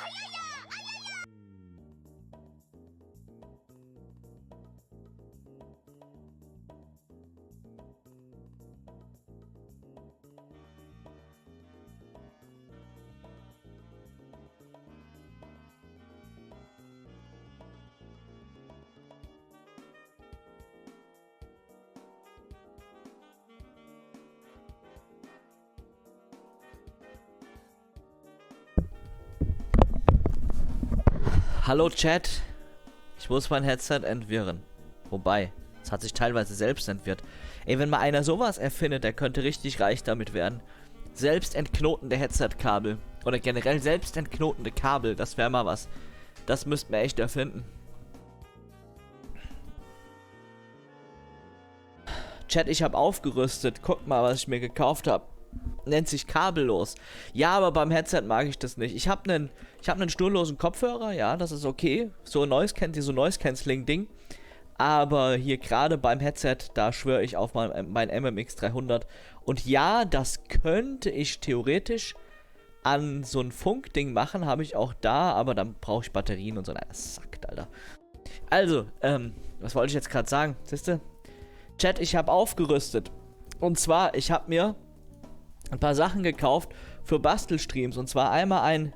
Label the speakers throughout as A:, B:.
A: Hallo Chat, ich muss mein Headset entwirren. Wobei, es hat sich teilweise selbst entwirrt. Ey, wenn mal einer sowas erfindet, der könnte richtig reich damit werden. Selbst entknotende Headset-Kabel. Oder generell selbst entknotende Kabel, das wäre mal was. Das müssten wir echt erfinden. Chat, ich habe aufgerüstet. Guckt mal, was ich mir gekauft habe. Nennt sich kabellos. Ja, aber beim Headset mag ich das nicht. Ich habe einen schnurlosen Kopfhörer, ja, das ist okay. So Noise-Canceling-Ding. Aber hier gerade beim Headset, da schwöre ich auf mein MMX 300. Und ja, das könnte ich theoretisch an so ein Funkding machen, habe ich auch da, aber dann brauche ich Batterien und so. Das sackt, Alter. Also, was wollte ich jetzt gerade sagen? Siehste? Chat, ich habe aufgerüstet. Und zwar, ich habe mir ein paar Sachen gekauft für Bastelstreams. Und zwar einmal ein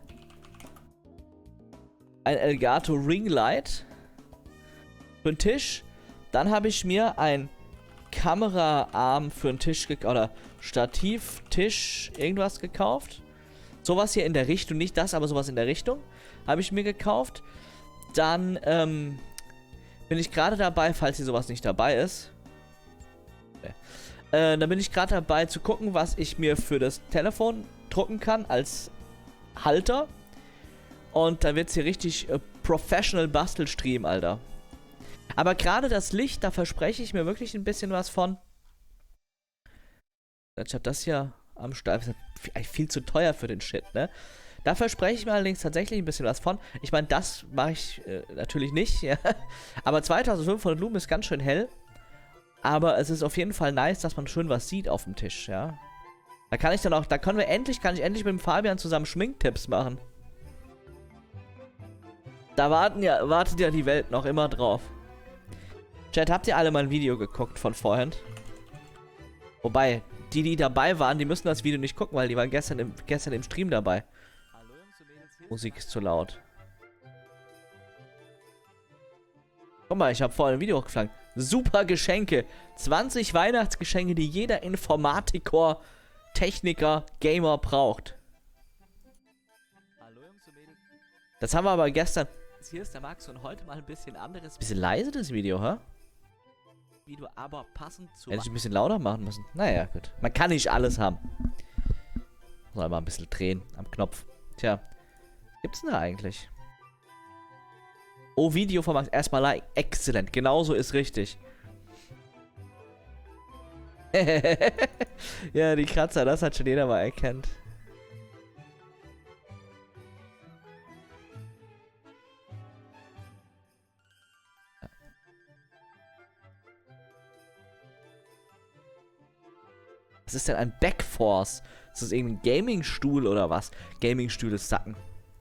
A: Elgato Ringlight für den Tisch. Dann habe ich mir ein Kameraarm für den Tisch oder Stativ-Tisch irgendwas gekauft. Sowas hier in der Richtung, nicht das, aber sowas in der Richtung habe ich mir gekauft. Dann bin ich gerade dabei, falls hier sowas nicht dabei ist. Dann bin ich gerade dabei zu gucken, was ich mir für das Telefon drucken kann als Halter. Und dann wird es hier richtig Professional Bastelstream, Alter. Aber gerade das Licht, da verspreche ich mir wirklich ein bisschen was von. Ich habe das hier am Start. Das ist viel zu teuer für den Shit, ne? Da verspreche ich mir allerdings tatsächlich ein bisschen was von. Ich meine, das mache ich natürlich nicht, ja. Aber 2500 Lumen ist ganz schön hell. Aber es ist auf jeden Fall nice, dass man schön was sieht auf dem Tisch, ja. Da kann ich endlich mit dem Fabian zusammen Schminktipps machen. Da wartet ja die Welt noch immer drauf. Chat, habt ihr alle mein Video geguckt von vorhin? Wobei, die dabei waren, die müssen das Video nicht gucken, weil die waren gestern im Stream dabei. Musik ist zu laut. Guck mal, ich habe vorhin ein Video hochgeflankt. Super Geschenke. 20 Weihnachtsgeschenke, die jeder Informatiker, Techniker, Gamer braucht. Das haben wir aber gestern. Hier ist der Max und heute mal ein bisschen anderes. Bisschen leise das Video, hä? Video aber passend zu. Hätte ich ein bisschen lauter machen müssen. Naja, gut. Man kann nicht alles haben. Soll mal ein bisschen drehen am Knopf. Tja. Was gibt's denn da eigentlich? Oh, Video von Max. Erstmal like. Exzellent. Genauso ist richtig. Ja, die Kratzer, das hat schon jeder mal erkannt. Was ist denn ein Backforce? Ist das irgendein Gaming-Stuhl oder was? Gaming-Stühle sacken.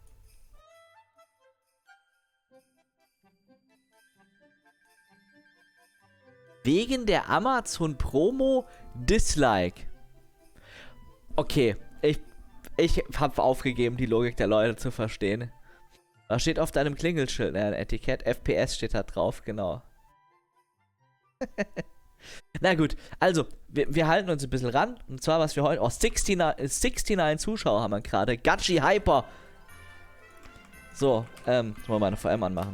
A: Wegen der Amazon Promo Dislike. Okay, ich habe aufgegeben, die Logik der Leute zu verstehen. Was steht auf deinem Klingelschild? Ein Etikett, FPS steht da drauf, genau. Na gut, also, wir halten uns ein bisschen ran. Und zwar, was wir heute... Oh, 69 Zuschauer haben wir gerade. Gachi Hyper. So, wollen wir mal eine VM anmachen.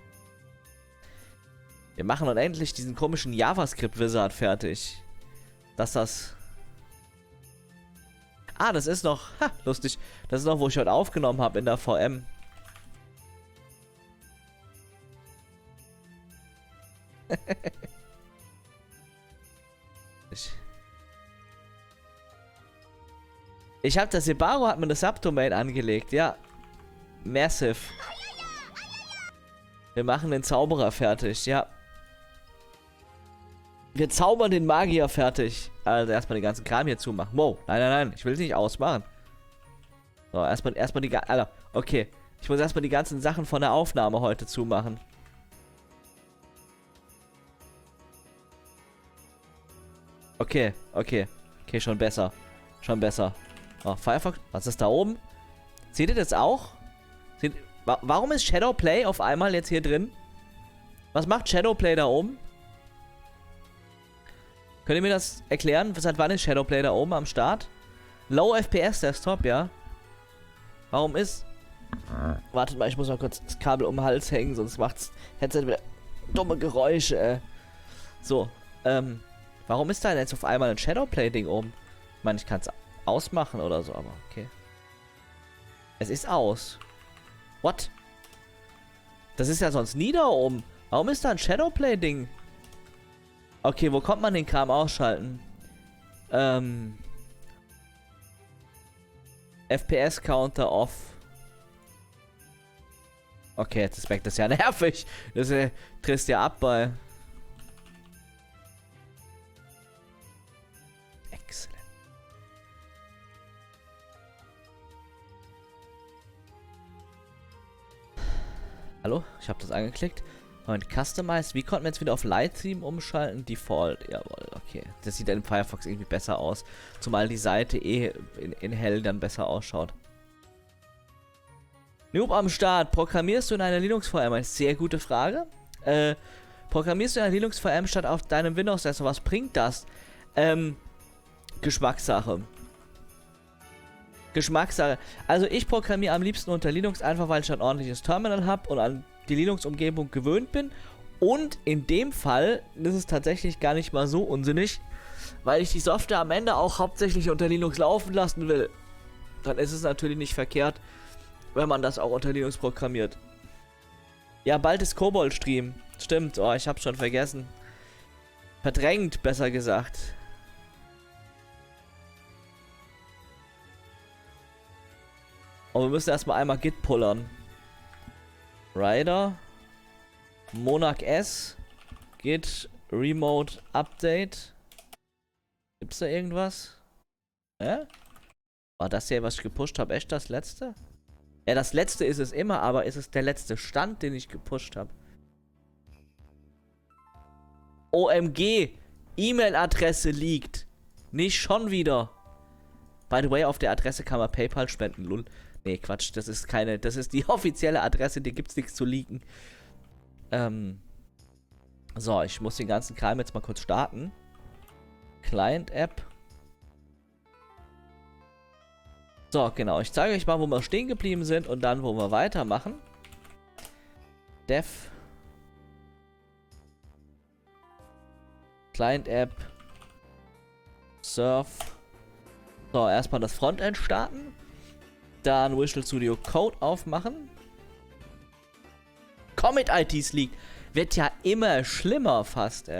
A: Wir machen dann endlich diesen komischen JavaScript-Wizard fertig. Das... Ah, das ist noch... Ha, lustig. Das ist noch, wo ich heute aufgenommen habe in der VM. Ich habe das Sebaro hat mir eine Subdomain angelegt, ja. Massive. Wir machen den Zauberer fertig, ja. Wir zaubern den Magier fertig. Also erstmal den ganzen Kram hier zumachen. Wow, nein, ich will es nicht ausmachen. So, erstmal die... Alter, okay. Ich muss erstmal die ganzen Sachen von der Aufnahme heute zumachen. Okay, okay. Okay, schon besser. Schon besser. Oh, Firefox. Was ist da oben? Seht ihr das auch? Warum ist Shadowplay auf einmal jetzt hier drin? Was macht Shadowplay da oben? Könnt ihr mir das erklären? Seit wann ist Shadowplay da oben am Start? Low FPS Desktop, ja. Warum ist... Wartet mal, ich muss mal kurz das Kabel um den Hals hängen, sonst macht's Headset wieder dumme Geräusche. So, warum ist da jetzt auf einmal ein Shadowplay-Ding oben? Ich meine, ich kann es ausmachen oder so, aber okay. Es ist aus. What? Das ist ja sonst nie da oben. Warum ist da ein Shadowplay-Ding? Okay, wo kommt man den Kram ausschalten? FPS-Counter off. Okay, jetzt ist weg. Das ist ja nervig. Das triffst ja ab bei... Excellent. Hallo? Ich habe das angeklickt. Und Customize. Wie konnten wir jetzt wieder auf Light Theme umschalten? Default. Jawohl, okay. Das sieht dann im Firefox irgendwie besser aus. Zumal die Seite in hell dann besser ausschaut. Noob am Start. Programmierst du in einer Linux-VM? Eine sehr gute Frage. Programmierst du in einer Linux-VM statt auf deinem Windows-Desktop? Was bringt das? Geschmackssache. Geschmackssache. Also ich programmiere am liebsten unter Linux, einfach weil ich ein ordentliches Terminal habe und an die Linux-Umgebung gewöhnt bin. Und in dem Fall ist es tatsächlich gar nicht mal so unsinnig, weil ich die Software am Ende auch hauptsächlich unter Linux laufen lassen will. Dann ist es natürlich nicht verkehrt, wenn man das auch unter Linux programmiert. Ja, bald ist Kobold-Stream. Stimmt, oh, ich hab's schon vergessen. Verdrängt, besser gesagt. Und wir müssen erstmal einmal Git pullern. Rider. Monarch S. Git Remote Update. Gibt's da irgendwas? War das hier, was ich gepusht habe, echt das letzte? Ja, das letzte ist es immer, aber ist es der letzte Stand, den ich gepusht habe? OMG! E-Mail-Adresse liegt. Nicht schon wieder. By the way, auf der Adresse kann man PayPal spenden, lul. Nee, Quatsch, das ist keine, das ist die offizielle Adresse, die gibt's nichts zu leaken. So, ich muss den ganzen Kram jetzt mal kurz starten. Client-App. So, genau, ich zeige euch mal, wo wir stehen geblieben sind und dann, wo wir weitermachen. Dev. Client-App. Surf. So, erstmal das Frontend starten. Dann Visual Studio Code aufmachen. Commit-IDs liegt. Wird ja immer schlimmer fast,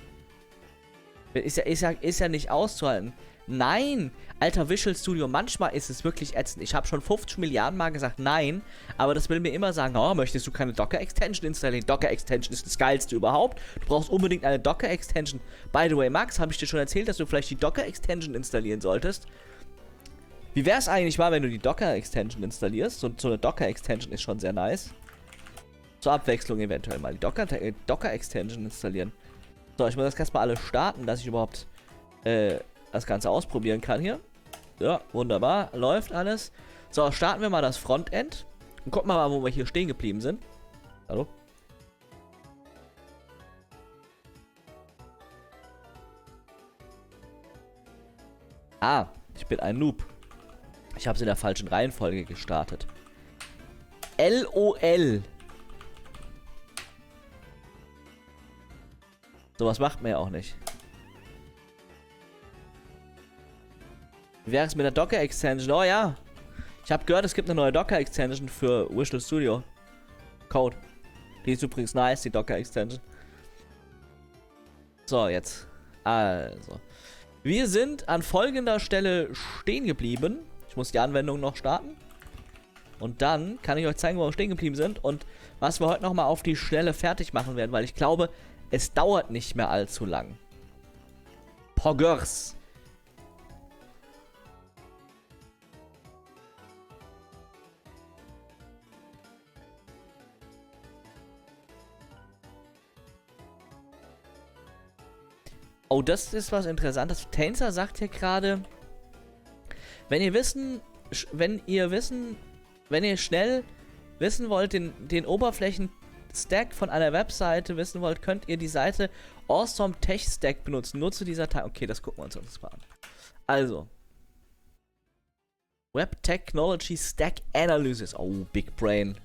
A: Ist ja nicht auszuhalten. Nein! Alter, Visual Studio, manchmal ist es wirklich ätzend. Ich habe schon 50 Milliarden Mal gesagt nein, aber das will mir immer sagen, oh, möchtest du keine Docker-Extension installieren? Docker-Extension ist das Geilste überhaupt. Du brauchst unbedingt eine Docker-Extension. By the way, Max, habe ich dir schon erzählt, dass du vielleicht die Docker-Extension installieren solltest? Wie wäre es eigentlich mal, wenn du die Docker-Extension installierst? So eine Docker-Extension ist schon sehr nice. Zur Abwechslung eventuell mal die Docker-Extension installieren. So, ich muss das erstmal alles starten, dass ich überhaupt das Ganze ausprobieren kann hier. Ja, wunderbar. Läuft alles. So, starten wir mal das Frontend. Und gucken wir mal, wo wir hier stehen geblieben sind. Hallo? Ah, ich bin ein Noob. Ich habe es in der falschen Reihenfolge gestartet. LOL. Sowas macht man ja auch nicht. Wie wäre es mit der Docker-Extension? Oh ja. Ich habe gehört, es gibt eine neue Docker-Extension für Visual Studio Code. Die ist übrigens nice, die Docker-Extension. So, jetzt. Also. Wir sind an folgender Stelle stehen geblieben. Ich muss die Anwendung noch starten. Und dann kann ich euch zeigen, wo wir stehen geblieben sind. Und was wir heute nochmal auf die Schnelle fertig machen werden. Weil ich glaube, es dauert nicht mehr allzu lang. Poggers. Oh, das ist was Interessantes. Tainzer sagt hier gerade, wenn ihr schnell wissen wollt, den Oberflächen-Stack von einer Webseite wissen wollt, könnt ihr die Seite Awesome Tech Stack benutzen. Nur zu dieser Teil. Okay, das gucken wir uns mal an. Also. Web Technology Stack Analysis. Oh, Big Brain.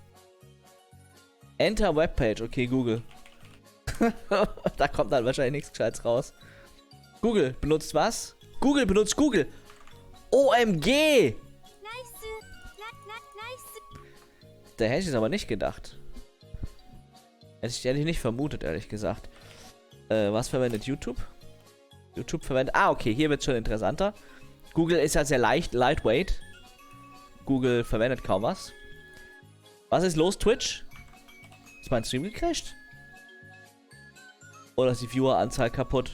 A: Enter Webpage. Okay, Google. Da kommt dann wahrscheinlich nichts Gescheites raus. Google benutzt was? Google benutzt Google. OMG! Da hätte ich es aber nicht gedacht. Hätte ich nicht vermutet, ehrlich gesagt. Was verwendet YouTube? YouTube verwendet... Ah, okay, hier wird es schon interessanter. Google ist ja sehr lightweight. Google verwendet kaum was. Was ist los, Twitch? Ist mein Stream gecrashed? Oder ist die Viewer-Anzahl kaputt?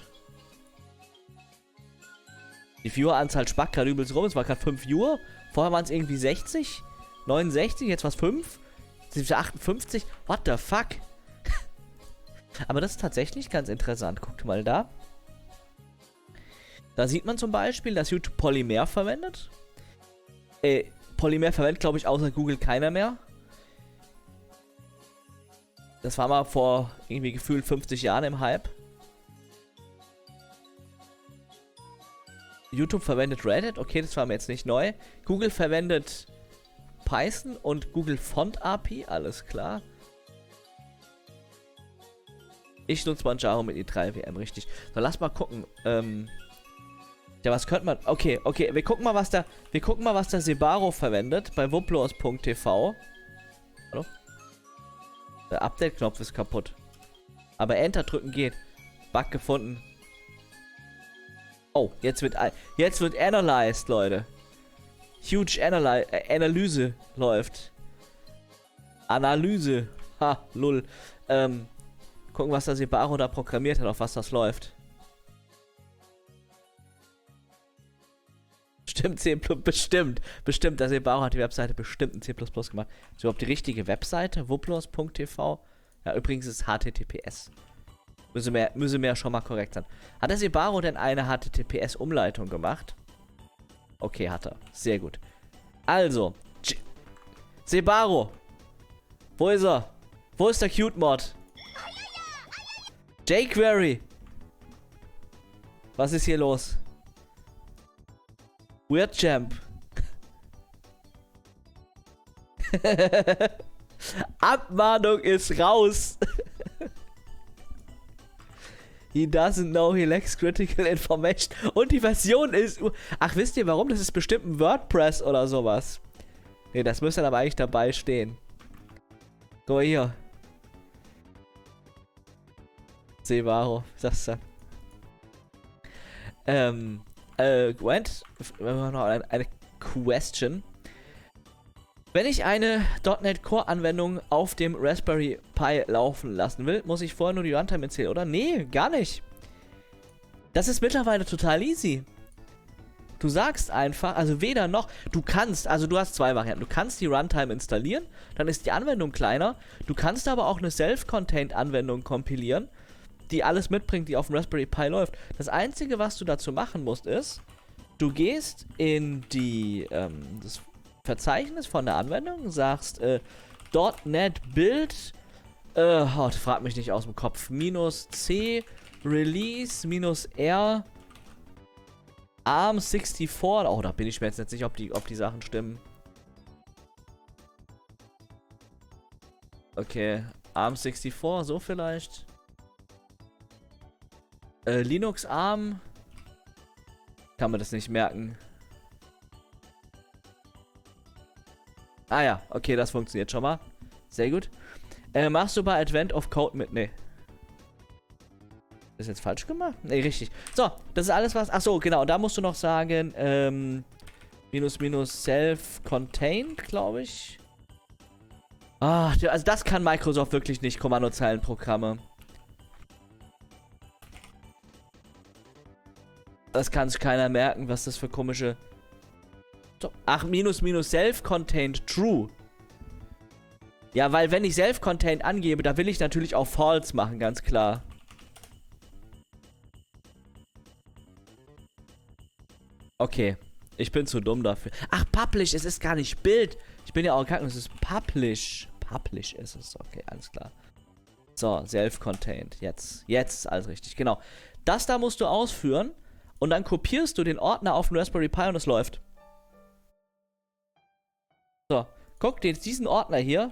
A: Die Viewer-Anzahl spackt gerade übelst rum. Es war gerade 5 Viewer. Vorher waren es irgendwie 60. 69, jetzt was 5. Jetzt sind es 58. What the fuck? Aber das ist tatsächlich ganz interessant. Guckt mal da. Da sieht man zum Beispiel, dass YouTube Polymer verwendet. Polymer verwendet, glaube ich, außer Google keiner mehr. Das war mal vor irgendwie gefühlt 50 Jahren im Hype. YouTube verwendet Reddit. Okay, das war mir jetzt nicht neu. Google verwendet Python und Google Font API. Alles klar. Ich nutze Manjaro mit i3 WM, richtig. So, lass mal gucken. Ja, was könnte man... Okay, wir gucken mal, was der Sebaro verwendet bei wuplos.tv. Hallo? Der Update-Knopf ist kaputt. Aber Enter drücken geht. Bug gefunden. Oh, jetzt wird analyzed, Leute. Huge Analyse läuft. Analyse. Ha, lull. Gucken, was der Sebaro da programmiert hat, auf was das läuft. Bestimmt. Der Sebaro hat die Webseite bestimmt in C++ gemacht. Ist überhaupt die richtige Webseite? wuplos.tv? Ja, übrigens ist HTTPS. Müsse mir schon mal korrekt sein. Hat der Sebaro denn eine HTTPS-Umleitung gemacht? Okay, hat er. Sehr gut. Also. Sebaro. Wo ist er? Wo ist der Cute-Mod? jQuery. Was ist hier los? WeirdChamp. Abmahnung ist raus. He doesn't know he lacks critical information. Und die Version ist... Ach, wisst ihr warum? Das ist bestimmt ein WordPress oder sowas. Ne, das müsste dann aber eigentlich dabei stehen. So, hier. Sebaro. Was ist das denn? Gwent, noch eine Question. Wenn ich eine .NET Core Anwendung auf dem Raspberry Pi laufen lassen will, muss ich vorher nur die Runtime erzählen, oder? Nee, gar nicht. Das ist mittlerweile total easy. Du sagst einfach, also weder noch, du hast zwei Varianten. Du kannst die Runtime installieren, dann ist die Anwendung kleiner. Du kannst aber auch eine Self-Contained Anwendung kompilieren, die alles mitbringt, die auf dem Raspberry Pi läuft. Das Einzige, was du dazu machen musst, ist, du gehst in das Verzeichnis von der Anwendung, sagst .NET Build, frag mich nicht aus dem Kopf, -C, Release, -R, ARM64, oh, da bin ich mir jetzt nicht sicher, ob die Sachen stimmen. Okay, ARM64, so vielleicht. Linux ARM. Kann man das nicht merken. Ah ja, okay, das funktioniert schon mal. Sehr gut. Machst du bei Advent of Code mit? Nee. Ist jetzt falsch gemacht? Nee, richtig. So, das ist alles was... Achso, genau, da musst du noch sagen, self-contained, glaube ich. Ah, also das kann Microsoft wirklich nicht, Kommandozeilenprogramme. Das kann sich keiner merken, was das für komische... Ach, self-contained true. Ja, weil wenn ich self-contained angebe, da will ich natürlich auch false machen, ganz klar. Okay, ich bin zu dumm dafür. Ach, Publish, es ist gar nicht Bild. Ich bin ja auch krank, es ist Publish. Publish ist es, okay, alles klar. So, self-contained, jetzt ist alles richtig, genau. Das da musst du ausführen und dann kopierst du den Ordner auf den Raspberry Pi und es läuft. So, guck dir jetzt diesen Ordner hier.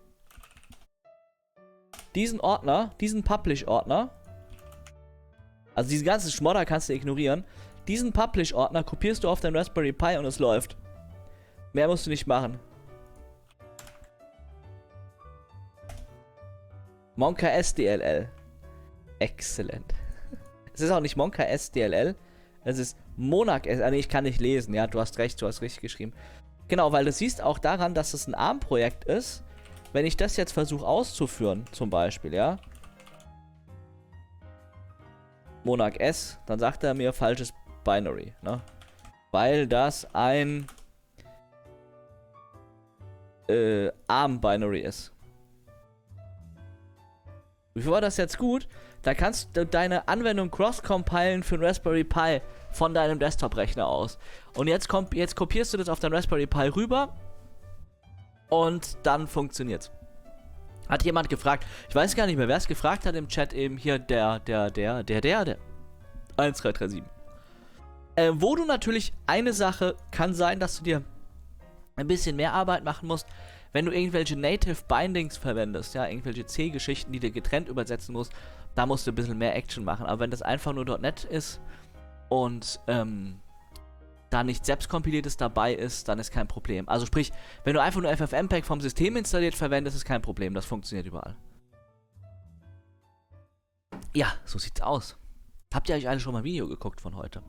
A: Diesen Ordner, diesen Publish-Ordner. Also diesen ganzen Schmodder kannst du ignorieren. Diesen Publish-Ordner kopierst du auf dein Raspberry Pi und es läuft. Mehr musst du nicht machen. Monka SDLL. Excellent. Es ist auch nicht Monka SDLL. Es ist Monarch SDLL. Nee, ich kann nicht lesen. Ja, du hast recht, du hast richtig geschrieben. Genau, weil du siehst auch daran, dass es ein ARM-Projekt ist. Wenn ich das jetzt versuche auszuführen, zum Beispiel, ja. Monarch S, dann sagt er mir falsches Binary, ne? Weil das ein ARM-Binary ist. Wie war das jetzt gut? Da kannst du deine Anwendung cross-compilen für einen Raspberry Pi von deinem Desktop-Rechner aus. Und jetzt kopierst du das auf dein Raspberry Pi rüber und dann funktioniert's. Hat jemand gefragt, ich weiß gar nicht mehr, wer es gefragt hat im Chat eben hier, der 1337. Wo du natürlich eine Sache kann sein, dass du dir ein bisschen mehr Arbeit machen musst, wenn du irgendwelche Native Bindings verwendest, ja, irgendwelche C-Geschichten, die du getrennt übersetzen musst, da musst du ein bisschen mehr Action machen. Aber wenn das einfach nur .NET ist und da nichts selbstkompiliertes dabei ist, dann ist kein Problem. Also sprich, wenn du einfach nur FFmpeg vom System installiert verwendest, ist kein Problem. Das funktioniert überall. Ja, so sieht's aus. Habt ihr euch alle schon mal ein Video geguckt von heute?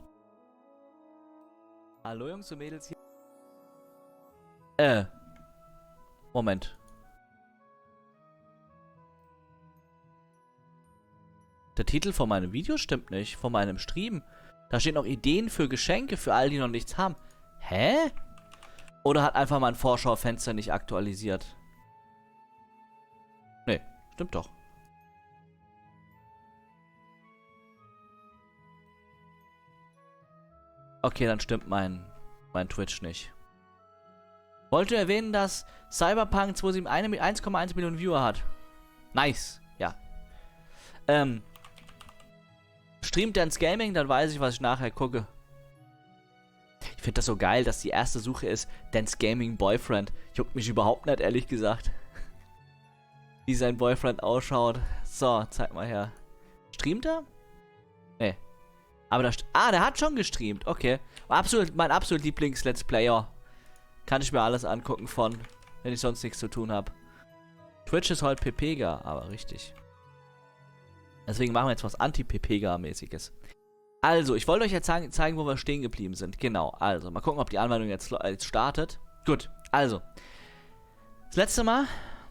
A: Hallo Jungs und Mädels hier. Moment. Der Titel von meinem Video stimmt nicht, von meinem Stream. Da stehen noch Ideen für Geschenke für all die noch nichts haben. Hä? Oder hat einfach mein Vorschaufenster nicht aktualisiert? Nee, stimmt doch. Okay, dann stimmt mein Twitch nicht. Wollte erwähnen, dass Cyberpunk 2071 mit 1,1 Millionen Viewer hat. Nice, ja. Streamt Dance Gaming, dann weiß ich, was ich nachher gucke. Ich finde das so geil, dass die erste Suche ist Dance Gaming Boyfriend. Juckt mich überhaupt nicht, ehrlich gesagt. Wie sein Boyfriend ausschaut. So, zeig mal her. Streamt er? Nee. Aber der hat schon gestreamt. Okay. Mein absolut Lieblings-Let's Player. Kann ich mir alles angucken von, wenn ich sonst nichts zu tun habe. Twitch ist heute Pepega, aber richtig. Deswegen machen wir jetzt was Anti-Pepega-mäßiges. Also, ich wollte euch jetzt zeigen, wo wir stehen geblieben sind. Genau, also, mal gucken, ob die Anwendung jetzt startet. Gut, also. Das letzte Mal.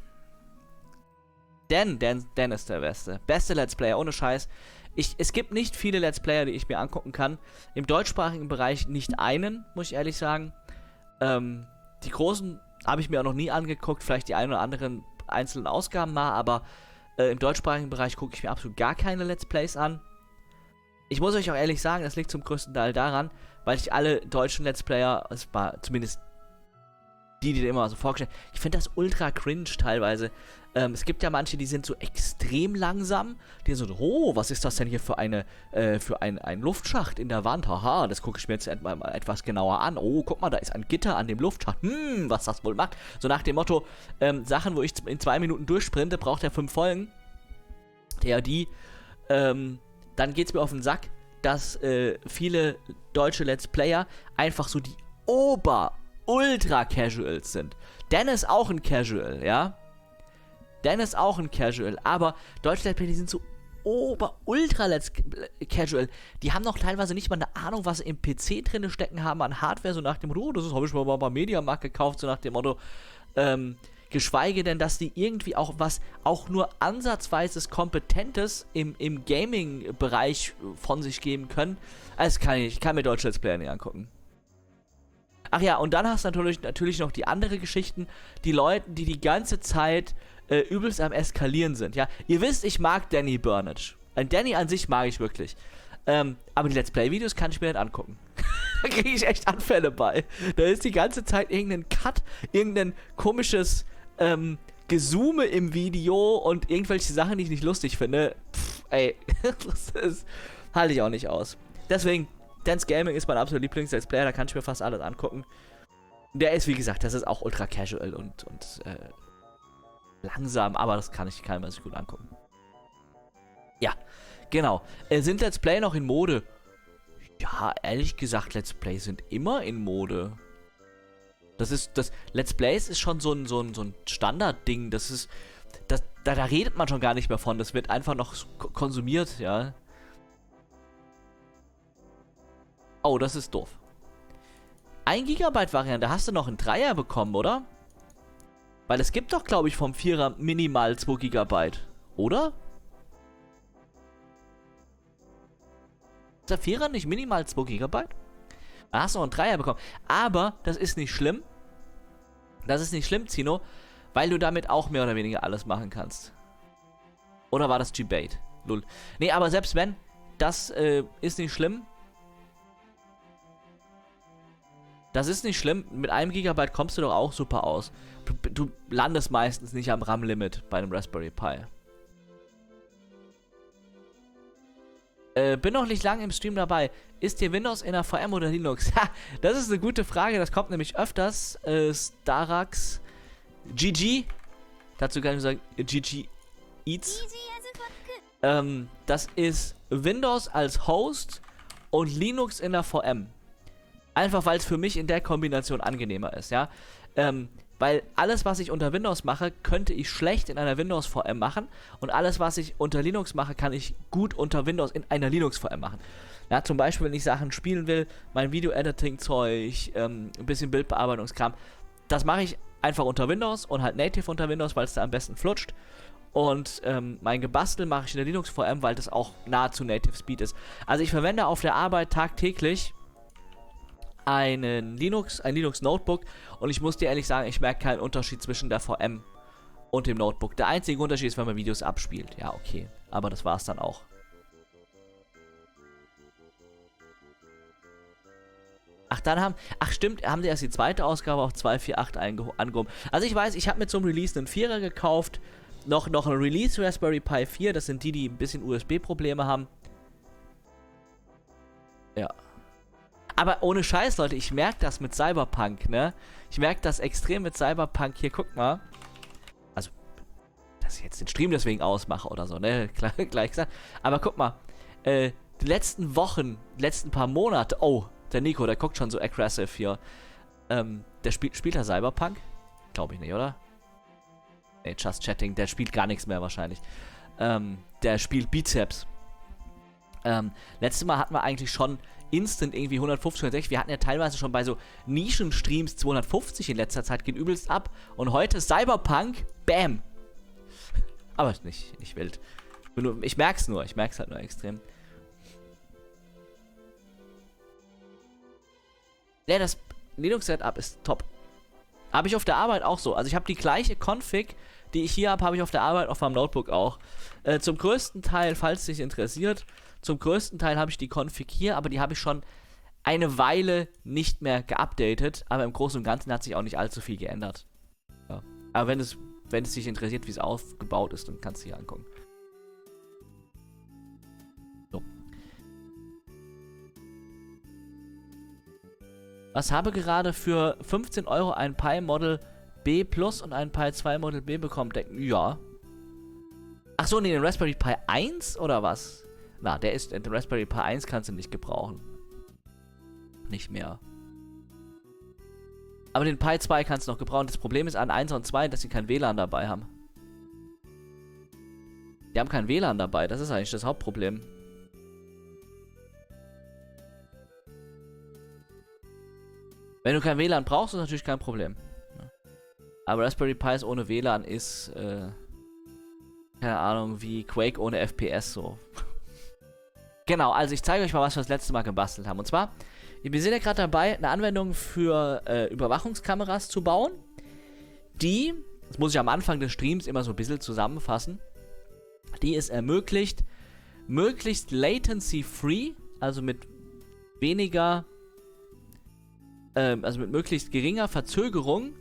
A: Dan ist der Beste. Beste Let's Player, ohne Scheiß. Es gibt nicht viele Let's Player, die ich mir angucken kann. Im deutschsprachigen Bereich nicht einen, muss ich ehrlich sagen. Die großen habe ich mir auch noch nie angeguckt. Vielleicht die ein oder anderen einzelnen Ausgaben mal, aber im deutschsprachigen Bereich gucke ich mir absolut gar keine Let's Plays an. Ich muss euch auch ehrlich sagen, das liegt zum größten Teil daran, weil ich alle deutschen Let's Player, es war zumindest die immer so vorgestellt, ich finde das ultra cringe teilweise. Es gibt ja manche, die sind so extrem langsam, die sind so, oh, was ist das denn hier für ein Luftschacht in der Wand? Haha, das gucke ich mir jetzt etwas genauer an. Oh, guck mal, da ist ein Gitter an dem Luftschacht. Was das wohl macht. So nach dem Motto, Sachen, wo ich in 2 Minuten durchsprinte, braucht er 5 Folgen. Dann geht's mir auf den Sack, dass viele deutsche Let's Player einfach so die Ultra-Casuals sind. Dan ist auch ein Casual, ja? Dan ist auch ein Casual, aber deutsche Let's Player, die sind so Ultra-Casual. Die haben noch teilweise nicht mal eine Ahnung, was sie im PC drin stecken haben an Hardware, so nach dem Motto, das habe ich mal beim Mediamarkt gekauft, so nach dem Motto, geschweige denn, dass die irgendwie auch nur ansatzweises Kompetentes im Gaming-Bereich von sich geben können. Also ich kann mir deutsche Let's Player nicht angucken. Ach ja, und dann hast du natürlich noch die andere Geschichten, die Leute, die die ganze Zeit übelst am Eskalieren sind, ja. Ihr wisst, ich mag Danny Burnage. Danny an sich mag ich wirklich. Aber die Let's Play-Videos kann ich mir nicht angucken. Da kriege ich echt Anfälle bei. Da ist die ganze Zeit irgendein Cut, irgendein komisches Gezoome im Video und irgendwelche Sachen, die ich nicht lustig finde. Ey, halte ich auch nicht aus. Deswegen, Dance Gaming ist mein absoluter Lieblings-Let's Player, da kann ich mir fast alles angucken. Der ist, wie gesagt, das ist auch ultra casual und langsam, aber das kann man sich gut angucken. Ja, genau. Sind Let's Play noch in Mode? Ja, ehrlich gesagt, Let's Plays sind immer in Mode. Let's Plays ist schon so ein Standardding. Da redet man schon gar nicht mehr von. Das wird einfach noch konsumiert, ja. Oh, das ist doof. 1 GB Variante, hast du noch einen 3er bekommen, oder? Weil es gibt doch, glaube ich, vom 4er minimal 2 GB, oder? Ist der 4er nicht minimal 2 GB? Da hast du noch einen 3er bekommen. Aber das ist nicht schlimm. Das ist nicht schlimm, Zino, weil du damit auch mehr oder weniger alles machen kannst. Oder war das G-Bait? Lul. Nee, aber selbst wenn, das ist nicht schlimm. Das ist nicht schlimm. Mit 1 GB kommst du doch auch super aus. Du landest meistens nicht am RAM-Limit bei einem Raspberry Pi. Bin noch nicht lange im Stream dabei. Ist hier Windows in der VM oder Linux? Ha, das ist eine gute Frage. Das kommt nämlich öfters. Starax. GG. Dazu kann ich sagen, GG Eats. Das ist Windows als Host und Linux in der VM. Einfach, weil es für mich in der Kombination angenehmer ist, ja. Weil alles, was ich unter Windows mache, könnte ich schlecht in einer Windows-VM machen. Und alles, was ich unter Linux mache, kann ich gut unter Windows in einer Linux-VM machen. Ja, zum Beispiel, wenn ich Sachen spielen will, mein Video-Editing-Zeug, ein bisschen Bildbearbeitungskram, das mache ich einfach unter Windows und halt native unter Windows, weil es da am besten flutscht. Und mein Gebastel mache ich in der Linux-VM, weil das auch nahezu Native Speed ist. Also ich verwende auf der Arbeit tagtäglich ein Linux-Notebook und ich muss dir ehrlich sagen, ich merke keinen Unterschied zwischen der VM und dem Notebook. Der einzige Unterschied ist, wenn man Videos abspielt. Ja, okay. Aber das war's dann auch. Ach stimmt, haben sie erst die zweite Ausgabe auf 2.4.8 angehoben. Also ich weiß, ich habe mit so einem Release einen 4er gekauft. Noch ein Release Raspberry Pi 4, das sind die ein bisschen USB-Probleme haben. Ja. Aber ohne Scheiß, Leute, ich merke das mit Cyberpunk, ne? Ich merke das extrem mit Cyberpunk. Hier, guck mal. Also, dass ich jetzt den Stream deswegen ausmache oder so, ne? Gleich gesagt. Aber guck mal. Die letzten Wochen, die letzten paar Monate. Oh, der Nico, der guckt schon so aggressive hier. Der spielt er Cyberpunk? Glaube ich nicht, oder? Nee, Just Chatting. Der spielt gar nichts mehr wahrscheinlich. Der spielt Bizeps. Letztes Mal hatten wir eigentlich schon instant irgendwie 150, 160. Wir hatten ja teilweise schon bei so Nischen-Streams 250 in letzter Zeit, geht übelst ab. Und heute Cyberpunk, bam. Aber nicht wild. Ich merk's halt nur extrem. Ja, das Linux-Setup ist top. Habe ich auf der Arbeit auch so. Also ich habe die gleiche Config, die ich hier habe ich auf der Arbeit auf meinem Notebook auch. Zum größten Teil, falls dich interessiert, zum größten Teil habe ich die Config hier, aber die habe ich schon eine Weile nicht mehr geupdatet. Aber im Großen und Ganzen hat sich auch nicht allzu viel geändert. Ja. Aber wenn es dich interessiert, wie es aufgebaut ist, dann kannst du hier angucken. So. Was habe gerade für 15 € ein Pi Model B Plus und ein Pi 2 Model B bekommen? Ja. Achso, nee, den Raspberry Pi 1 oder was? Na, den Raspberry Pi 1 kannst du nicht gebrauchen. Nicht mehr. Aber den Pi 2 kannst du noch gebrauchen. Das Problem ist an 1 und 2, dass sie kein WLAN dabei haben. Die haben kein WLAN dabei. Das ist eigentlich das Hauptproblem. Wenn du kein WLAN brauchst, ist natürlich kein Problem. Aber Raspberry Pis ohne WLAN ist, keine Ahnung, wie Quake ohne FPS so. Genau, also ich zeige euch mal, was wir das letzte Mal gebastelt haben. Und zwar, wir sind ja gerade dabei, eine Anwendung für Überwachungskameras zu bauen, die, das muss ich am Anfang des Streams immer so ein bisschen zusammenfassen, die es ermöglicht, möglichst latency-free, also mit weniger also mit möglichst geringer Verzögerung,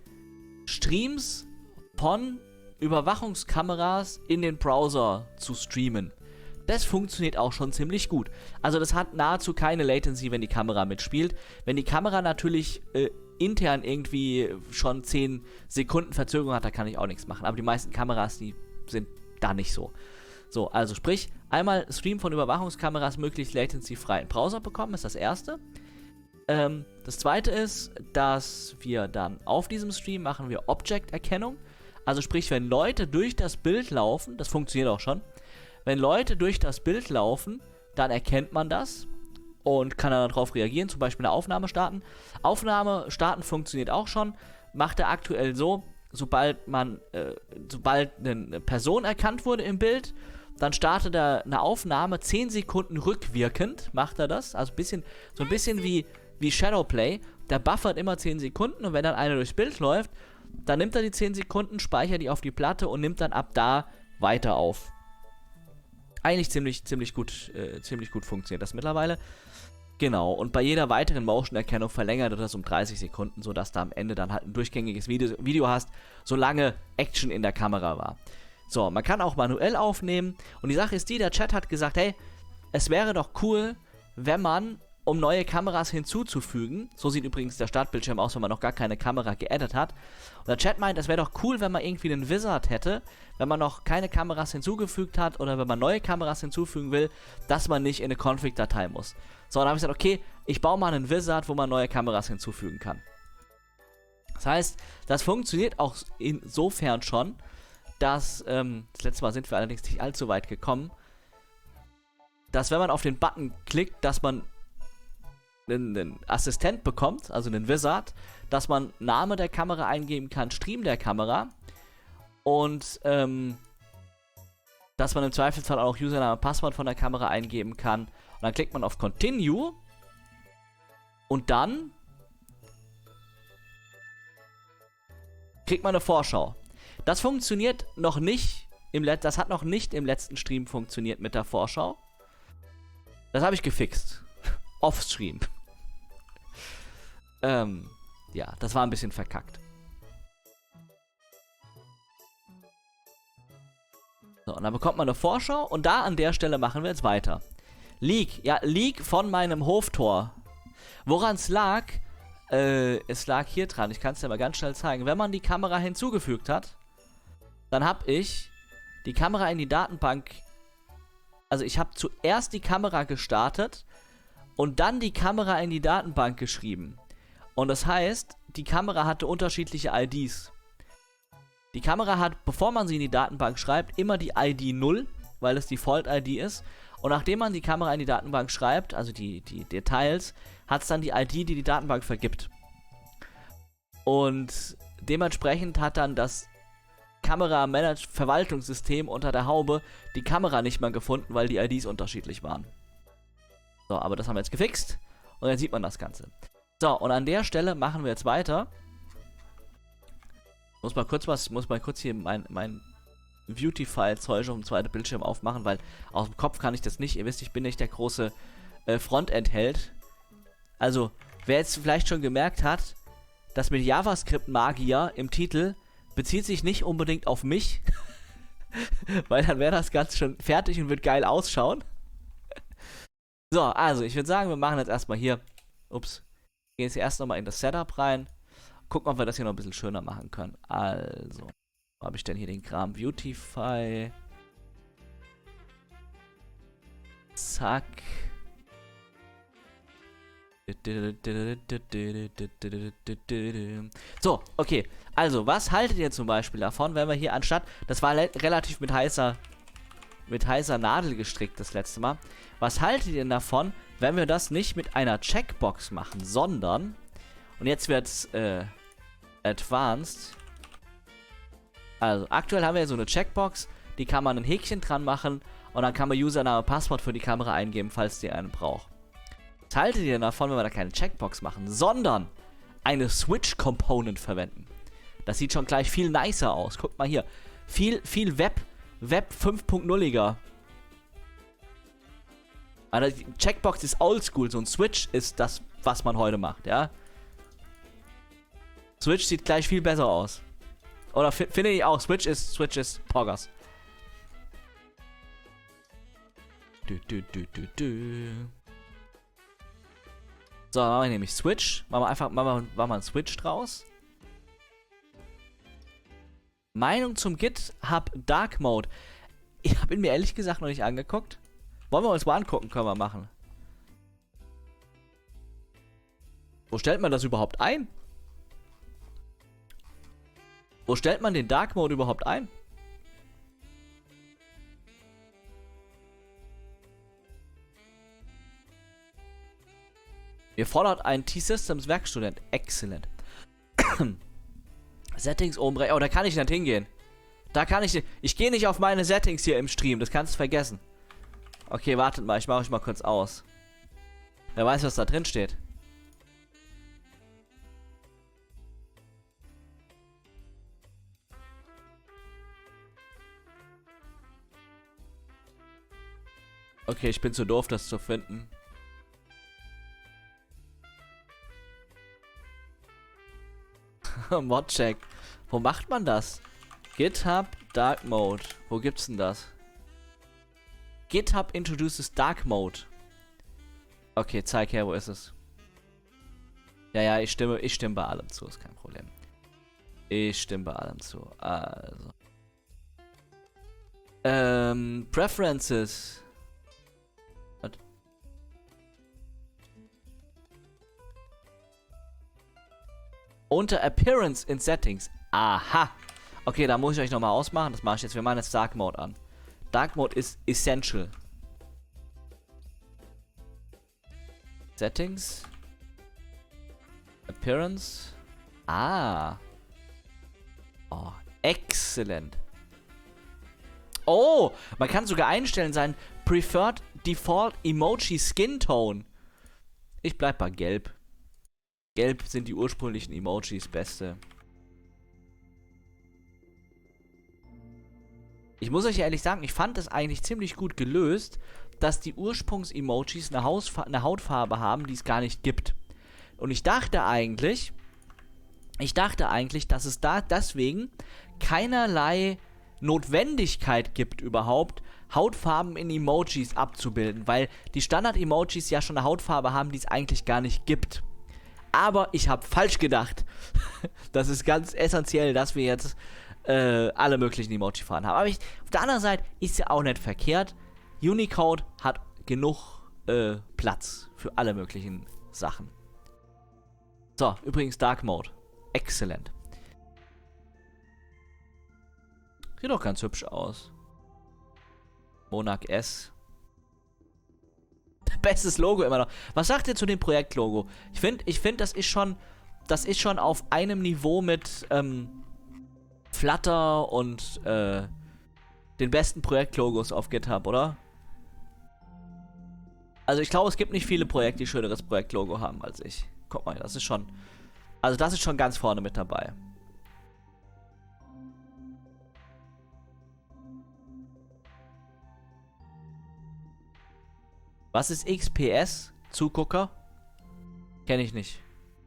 A: Streams von Überwachungskameras in den Browser zu streamen. Das funktioniert auch schon ziemlich gut. Also das hat nahezu keine Latency, wenn die Kamera mitspielt. Wenn die Kamera natürlich intern irgendwie schon 10 Sekunden Verzögerung hat, da kann ich auch nichts machen. Aber die meisten Kameras, die sind da nicht so. So, also sprich, einmal Stream von Überwachungskameras möglichst latency-frei in Browser bekommen, ist das erste. Das zweite ist, dass wir dann auf diesem Stream machen wir Object-Erkennung. Also sprich, wenn Leute durch das Bild laufen, das funktioniert auch schon, wenn Leute durch das Bild laufen, dann erkennt man das und kann dann darauf reagieren, zum Beispiel eine Aufnahme starten. Aufnahme starten funktioniert auch schon, macht er aktuell so, sobald eine Person erkannt wurde im Bild, dann startet er eine Aufnahme 10 Sekunden rückwirkend, macht er das, also so ein bisschen wie Shadowplay, der buffert immer 10 Sekunden und wenn dann einer durchs Bild läuft, dann nimmt er die 10 Sekunden, speichert die auf die Platte und nimmt dann ab da weiter auf. Eigentlich ziemlich gut funktioniert das mittlerweile. Genau, und bei jeder weiteren Motion-Erkennung verlängert er das um 30 Sekunden, sodass du am Ende dann halt ein durchgängiges Video hast, solange Action in der Kamera war. So, man kann auch manuell aufnehmen und die Sache ist die, der Chat hat gesagt, hey, es wäre doch cool, wenn man, um neue Kameras hinzuzufügen, so sieht übrigens der Startbildschirm aus, wenn man noch gar keine Kamera geaddet hat, und der Chat meint, es wäre doch cool, wenn man irgendwie einen Wizard hätte, wenn man noch keine Kameras hinzugefügt hat oder wenn man neue Kameras hinzufügen will, dass man nicht in eine Config-Datei muss. So, dann habe ich gesagt, okay, ich baue mal einen Wizard, wo man neue Kameras hinzufügen kann. Das heißt, das funktioniert auch insofern schon, dass, das letzte Mal sind wir allerdings nicht allzu weit gekommen, dass wenn man auf den Button klickt, dass man einen Assistent bekommt, also einen Wizard, dass man Name der Kamera eingeben kann, Stream der Kamera und dass man im Zweifelsfall auch Username und Passwort von der Kamera eingeben kann. Und dann klickt man auf Continue und dann kriegt man eine Vorschau. Das funktioniert noch nicht, das hat noch nicht im letzten Stream funktioniert mit der Vorschau. Das habe ich gefixt. Offstream. Ja, das war ein bisschen verkackt. So, und dann bekommt man eine Vorschau und da an der Stelle machen wir jetzt weiter. Leak. Ja, Leak von meinem Hoftor. Woran es lag? Es lag hier dran. Ich kann es dir mal ganz schnell zeigen. Wenn man die Kamera hinzugefügt hat, dann habe ich die Kamera in die Datenbank. Also ich habe zuerst die Kamera gestartet und dann die Kamera in die Datenbank geschrieben. Und das heißt, die Kamera hatte unterschiedliche IDs. Die Kamera hat, bevor man sie in die Datenbank schreibt, immer die ID 0, weil es Default-ID ist. Und nachdem man die Kamera in die Datenbank schreibt, also die Details, hat es dann die ID, die Datenbank vergibt. Und dementsprechend hat dann das Kamera-Manage-Verwaltungssystem unter der Haube die Kamera nicht mehr gefunden, weil die IDs unterschiedlich waren. So, aber das haben wir jetzt gefixt und jetzt sieht man das Ganze. So, und an der Stelle machen wir jetzt weiter. Muss mal kurz hier mein Beautify-Zeug um den zweiten Bildschirm aufmachen, weil aus dem Kopf kann ich das nicht. Ihr wisst, ich bin nicht der große Frontend-Held. Also, wer jetzt vielleicht schon gemerkt hat, das mit JavaScript-Magier im Titel bezieht sich nicht unbedingt auf mich, weil dann wäre das Ganze schon fertig und wird geil ausschauen. So, also, ich würde sagen, wir machen jetzt erstmal hier, gehen jetzt erst nochmal in das Setup rein, gucken, ob wir das hier noch ein bisschen schöner machen können. Also, wo habe ich denn hier den Kram? Beautify. Zack. So, okay. Also, was haltet ihr zum Beispiel davon, wenn wir hier anstatt, das war relativ mit heißer Nadel gestrickt das letzte Mal. Was haltet ihr denn davon, wenn wir das nicht mit einer Checkbox machen, sondern, und jetzt wird's advanced. Also, aktuell haben wir so eine Checkbox, die kann man ein Häkchen dran machen und dann kann man Username, Passwort für die Kamera eingeben, falls die einen braucht. Was haltet ihr denn davon, wenn wir da keine Checkbox machen, sondern eine Switch-Component verwenden? Das sieht schon gleich viel nicer aus. Guckt mal hier. Viel Web 5.0iger. Also die Checkbox ist oldschool, so ein Switch ist das, was man heute macht, ja. Switch sieht gleich viel besser aus. Oder finde ich auch, Switch ist Poggers. So, dann machen wir nämlich Switch. Machen wir einen Switch draus. Meinung zum GitHub Dark Mode. Ich habe ihn mir ehrlich gesagt noch nicht angeguckt. Wollen wir uns mal angucken, können wir machen. Wo stellt man das überhaupt ein? Wo stellt man den Dark Mode überhaupt ein? Ihr fordert einen T-Systems Werkstudent. Excellent. Settings oben rechts. Oh, da kann ich nicht hingehen. Da kann ich nicht. Ich gehe nicht auf meine Settings hier im Stream. Das kannst du vergessen. Okay, wartet mal. Ich mache euch mal kurz aus. Wer weiß, was da drin steht. Okay, ich bin zu doof, das zu finden. Modcheck. Wo macht man das? GitHub Dark Mode. Wo gibt's denn das? GitHub introduces Dark Mode. Okay, zeig her, wo ist es? Ja, ich stimme bei allem zu, ist kein Problem. Ich stimme bei allem zu. Also. Preferences. Was? Unter Appearance in Settings. Aha. Okay, da muss ich euch nochmal ausmachen. Das mache ich jetzt. Wir machen jetzt Dark Mode an. Dark Mode ist essential. Settings. Appearance. Ah. Oh, excellent. Oh, man kann sogar einstellen sein Preferred Default Emoji Skin Tone. Ich bleib bei Gelb. Gelb sind die ursprünglichen Emojis beste. Ich muss euch ehrlich sagen, ich fand es eigentlich ziemlich gut gelöst, dass die Ursprungs-Emojis eine Hautfarbe haben, die es gar nicht gibt. Und ich dachte eigentlich, dass es da deswegen keinerlei Notwendigkeit gibt überhaupt, Hautfarben in Emojis abzubilden, weil die Standard-Emojis ja schon eine Hautfarbe haben, die es eigentlich gar nicht gibt. Aber ich habe falsch gedacht. Das ist ganz essentiell, dass wir jetzt alle möglichen Emoji-Farben haben. Aber auf der anderen Seite ist ja auch nicht verkehrt. Unicode hat genug Platz für alle möglichen Sachen. So, übrigens Dark Mode. Excellent. Sieht doch ganz hübsch aus. Monarch S. Bestes Logo immer noch. Was sagt ihr zu dem Projektlogo? Ich finde, das ist schon auf einem Niveau mit Flutter und den besten Projektlogos auf GitHub, oder? Also ich glaube, es gibt nicht viele Projekte, die schöneres Projektlogo haben als ich. Guck mal, das ist schon ganz vorne mit dabei. Was ist XPS? Zugucker? Kenne ich nicht.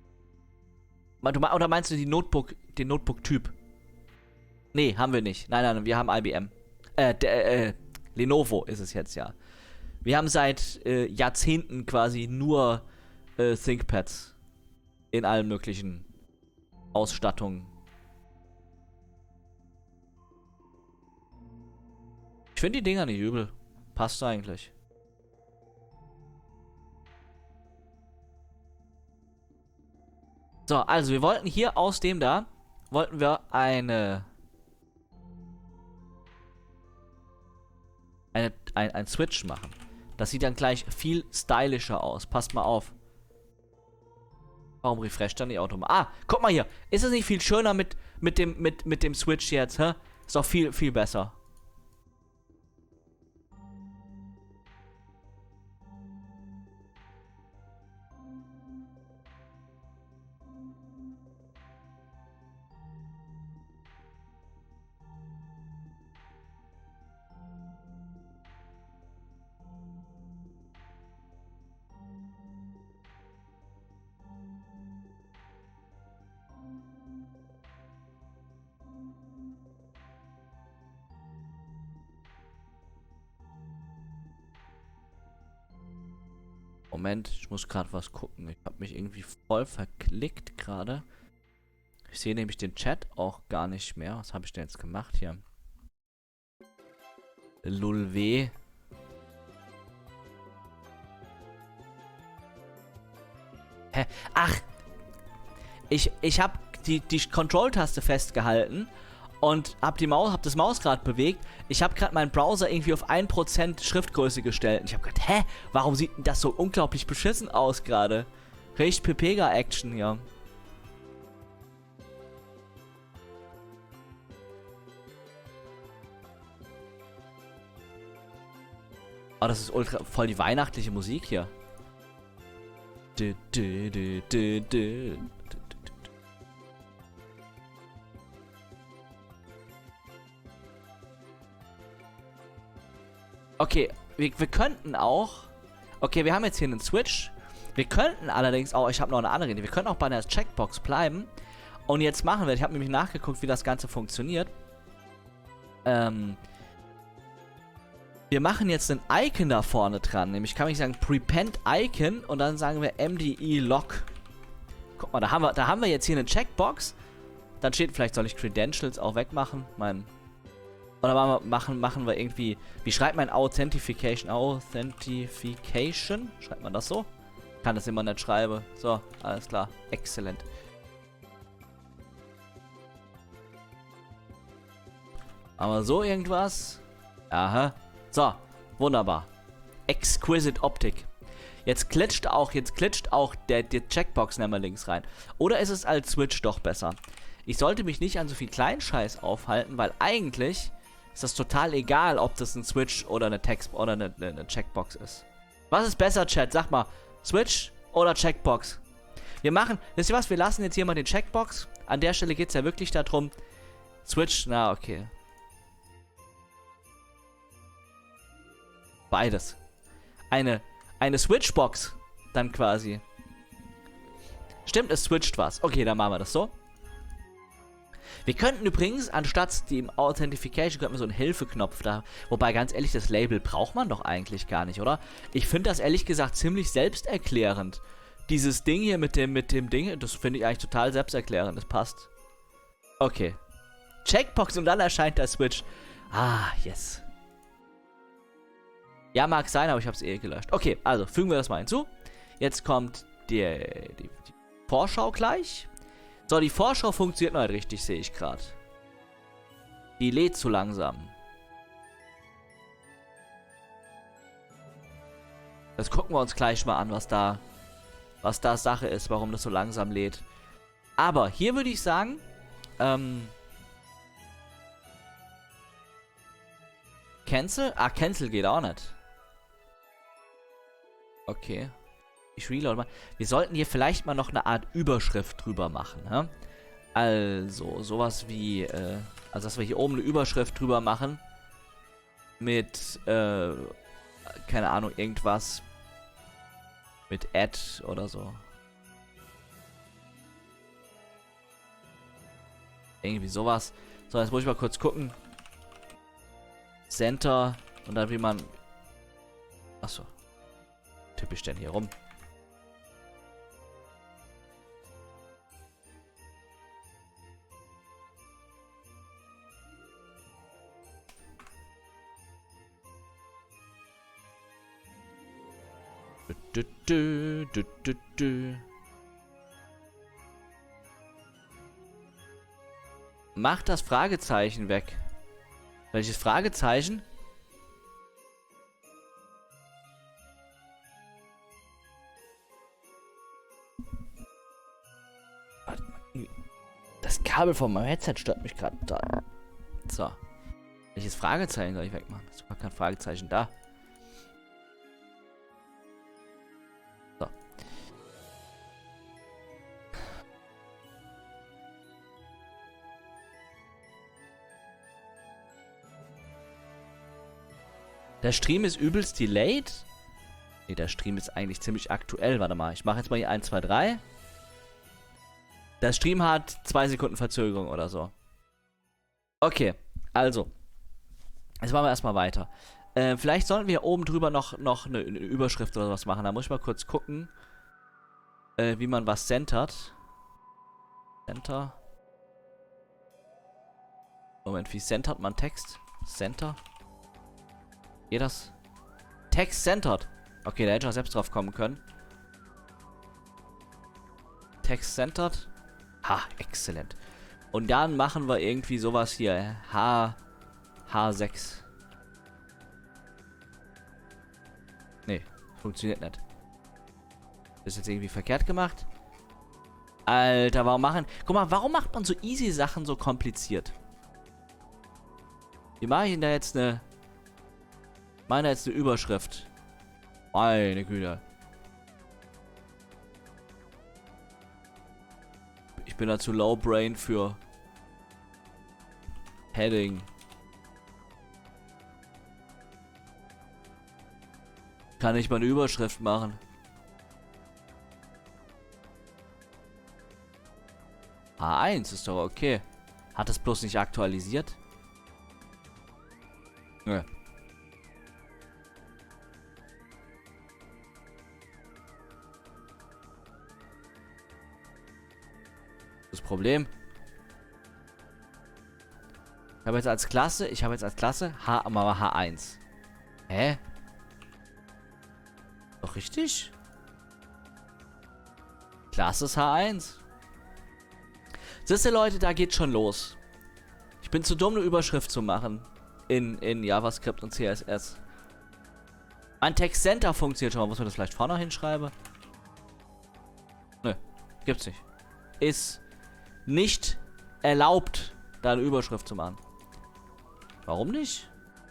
A: Oder meinst du den Notebook-Typ? Nee, haben wir nicht. Nein, wir haben IBM. Lenovo ist es jetzt, ja. Wir haben seit Jahrzehnten quasi nur ThinkPads in allen möglichen Ausstattungen. Ich finde die Dinger nicht übel. Passt eigentlich. So, also wir wollten hier aus dem da, wollten wir ein Switch machen. Das sieht dann gleich viel stylischer aus. Passt mal auf. Warum refresht dann die Automation? Ah, guck mal hier. Ist es nicht viel schöner mit dem Switch jetzt, hä? Ist doch viel, viel besser. Moment, ich muss gerade was gucken. Ich habe mich irgendwie voll verklickt gerade. Ich sehe nämlich den Chat auch gar nicht mehr. Was habe ich denn jetzt gemacht hier? Lulw. Hä? Ach! Ich habe die Control-Taste festgehalten und hab das Mausrad bewegt. Ich habe gerade meinen Browser irgendwie auf 1% Schriftgröße gestellt. Und ich habe gedacht, hä? Warum sieht denn das so unglaublich beschissen aus gerade? Richtig Pepega-Action hier. Oh, das ist ultra voll die weihnachtliche Musik hier. Okay, wir könnten auch... Okay, wir haben jetzt hier einen Switch. Wir könnten allerdings auch... Ich habe noch eine andere Idee. Wir könnten auch bei der Checkbox bleiben. Und jetzt machen wir... Ich habe nämlich nachgeguckt, wie das Ganze funktioniert. Wir machen jetzt ein Icon da vorne dran. Nämlich kann ich sagen Prepend Icon und dann sagen wir MDE Lock. Guck mal, da haben wir jetzt hier eine Checkbox. Dann steht, vielleicht soll ich Credentials auch wegmachen. Oder machen wir irgendwie... Wie schreibt man Authentification? Authentification? Schreibt man das so? Kann das immer nicht schreiben. So, alles klar. Excellent. Aber so irgendwas. Aha. So, wunderbar. Exquisite Optik. Jetzt klitscht auch die Checkbox nämlich links rein. Oder ist es als Switch doch besser? Ich sollte mich nicht an so viel Kleinscheiß aufhalten, weil eigentlich ist das total egal, ob das ein Switch oder eine Text oder eine Checkbox ist. Was ist besser, Chat? Sag mal, Switch oder Checkbox? Wisst ihr was? Wir lassen jetzt hier mal den Checkbox. An der Stelle geht es ja wirklich darum, Switch, na okay. Beides. Eine Switchbox dann quasi. Stimmt, es switcht was. Okay, dann machen wir das so. Wir könnten übrigens, anstatt dem Authentification, könnten wir so einen Hilfeknopf da. Wobei, ganz ehrlich, das Label braucht man doch eigentlich gar nicht, oder? Ich finde das ehrlich gesagt ziemlich selbsterklärend. Dieses Ding hier mit dem Ding, das finde ich eigentlich total selbsterklärend. Das passt. Okay. Checkbox und dann erscheint der Switch. Ah, yes. Ja, mag sein, aber ich habe es gelöscht. Okay, also fügen wir das mal hinzu. Jetzt kommt die Vorschau gleich. So, die Vorschau funktioniert noch nicht richtig, sehe ich gerade. Die lädt zu langsam. Das gucken wir uns gleich mal an, was da Sache ist, warum das so langsam lädt. Aber hier würde ich sagen, Cancel? Ah, Cancel geht auch nicht. Okay. Ich reload mal. Wir sollten hier vielleicht mal noch eine Art Überschrift drüber machen, ne? Also, sowas wie, also dass wir hier oben eine Überschrift drüber machen. Mit, keine Ahnung, irgendwas. Mit Add oder so. Irgendwie sowas. So, jetzt muss ich mal kurz gucken. Center. Und dann wie man... Achso. Tippe ich denn hier rum? Mach das Fragezeichen weg. Welches Fragezeichen? Das Kabel von meinem Headset stört mich gerade da. So. Welches Fragezeichen soll ich wegmachen? Es war kein Fragezeichen da. So. Der Stream ist übelst delayed? Ne, der Stream ist eigentlich ziemlich aktuell. Warte mal, ich mache jetzt mal hier 1, 2, 3. Der Stream hat 2 Sekunden Verzögerung oder so. Okay, also. Jetzt machen wir erstmal weiter. Vielleicht sollten wir oben drüber noch eine Überschrift oder was machen. Da muss ich mal kurz gucken, wie man was centert. Center. Moment, wie centert man Text? Center? Geht das? Text centered. Okay, da hätte ich auch selbst drauf kommen können. Text centered. Ha, exzellent. Und dann machen wir irgendwie sowas hier. H6. Nee, funktioniert nicht. Ist jetzt irgendwie verkehrt gemacht. Alter, warum machen... Guck mal, warum macht man so easy Sachen so kompliziert? Wie mache ich denn da jetzt eine... Meine jetzt eine Überschrift. Meine Güte. Ich bin da zu low brain für Heading. Kann ich mal eine Überschrift machen? H1 ist doch okay. Hat es bloß nicht aktualisiert? Nö. Das Problem. Ich habe jetzt als Klasse H1. Hä? Doch richtig? Klasse ist H1. Siehst du, Leute, da geht schon los. Ich bin zu dumm, eine Überschrift zu machen. In JavaScript und CSS. Mein Text Center funktioniert schon mal. Muss man das vielleicht vorne hinschreiben? Nö, gibt's nicht. Ist nicht erlaubt, da eine Überschrift zu machen. Warum nicht?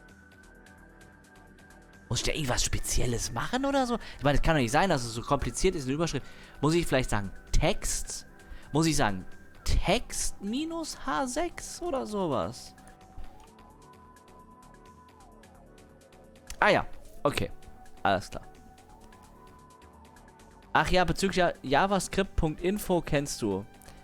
A: Muss ich da irgendwas Spezielles machen oder so? Ich meine, es kann doch nicht sein, dass es so kompliziert ist, eine Überschrift. Muss ich vielleicht sagen Text? Muss ich sagen Text minus H6 oder sowas? Ah ja, okay. Alles klar. Ach ja, bezüglich javascript.info kennst du.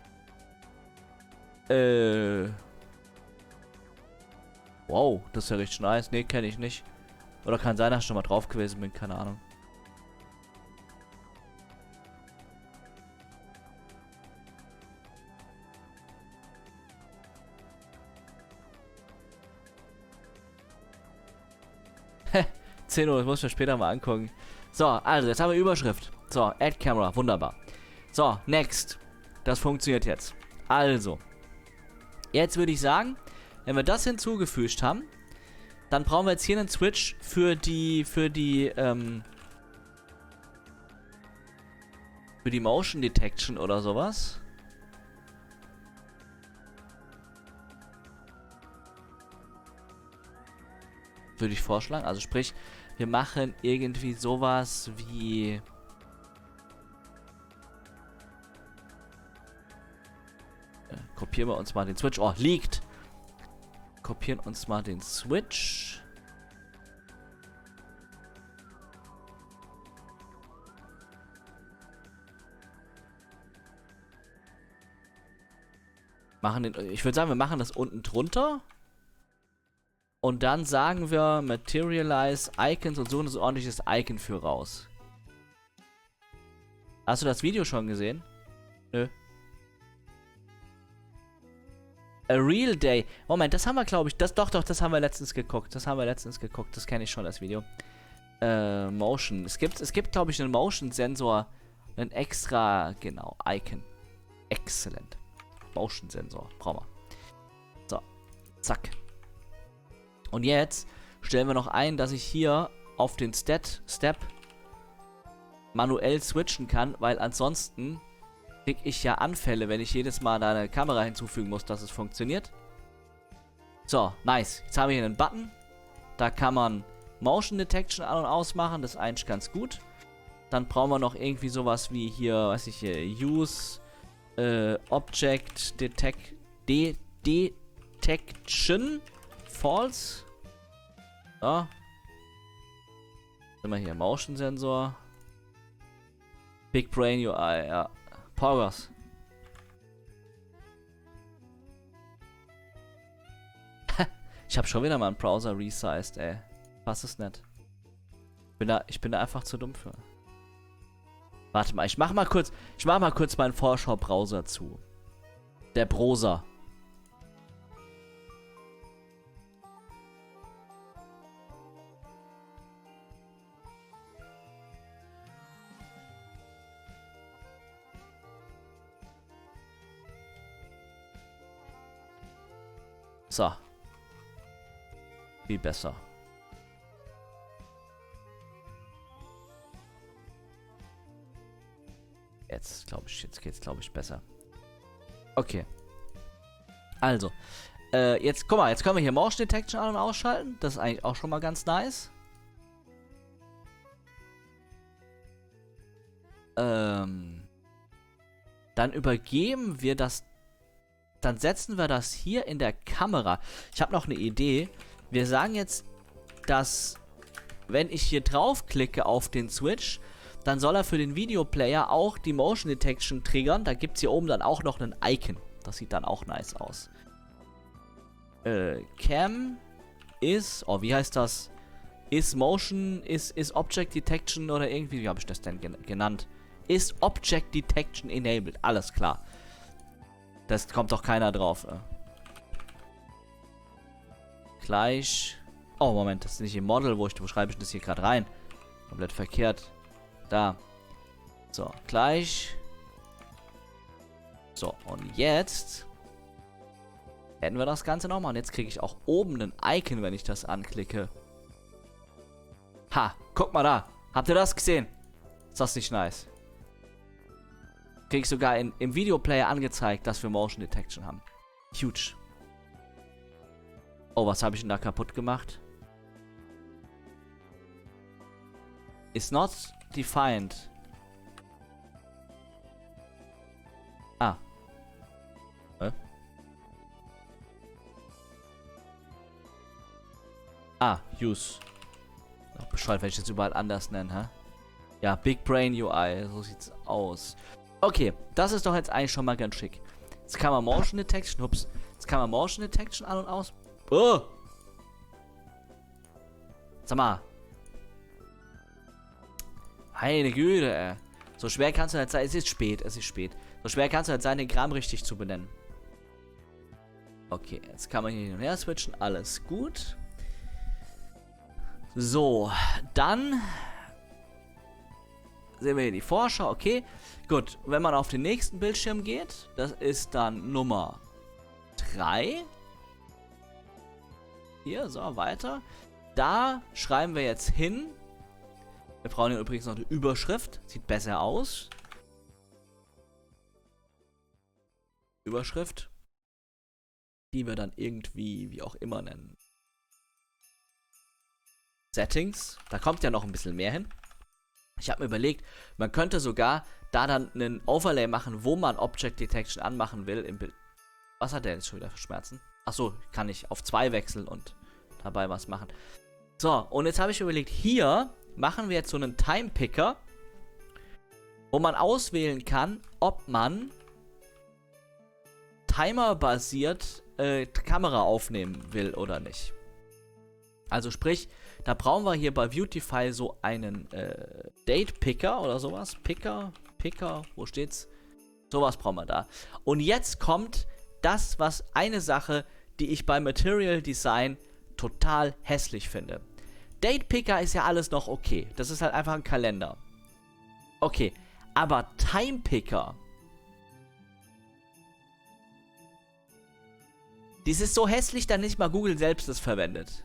A: Wow, das ist ja richtig nice. Nee, kenne ich nicht. Oder kann sein, dass ich schon mal drauf gewesen bin, keine Ahnung. Hä, 10 Uhr, das muss ich mir später mal angucken. So, also, jetzt haben wir Überschrift. So, Add Camera, wunderbar. So, next. Das funktioniert jetzt. Also, jetzt würde ich sagen, wenn wir das hinzugefügt haben, dann brauchen wir jetzt hier einen Switch für die Motion Detection oder sowas. Würde ich vorschlagen. Also sprich, wir machen irgendwie sowas wie... kopieren wir uns mal den Switch. Oh, liegt. Kopieren uns mal den Switch. Ich würde sagen, wir machen das unten drunter. Und dann sagen wir Materialize Icons und suchen das ordentliches Icon für raus. Hast du das Video schon gesehen? Nö. A Real Day. Moment, das haben wir, glaube ich. Das haben wir letztens geguckt. Das kenne ich schon, das Video. Motion. Es gibt, glaube ich, einen Motion-Sensor. Einen extra, genau, Icon. Excellent. Motion-Sensor. Brauchen wir. So. Zack. Und jetzt stellen wir noch ein, dass ich hier auf den Step manuell switchen kann, weil ansonsten kriege ich ja Anfälle, wenn ich jedes Mal da eine Kamera hinzufügen muss, dass es funktioniert. So, nice. Jetzt haben wir hier einen Button. Da kann man Motion Detection an- und ausmachen. Das ist eigentlich ganz gut. Dann brauchen wir noch irgendwie sowas wie hier, weiß ich hier, Use Object Detection False. So. Sind wir hier, Motion Sensor. Big Brain UI, ja. Powers. Ich habe schon wieder mal einen Browser resized, ey. Was ist nett? Ich bin da einfach zu dumm für. Warte mal, ich mach mal kurz meinen Vorschau-Browser zu. Der Browser. So. Viel besser. Jetzt geht's, glaube ich, besser. Okay. Also. Jetzt, guck mal, jetzt können wir hier Motion Detection an- und ausschalten. Das ist eigentlich auch schon mal ganz nice. Dann übergeben wir das. Dann setzen wir das hier in der Kamera. Ich habe noch eine Idee. Wir sagen jetzt, dass, wenn ich hier draufklicke auf den Switch, dann soll er für den Videoplayer auch die Motion Detection triggern. Da gibt es hier oben dann auch noch einen Icon. Das sieht dann auch nice aus. Cam ist, oh, wie heißt das? Ist Motion, ist Object Detection oder irgendwie, wie habe ich das denn genannt? Ist Object Detection enabled. Alles klar. Das kommt doch keiner drauf. Gleich. Oh, Moment, das ist nicht im Model. Wo schreibe ich das hier gerade rein? Komplett verkehrt. Da. So, gleich. So, und jetzt hätten wir das Ganze nochmal. Und jetzt kriege ich auch oben ein Icon, wenn ich das anklicke. Ha, guck mal da. Habt ihr das gesehen? Ist das nicht nice? Kriege ich sogar im Videoplayer angezeigt, dass wir Motion Detection haben. Huge. Oh, was habe ich denn da kaputt gemacht? Is not defined. Ah. Use. Ach, bescheuert, wenn ich das überall anders nenne, hä? Ja, Big Brain UI. So sieht's aus. Okay, das ist doch jetzt eigentlich schon mal ganz schick. Jetzt kann man Motion Detection, ups. Jetzt kann man Motion Detection an- und aus. Oh! Sag mal. Meine Güte, ey. So schwer kannst du halt sein. Es ist spät. So schwer kannst du halt sein, den Kram richtig zu benennen. Okay, jetzt kann man hier hin und her switchen. Alles gut. So, dann sehen wir hier die Vorschau. Okay, gut. Wenn man auf den nächsten Bildschirm geht, das ist dann Nummer 3. Hier, so, weiter. Da schreiben wir jetzt hin. Wir brauchen hier übrigens noch eine Überschrift. Sieht besser aus. Überschrift. Die wir dann irgendwie, wie auch immer, nennen. Settings. Da kommt ja noch ein bisschen mehr hin. Ich habe mir überlegt, man könnte sogar da dann einen Overlay machen, wo man Object Detection anmachen will im Bild. Was hat der jetzt schon wieder für Schmerzen? Achso, kann ich auf 2 wechseln und dabei was machen. So, und jetzt habe ich überlegt, hier machen wir jetzt so einen Time Picker, wo man auswählen kann, ob man timerbasiert Kamera aufnehmen will oder nicht. Also sprich, da brauchen wir hier bei Beautify so einen Date Picker oder sowas. Picker, wo steht's? Sowas brauchen wir da. Und jetzt kommt das, was eine Sache, die ich bei Material Design total hässlich finde. Date Picker ist ja alles noch okay. Das ist halt einfach ein Kalender. Okay, aber Time Picker. Dies ist so hässlich, dass nicht mal Google selbst das verwendet.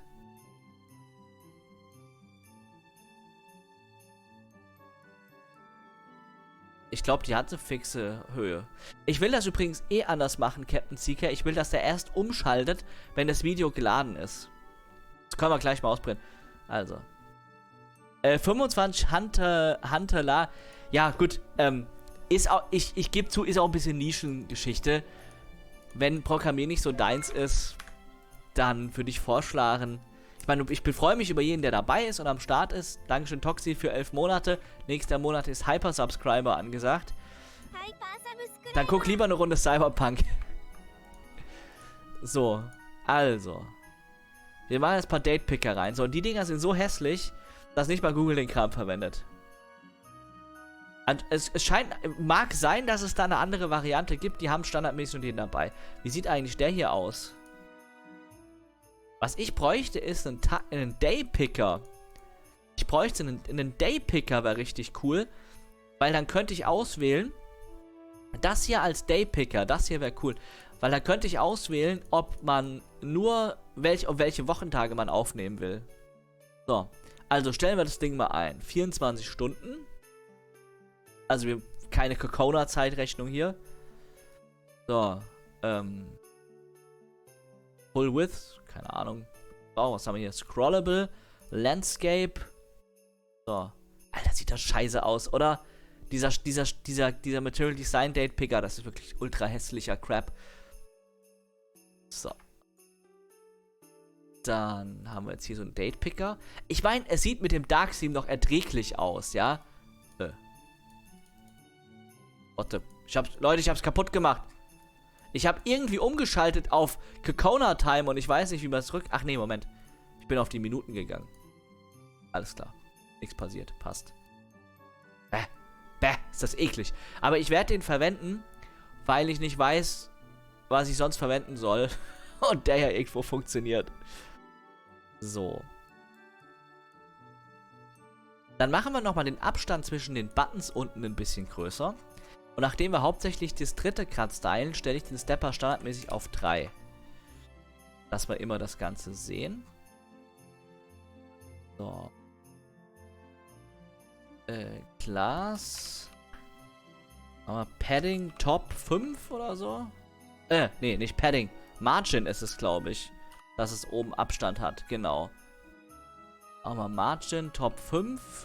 A: Ich glaube, die hat eine fixe Höhe. Ich will das übrigens eh anders machen, Captain Seeker. Ich will, dass der erst umschaltet, wenn das Video geladen ist. Das können wir gleich mal ausprobieren. Also. 25 Hunter La. Ja, gut. Ist auch, ich gebe zu, ist auch ein bisschen Nischengeschichte. Wenn Programmieren nicht so deins ist, dann würde ich vorschlagen. Ich meine, ich freue mich über jeden, der dabei ist und am Start ist. Dankeschön, Toxi, für 11 Monate. Nächster Monat ist Hyper-Subscriber angesagt. Dann guck lieber eine Runde Cyberpunk. So, also. Wir machen jetzt ein paar Date-Picker rein. So, und die Dinger sind so hässlich, dass nicht mal Google den Kram verwendet. Und es mag sein, dass es da eine andere Variante gibt. Die haben standardmäßig und den dabei. Wie sieht eigentlich der hier aus? Was ich bräuchte, ist einen Day-Picker. Ich bräuchte einen Day-Picker, wäre richtig cool. Weil dann könnte ich auswählen, das hier als Day-Picker, das hier wäre cool. Weil dann könnte ich auswählen, ob man nur, auf welche Wochentage man aufnehmen will. So, also stellen wir das Ding mal ein. 24 Stunden. Also keine Kokona-Zeitrechnung hier. So, Full Width, keine Ahnung. Oh, was haben wir hier? Scrollable, Landscape. So. Alter, sieht das scheiße aus, oder? Dieser Material Design Date Picker, das ist wirklich ultra hässlicher Crap. So. Dann haben wir jetzt hier so einen Date Picker. Ich meine, es sieht mit dem Dark Theme noch erträglich aus, ja? Warte. Leute, ich hab's kaputt gemacht. Ich habe irgendwie umgeschaltet auf Kokona Time und ich weiß nicht, wie man es zurück... Ach nee, Moment. Ich bin auf die Minuten gegangen. Alles klar. Nichts passiert. Passt. Bäh, ist das eklig. Aber ich werde den verwenden, weil ich nicht weiß, was ich sonst verwenden soll. Und der ja irgendwo funktioniert. So. Dann machen wir nochmal den Abstand zwischen den Buttons unten ein bisschen größer. Und nachdem wir hauptsächlich das dritte Cut stylen, stelle ich den Stepper standardmäßig auf 3. Dass wir immer das Ganze sehen. So. Class. Machen wir Padding Top 5 oder so? Nee, nicht Padding. Margin ist es, glaube ich. Dass es oben Abstand hat, genau. Machen wir Margin Top 5.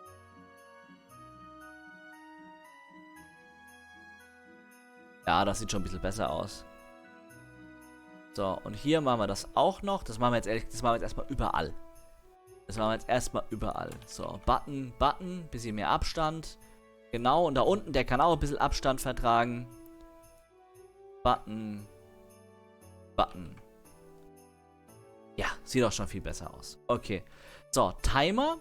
A: Ja, das sieht schon ein bisschen besser aus. So, und hier machen wir das auch noch. Das machen wir jetzt erstmal überall. So, Button, bisschen mehr Abstand. Genau, und da unten, der kann auch ein bisschen Abstand vertragen. Button. Ja, sieht doch schon viel besser aus. Okay. So, Timer.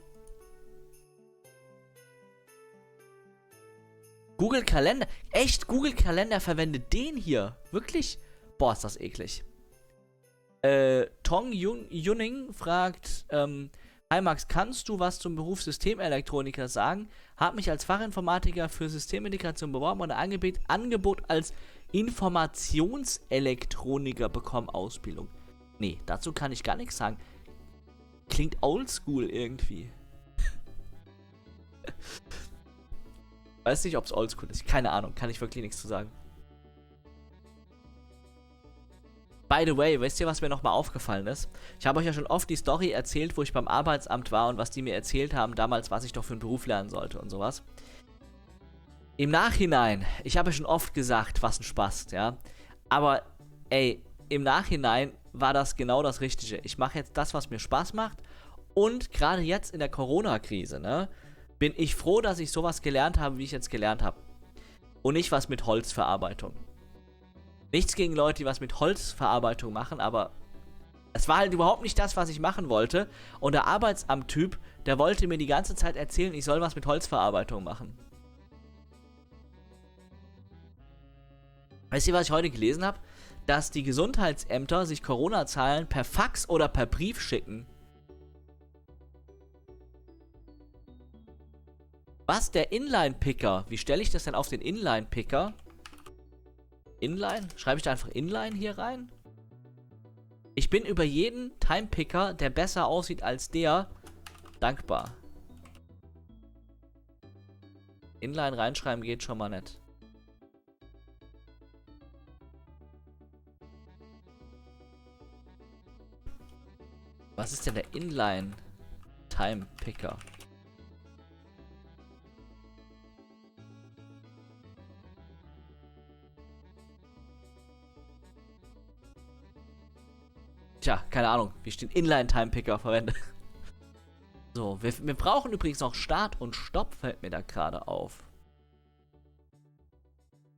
A: Google Kalender. Echt, Google Kalender verwendet den hier. Wirklich? Boah, ist das eklig. Tong Yuning fragt, hi Max, kannst du was zum Beruf Systemelektroniker sagen? Hab mich als Fachinformatiker für Systemintegration beworben und ein Angebot als Informationselektroniker bekommen, Ausbildung. Nee, dazu kann ich gar nichts sagen. Klingt oldschool irgendwie. Weiß nicht, ob es oldschool ist. Keine Ahnung, kann ich wirklich nichts zu sagen. By the way, wisst ihr, was mir nochmal aufgefallen ist? Ich habe euch ja schon oft die Story erzählt, wo ich beim Arbeitsamt war und was die mir erzählt haben damals, was ich doch für einen Beruf lernen sollte und sowas. Im Nachhinein, ich habe ja schon oft gesagt, was ein Spaß, ja. Aber, ey, im Nachhinein war das genau das Richtige. Ich mache jetzt das, was mir Spaß macht. Und gerade jetzt in der Corona-Krise, ne, bin ich froh, dass ich sowas gelernt habe, wie ich jetzt gelernt habe. Und nicht was mit Holzverarbeitung. Nichts gegen Leute, die was mit Holzverarbeitung machen, aber es war halt überhaupt nicht das, was ich machen wollte. Und der Arbeitsamt-Typ, der wollte mir die ganze Zeit erzählen, ich soll was mit Holzverarbeitung machen. Weißt ihr, was ich heute gelesen habe? Dass die Gesundheitsämter sich Corona-Zahlen per Fax oder per Brief schicken. Was? Der Inline-Picker? Wie stelle ich das denn auf den Inline-Picker? Inline? Schreibe ich da einfach Inline hier rein? Ich bin über jeden Time-Picker, der besser aussieht als der, dankbar. Inline reinschreiben geht schon mal nicht. Was ist denn der Inline-Time-Picker? Tja, keine Ahnung, wie ich den Inline-Time-Picker verwende. So, wir brauchen übrigens noch Start und Stopp, fällt mir da gerade auf.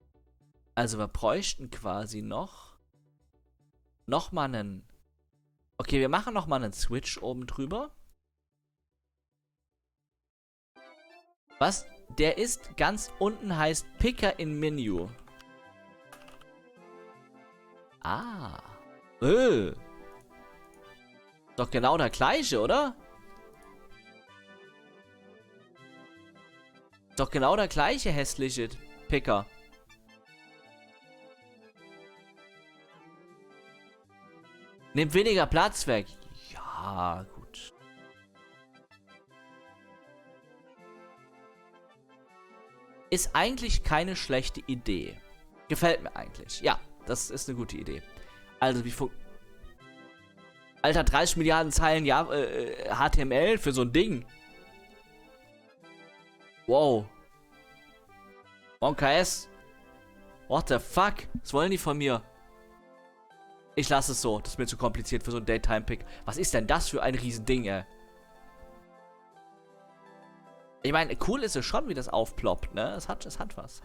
A: Also wir bräuchten quasi noch mal einen Okay, wir machen nochmal einen Switch oben drüber. Was? Der ist ganz unten, heißt Picker in Menu. Ah. Doch genau der gleiche, oder? Doch genau der gleiche hässliche Picker. Nimmt weniger Platz weg. Ja, gut. Ist eigentlich keine schlechte Idee. Gefällt mir eigentlich. Ja, das ist eine gute Idee. Also, Alter, 30 Milliarden Zeilen, ja, HTML für so ein Ding. Wow. OnKS. What the fuck? Was wollen die von mir? Ich lasse es so. Das ist mir zu kompliziert für so ein Daytime-Pick. Was ist denn das für ein Riesending, ey? Ich meine, cool ist es schon, wie das aufploppt, ne? Es hat was.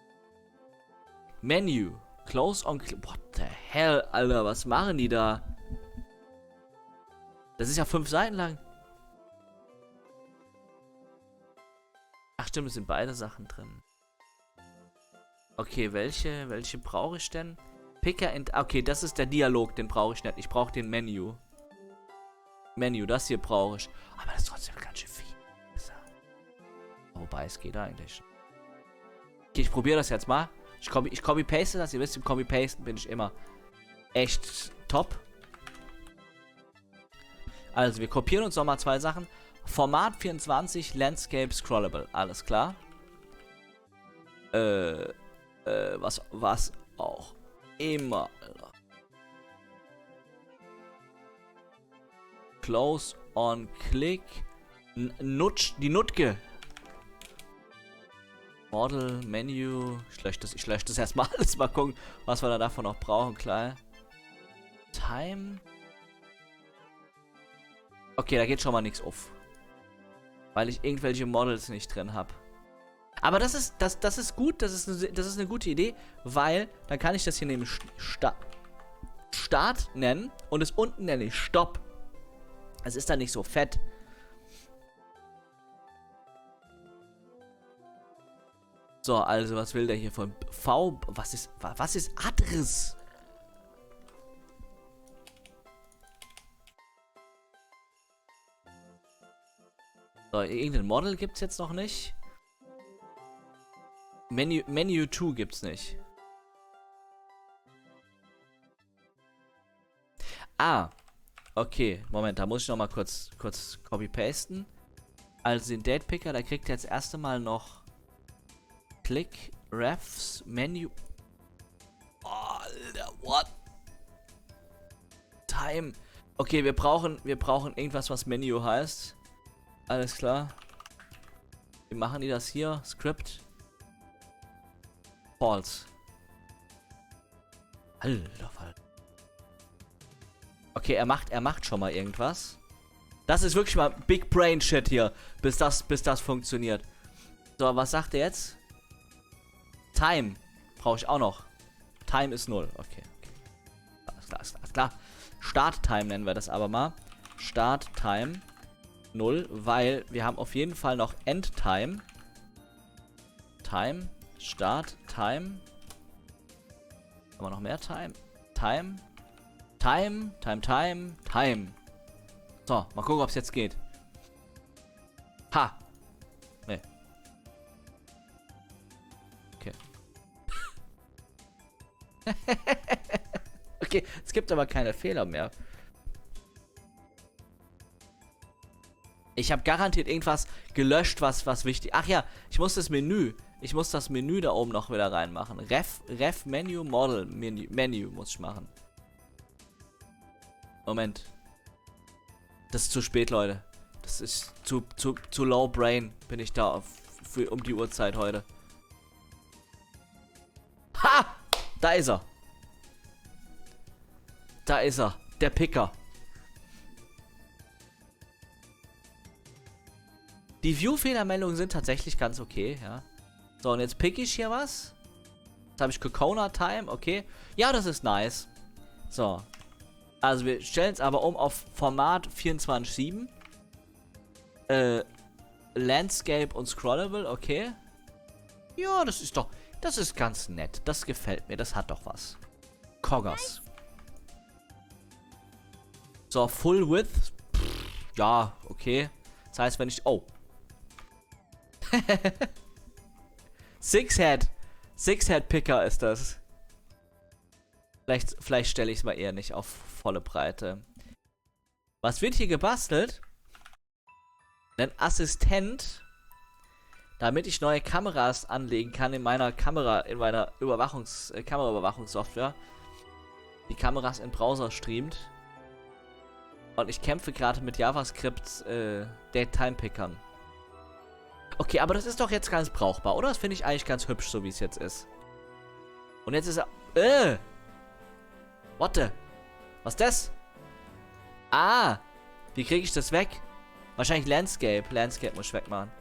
A: Menu. Close on... What the hell, Alter? Was machen die da? Das ist ja 5 Seiten lang. Ach stimmt, es sind beide Sachen drin. Okay, welche brauche ich denn? Picker and... Okay, das ist der Dialog, den brauche ich nicht. Ich brauche den Menu. Das hier brauche ich. Aber das ist trotzdem ganz schön viel. Wobei, es geht eigentlich. Okay, ich probiere das jetzt mal. Ich copy-paste das. Ihr wisst, im Copy-Pasten bin ich immer echt top. Also, wir kopieren uns nochmal 2 Sachen. Format 24, Landscape Scrollable. Alles klar. Was auch immer. Close on Click. Die Nutke. Model, Menu. Ich lösche das erstmal alles. Mal gucken, was wir da davon noch brauchen. Klar. Time. Okay, da geht schon mal nichts auf. Weil ich irgendwelche Models nicht drin habe. Aber das ist gut. Das ist eine gute Idee. Weil dann kann ich das hier nämlich Start nennen. Und es unten nenne ich Stopp. Es ist dann nicht so fett. So, also, was will der hier von V? Was ist Adress? So, irgendein Model gibt's jetzt noch nicht. Menu 2 gibt's nicht. Ah. Okay, Moment, da muss ich noch mal kurz copy-pasten. Also den Date Picker, da kriegt ihr jetzt erst einmal noch Click, Refs, Menu. Oh, Alter, what? Time. Okay, wir brauchen irgendwas, was Menu heißt. Alles klar. Wie machen die das hier? Script. False. Alter, Fall. Okay, er macht schon mal irgendwas. Das ist wirklich mal Big Brain Shit hier, bis das funktioniert. So, was sagt er jetzt? Time. Brauche ich auch noch. Time ist 0. Okay. Alles klar. Start Time nennen wir das aber mal. Start Time 0, weil wir haben auf jeden Fall noch End Time. Time. Start Time. Haben wir noch mehr Time? Time. So, mal gucken, ob es jetzt geht. Ha. Nee. Okay. Okay, es gibt aber keine Fehler mehr. Ich habe garantiert irgendwas gelöscht, was wichtig... Ach ja, ich muss das Menü da oben noch wieder reinmachen. Ref Menu Model Menu muss ich machen. Moment. Das ist zu spät, Leute. Das ist zu low brain bin ich da um die Uhrzeit heute. Ha! Da ist er. Da ist er. Der Picker. Die View-Fehlermeldungen sind tatsächlich ganz okay, ja. So, und jetzt pick ich hier was. Jetzt habe ich Kokona Time, okay. Ja, das ist nice. So. Also wir stellen es aber um auf Format 24:7. Landscape und Scrollable, okay. Ja, das ist ganz nett. Das gefällt mir, das hat doch was. Coggers. So, Full Width. Pff, ja, okay. Das heißt, wenn ich... Oh. Six-Head Picker ist das. Vielleicht stelle ich es mal eher nicht auf volle Breite. Was wird hier gebastelt? Ein Assistent, damit ich neue Kameras anlegen kann in meiner Kameraüberwachungssoftware. Die Kameras im Browser streamt. Und ich kämpfe gerade mit JavaScript Date-Time-Pickern. Okay, aber das ist doch jetzt ganz brauchbar, oder? Das finde ich eigentlich ganz hübsch, so wie es jetzt ist. Und jetzt ist er... What the? Was ist das? Ah! Wie kriege ich das weg? Wahrscheinlich Landscape. Landscape muss ich wegmachen.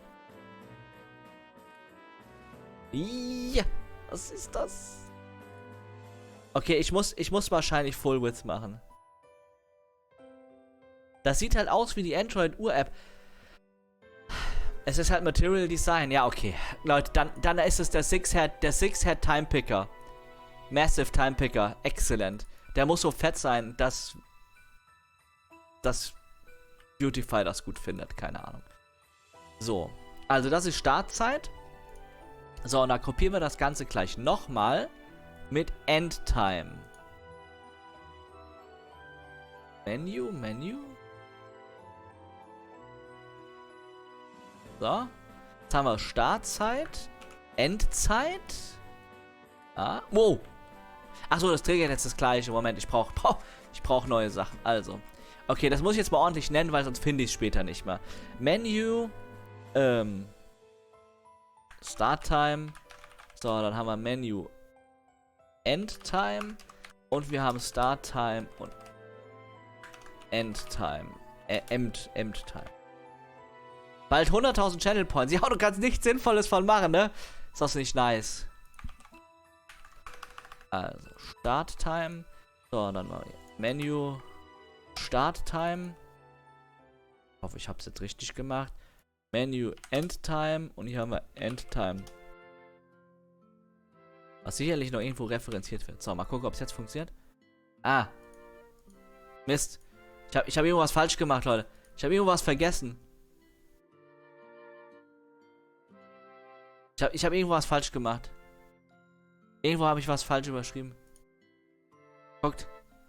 A: Ja! Was ist das? Okay, ich muss wahrscheinlich Full Width machen. Das sieht halt aus wie die Android-Ur-App. Es ist halt Material Design. Ja, okay. Leute, dann ist es der Six-Head Time Picker. Massive Time Picker. Excellent. Der muss so fett sein, dass Beautify das gut findet. Keine Ahnung. So. Also das ist Startzeit. So, und dann kopieren wir das Ganze gleich nochmal mit Endtime. Menü. So. Jetzt haben wir Startzeit. Endzeit. Ah. Wow. Achso, das triggert jetzt das gleiche. Moment, ich brauch neue Sachen. Also. Okay, das muss ich jetzt mal ordentlich nennen, weil sonst finde ich es später nicht mehr. Menü. Starttime. So, dann haben wir Menü. Endtime. Und wir haben Starttime und Endtime. Endtime. Bald 100.000 Channel Points. Ja, du kannst nichts Sinnvolles von machen, ne? Ist das nicht nice? Also, Starttime. So, dann mal Menü. Starttime. Ich hoffe, ich habe es jetzt richtig gemacht. Menü Endtime. Und hier haben wir Endtime. Was sicherlich noch irgendwo referenziert wird. So, mal gucken, ob es jetzt funktioniert. Ah. Mist. Ich hab irgendwas falsch gemacht, Leute. Ich habe irgendwas vergessen. Ich hab irgendwas falsch gemacht. Irgendwo habe ich was falsch überschrieben. Guckt.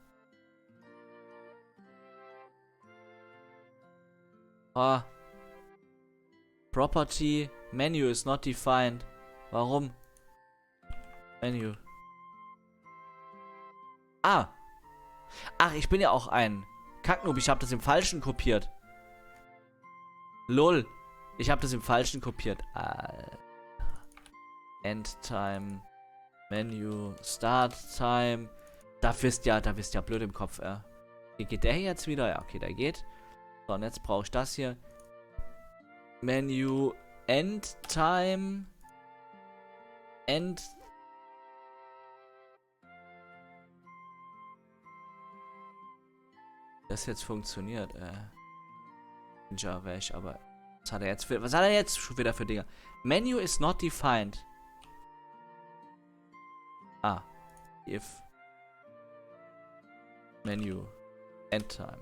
A: Ah. Property. Menu is not defined. Warum? Menu. Ah. Ach, ich bin ja auch ein Kacknoob. Ich habe das im Falschen kopiert. Lol. Ich habe das im Falschen kopiert. Endtime. Menü. Starttime. Da bist ja blöd im Kopf, Geht der jetzt wieder? Ja, okay, der geht. So, und jetzt brauche ich das hier. Menü. Endtime. Das jetzt funktioniert, Ninja wäre ich, aber was hat er jetzt schon wieder für Dinger? Menu is not defined. Ah. If. Menu. Endtime.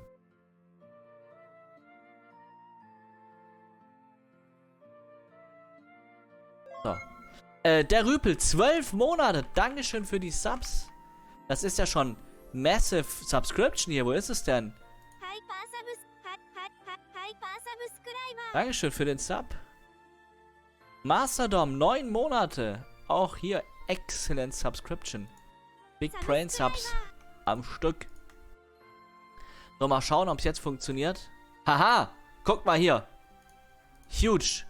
A: So. Der Rüpel, 12 Monate. Dankeschön für die Subs. Das ist ja schon Massive Subscription hier. Wo ist es denn? Dankeschön für den Sub. Masterdom, 9 Monate. Auch hier Excellent Subscription. Big Brain Subs am Stück. So, mal schauen, ob es jetzt funktioniert. Haha, guck mal hier. Huge.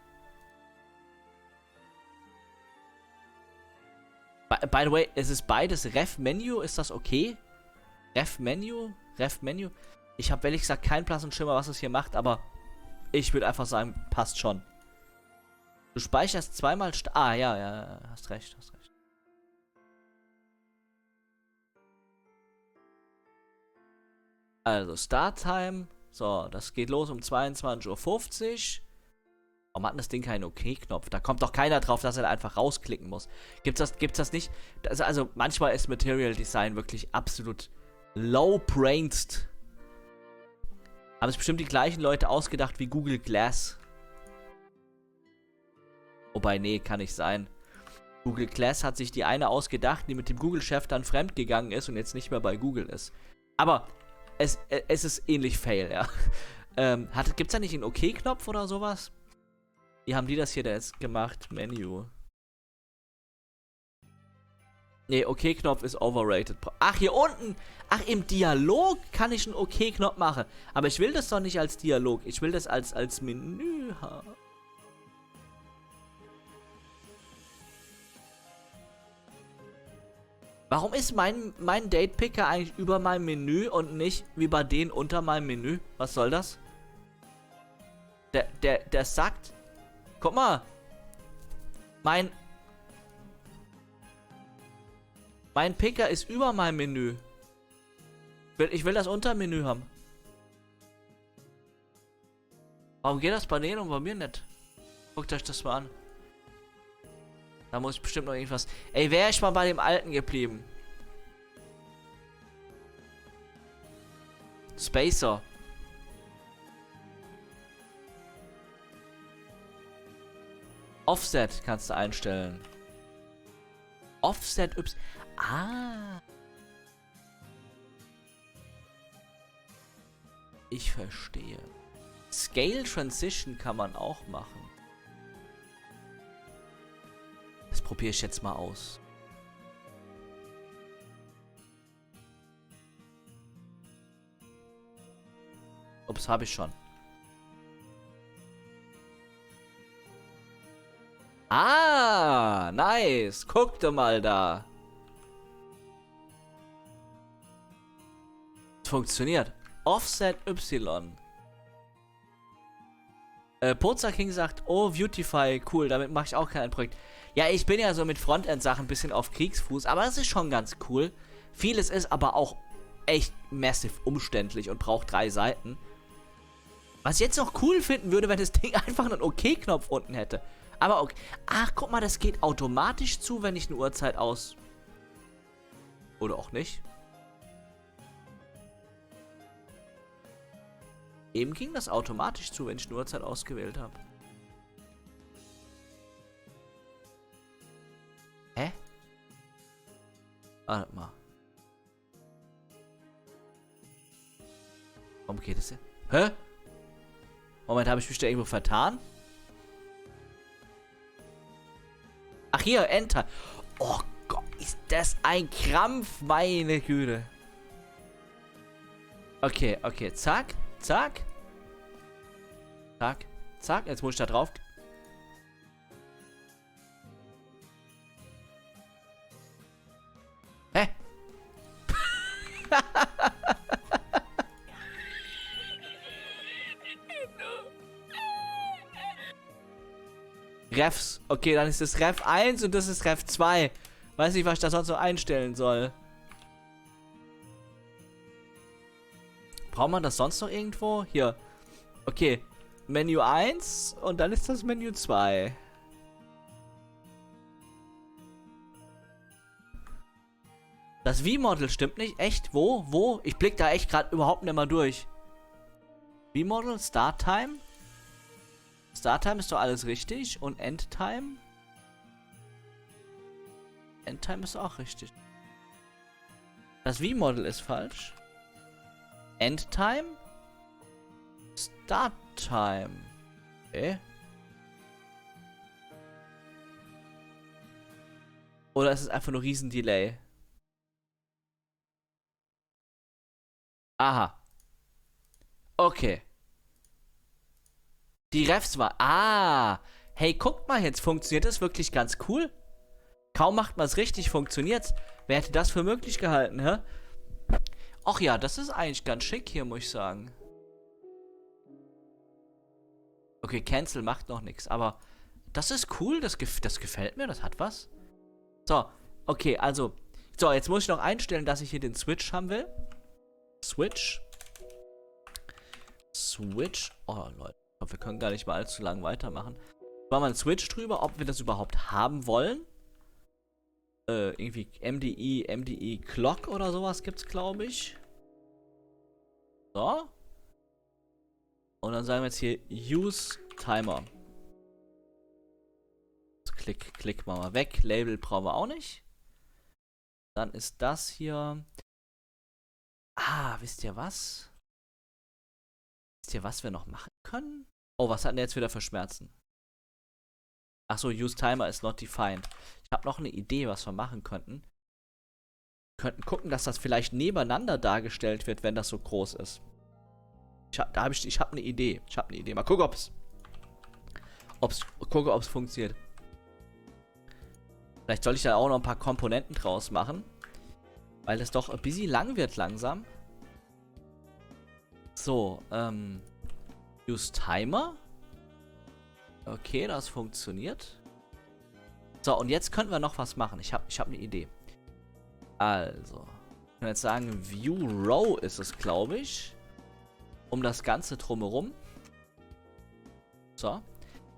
A: By the way, es ist beides Ref-Menü. Ist das okay? Ref-Menü? Ref-Menü? Ich habe ehrlich gesagt keinen blassen Schimmer, was es hier macht, aber ich würde einfach sagen, passt schon. Du speicherst zweimal... ja, hast recht. Also, Starttime. So, das geht los um 22:50 Uhr. Warum hat denn das Ding keinen OK-Knopf? Da kommt doch keiner drauf, dass er da einfach rausklicken muss. Gibt's das nicht? Also, manchmal ist Material Design wirklich absolut low-brained. Haben es bestimmt die gleichen Leute ausgedacht wie Google Glass. Wobei, nee, kann nicht sein. Google Glass hat sich die eine ausgedacht, die mit dem Google-Chef dann fremdgegangen ist und jetzt nicht mehr bei Google ist. Aber es ist ähnlich fail, ja. Gibt's da nicht einen OK-Knopf oder sowas? Wie haben die das hier da jetzt gemacht? Menü. Nee, OK-Knopf ist overrated. Ach, hier unten. Ach, im Dialog kann ich einen OK-Knopf machen. Aber ich will das doch nicht als Dialog. Ich will das als Menü haben. Warum ist mein Date-Picker eigentlich über meinem Menü und nicht wie bei denen unter meinem Menü? Was soll das? Der sagt... Guck mal. Mein Picker ist über meinem Menü. Ich will das Untermenü haben. Warum geht das bei denen und bei mir nicht? Guckt euch das mal an. Da muss ich bestimmt noch irgendwas... Ey, wäre ich mal bei dem Alten geblieben. Spacer. Offset kannst du einstellen. Offset Y. Ah. Ich verstehe. Scale Transition kann man auch machen. Das probiere ich jetzt mal aus. Ups, habe ich schon. Ah, nice. Guck doch mal da. Funktioniert. Offset Y. Poza King sagt, oh, Beautify, cool, damit mache ich auch kein Projekt. Ja, ich bin ja so mit Frontend-Sachen ein bisschen auf Kriegsfuß, aber es ist schon ganz cool. Vieles ist aber auch echt massiv umständlich und braucht 3 Seiten. Was ich jetzt noch cool finden würde, wenn das Ding einfach einen OK-Knopf unten hätte. Aber okay. Ach, guck mal, das geht automatisch zu, wenn ich eine Uhrzeit aus... Oder auch nicht. Eben ging das automatisch zu, wenn ich eine Uhrzeit ausgewählt habe. Hä? Warte mal. Warum geht das denn? Hä? Moment, habe ich mich da irgendwo vertan? Ach hier, Enter. Oh Gott, ist das ein Krampf, meine Güte. Okay, okay, zack, zack. Zack, zack, jetzt muss ich da drauf. Hä? Refs. Okay, dann ist das Ref 1 und das ist Ref 2. Weiß nicht, was ich da sonst so einstellen soll. Braucht man das sonst noch irgendwo? Hier. Okay. Menü 1 und dann ist das Menü 2. Das V-Model stimmt nicht. Echt? Wo? Wo? Ich blick da echt gerade überhaupt nicht mal durch. V-Model, Start-Time. Start-Time ist doch alles richtig. Und End-Time? End-Time ist auch richtig. Das V-Model ist falsch. End-Time? Start-Time. Okay. Oder ist es einfach nur Riesen-Delay? Aha. Okay. Die Refs war... Ah. Hey, guckt mal, jetzt funktioniert das wirklich ganz cool. Kaum macht man es richtig, funktioniert's. Wer hätte das für möglich gehalten, hä? Ach ja, das ist eigentlich ganz schick hier, muss ich sagen. Okay, Cancel macht noch nichts, aber das ist cool, das gefällt mir, das hat was. So, okay, also, so, jetzt muss ich noch einstellen, dass ich hier den Switch haben will. Switch. Switch. Oh, Leute. Ich glaube, wir können gar nicht mal allzu lang weitermachen. Machen wir einen Switch drüber, ob wir das überhaupt haben wollen. Irgendwie MDI Clock oder sowas gibt's, glaube ich. So. Und dann sagen wir jetzt hier Use Timer. Klick mal weg. Label brauchen wir auch nicht. Dann ist das hier. Ah, wisst ihr was? Wisst ihr, was wir noch machen können? Oh, was hat denn jetzt wieder für Schmerzen? Achso, Use Timer is not defined. Ich habe noch eine Idee, was wir machen könnten. Wir könnten gucken, dass das vielleicht nebeneinander dargestellt wird, wenn das so groß ist. Ich habe eine Idee. Mal gucken, ob es funktioniert. Vielleicht soll ich da auch noch ein paar Komponenten draus machen. Weil es doch ein bisschen lang wird langsam. So, Use Timer. Okay, das funktioniert. So, und jetzt könnten wir noch was machen. Ich hab eine Idee. Also, ich kann jetzt sagen, View Row ist es, glaube ich. Um das Ganze drumherum. So.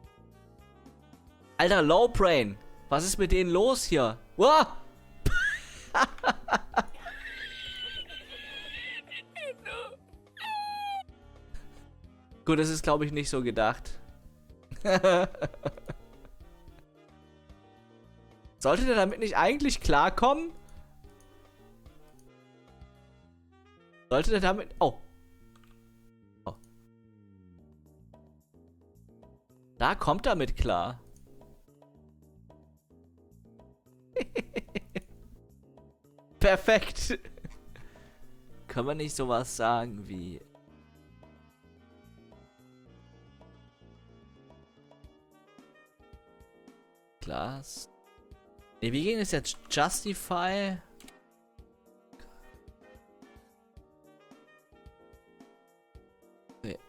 A: Alter, Low Brain. Was ist mit denen los hier? Wow! Gut, das ist, glaube ich, nicht so gedacht. Sollte der damit nicht eigentlich klarkommen? Sollte der damit... Oh. Oh. Da kommt er mit klar. Perfekt. Können wir nicht sowas sagen wie... Glas. Ne, wie ging es jetzt? Justify. Nee.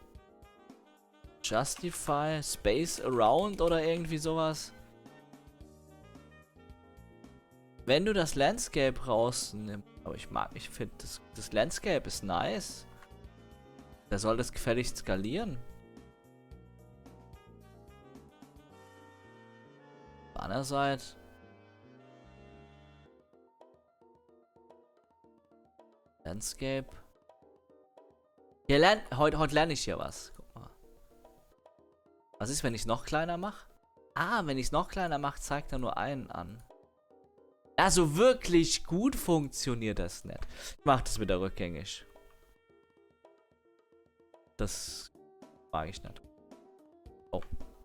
A: Justify Space Around oder irgendwie sowas. Wenn du das Landscape rausnimmst. Aber ich finde, das Landscape ist nice. Da soll das gefälligst skalieren. Seite. Landscape. Heute lerne ich hier was. Guck mal. Was ist, wenn ich es noch kleiner mache? Ah, wenn ich es noch kleiner mache, zeigt er nur einen an. Also wirklich gut funktioniert das nicht. Ich mache das wieder rückgängig. Das mag ich nicht. Oh.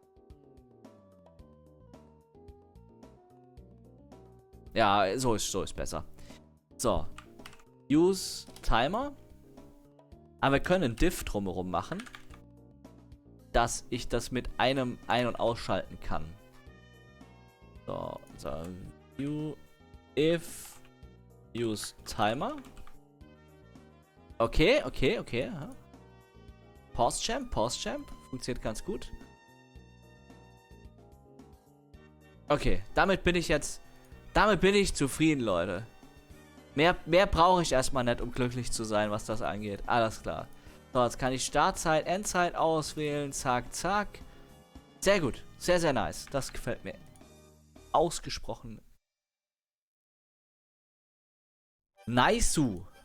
A: Ja, so ist besser. So. Use Timer. Aber wir können einen Diff drumherum machen. Dass ich das mit einem Ein- und Ausschalten kann. So. View if use Timer. Okay. Ja. Pause Champ. Funktioniert ganz gut. Okay, damit bin ich zufrieden, Leute. Mehr brauche ich erstmal nicht, um glücklich zu sein, was das angeht. Alles klar. So, jetzt kann ich Startzeit, Endzeit auswählen. Zack, zack. Sehr gut. Sehr, sehr nice. Das gefällt mir. Ausgesprochen. Nice.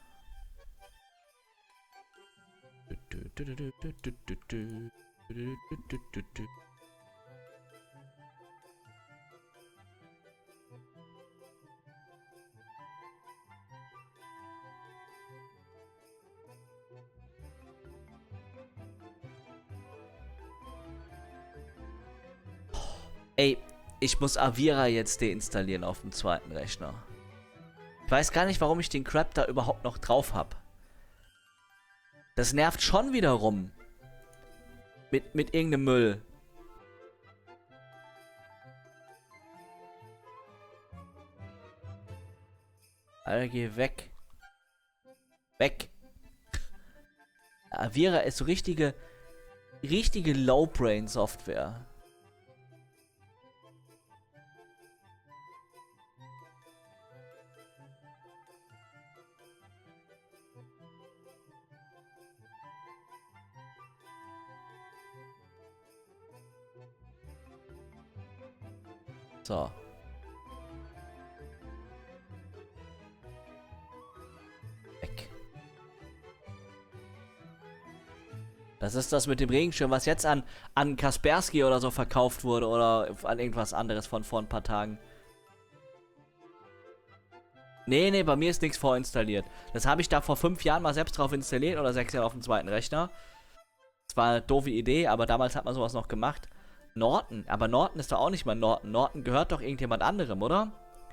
A: Ey, ich muss Avira jetzt deinstallieren auf dem zweiten Rechner. Ich weiß gar nicht, warum ich den Crap da überhaupt noch drauf habe. Das nervt schon wieder rum. Mit irgendeinem Müll. Alter, geh weg. Weg. Avira ist so richtige Low-Brain-Software. So. Weg. Das ist das mit dem Regenschirm, was jetzt an Kaspersky oder so verkauft wurde oder an irgendwas anderes von vor ein paar Tagen. Nee, bei mir ist nichts vorinstalliert. Das habe ich da vor 5 Jahren mal selbst drauf installiert oder 6 Jahre auf dem zweiten Rechner. Das war eine doofe Idee, aber damals hat man sowas noch gemacht. Norton, aber Norton ist doch auch nicht mal Norton. Norton gehört doch irgendjemand anderem, oder?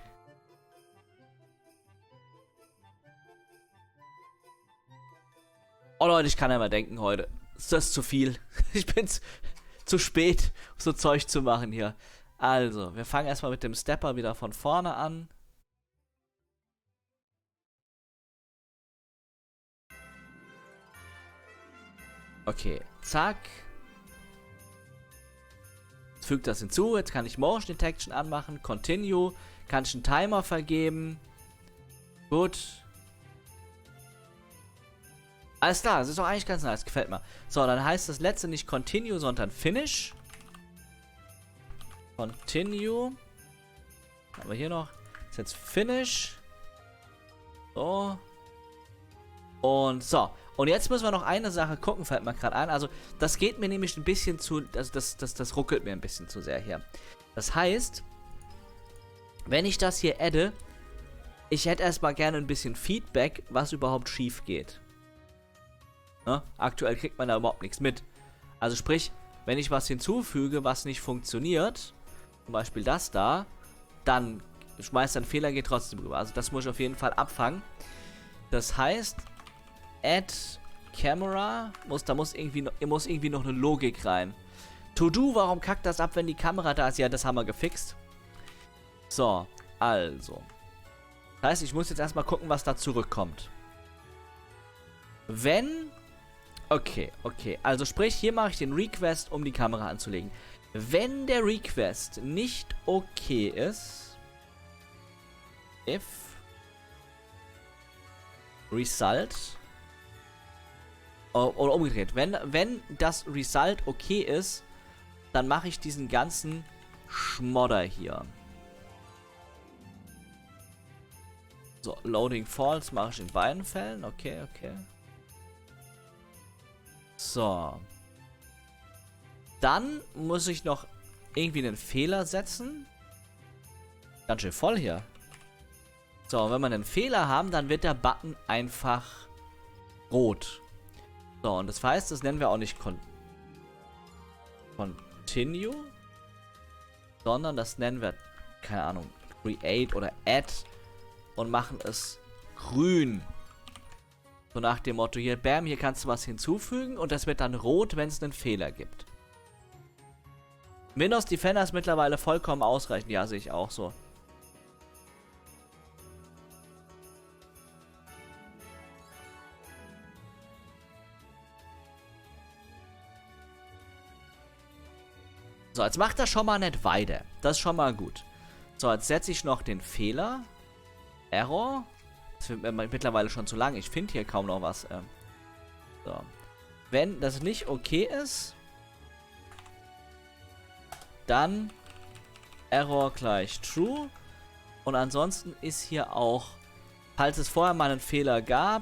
A: Oh Leute, ich kann ja mal denken heute. Ist das zu viel? Ich bin zu spät, so Zeug zu machen hier. Also, wir fangen erstmal mit dem Stepper wieder von vorne an. Okay, zack. Jetzt fügt das hinzu. Jetzt kann ich Motion Detection anmachen. Continue. Kann ich einen Timer vergeben. Gut. Alles klar, das ist doch eigentlich ganz nice. Gefällt mir. So, dann heißt das letzte nicht Continue, sondern Finish. Continue. Haben wir hier noch. Das ist jetzt Finish. So. Und so. Und jetzt müssen wir noch eine Sache gucken, fällt mir gerade ein. Also, das geht mir nämlich ein bisschen zu... Also, das ruckelt mir ein bisschen zu sehr hier. Das heißt, wenn ich das hier adde, ich hätte erstmal gerne ein bisschen Feedback, was überhaupt schief geht. Ne? Aktuell kriegt man da überhaupt nichts mit. Also sprich, wenn ich was hinzufüge, was nicht funktioniert, zum Beispiel das da, dann schmeißt ein Fehler, geht trotzdem rüber. Also das muss ich auf jeden Fall abfangen. Das heißt, add camera, da muss irgendwie noch eine Logik rein. To do, warum kackt das ab, wenn die Kamera da ist? Ja, das haben wir gefixt. So, also. Das heißt, ich muss jetzt erstmal gucken, was da zurückkommt. Wenn... Okay. Also sprich, hier mache ich den Request, um die Kamera anzulegen. Wenn der Request nicht okay ist... If... Result... Oder umgedreht. Wenn das Result okay ist, dann mache ich diesen ganzen Schmodder hier. So, Loading False mache ich in beiden Fällen. Okay. So. Dann muss ich noch irgendwie einen Fehler setzen. Ganz schön voll hier. So, und wenn wir einen Fehler haben, dann wird der Button einfach rot. So, und das heißt, das nennen wir auch nicht Continue, sondern das nennen wir, keine Ahnung, Create oder Add und machen es grün. So nach dem Motto, hier, bam, hier kannst du was hinzufügen und das wird dann rot, wenn es einen Fehler gibt. Windows Defender ist mittlerweile vollkommen ausreichend. Ja, sehe ich auch so. So, jetzt macht das schon mal nicht weiter. Das ist schon mal gut. So, jetzt setze ich noch den Fehler. Error. Das wird mir mittlerweile schon zu lang. Ich finde hier kaum noch was. So. Wenn das nicht okay ist, dann Error gleich True. Und ansonsten ist hier auch, falls es vorher mal einen Fehler gab,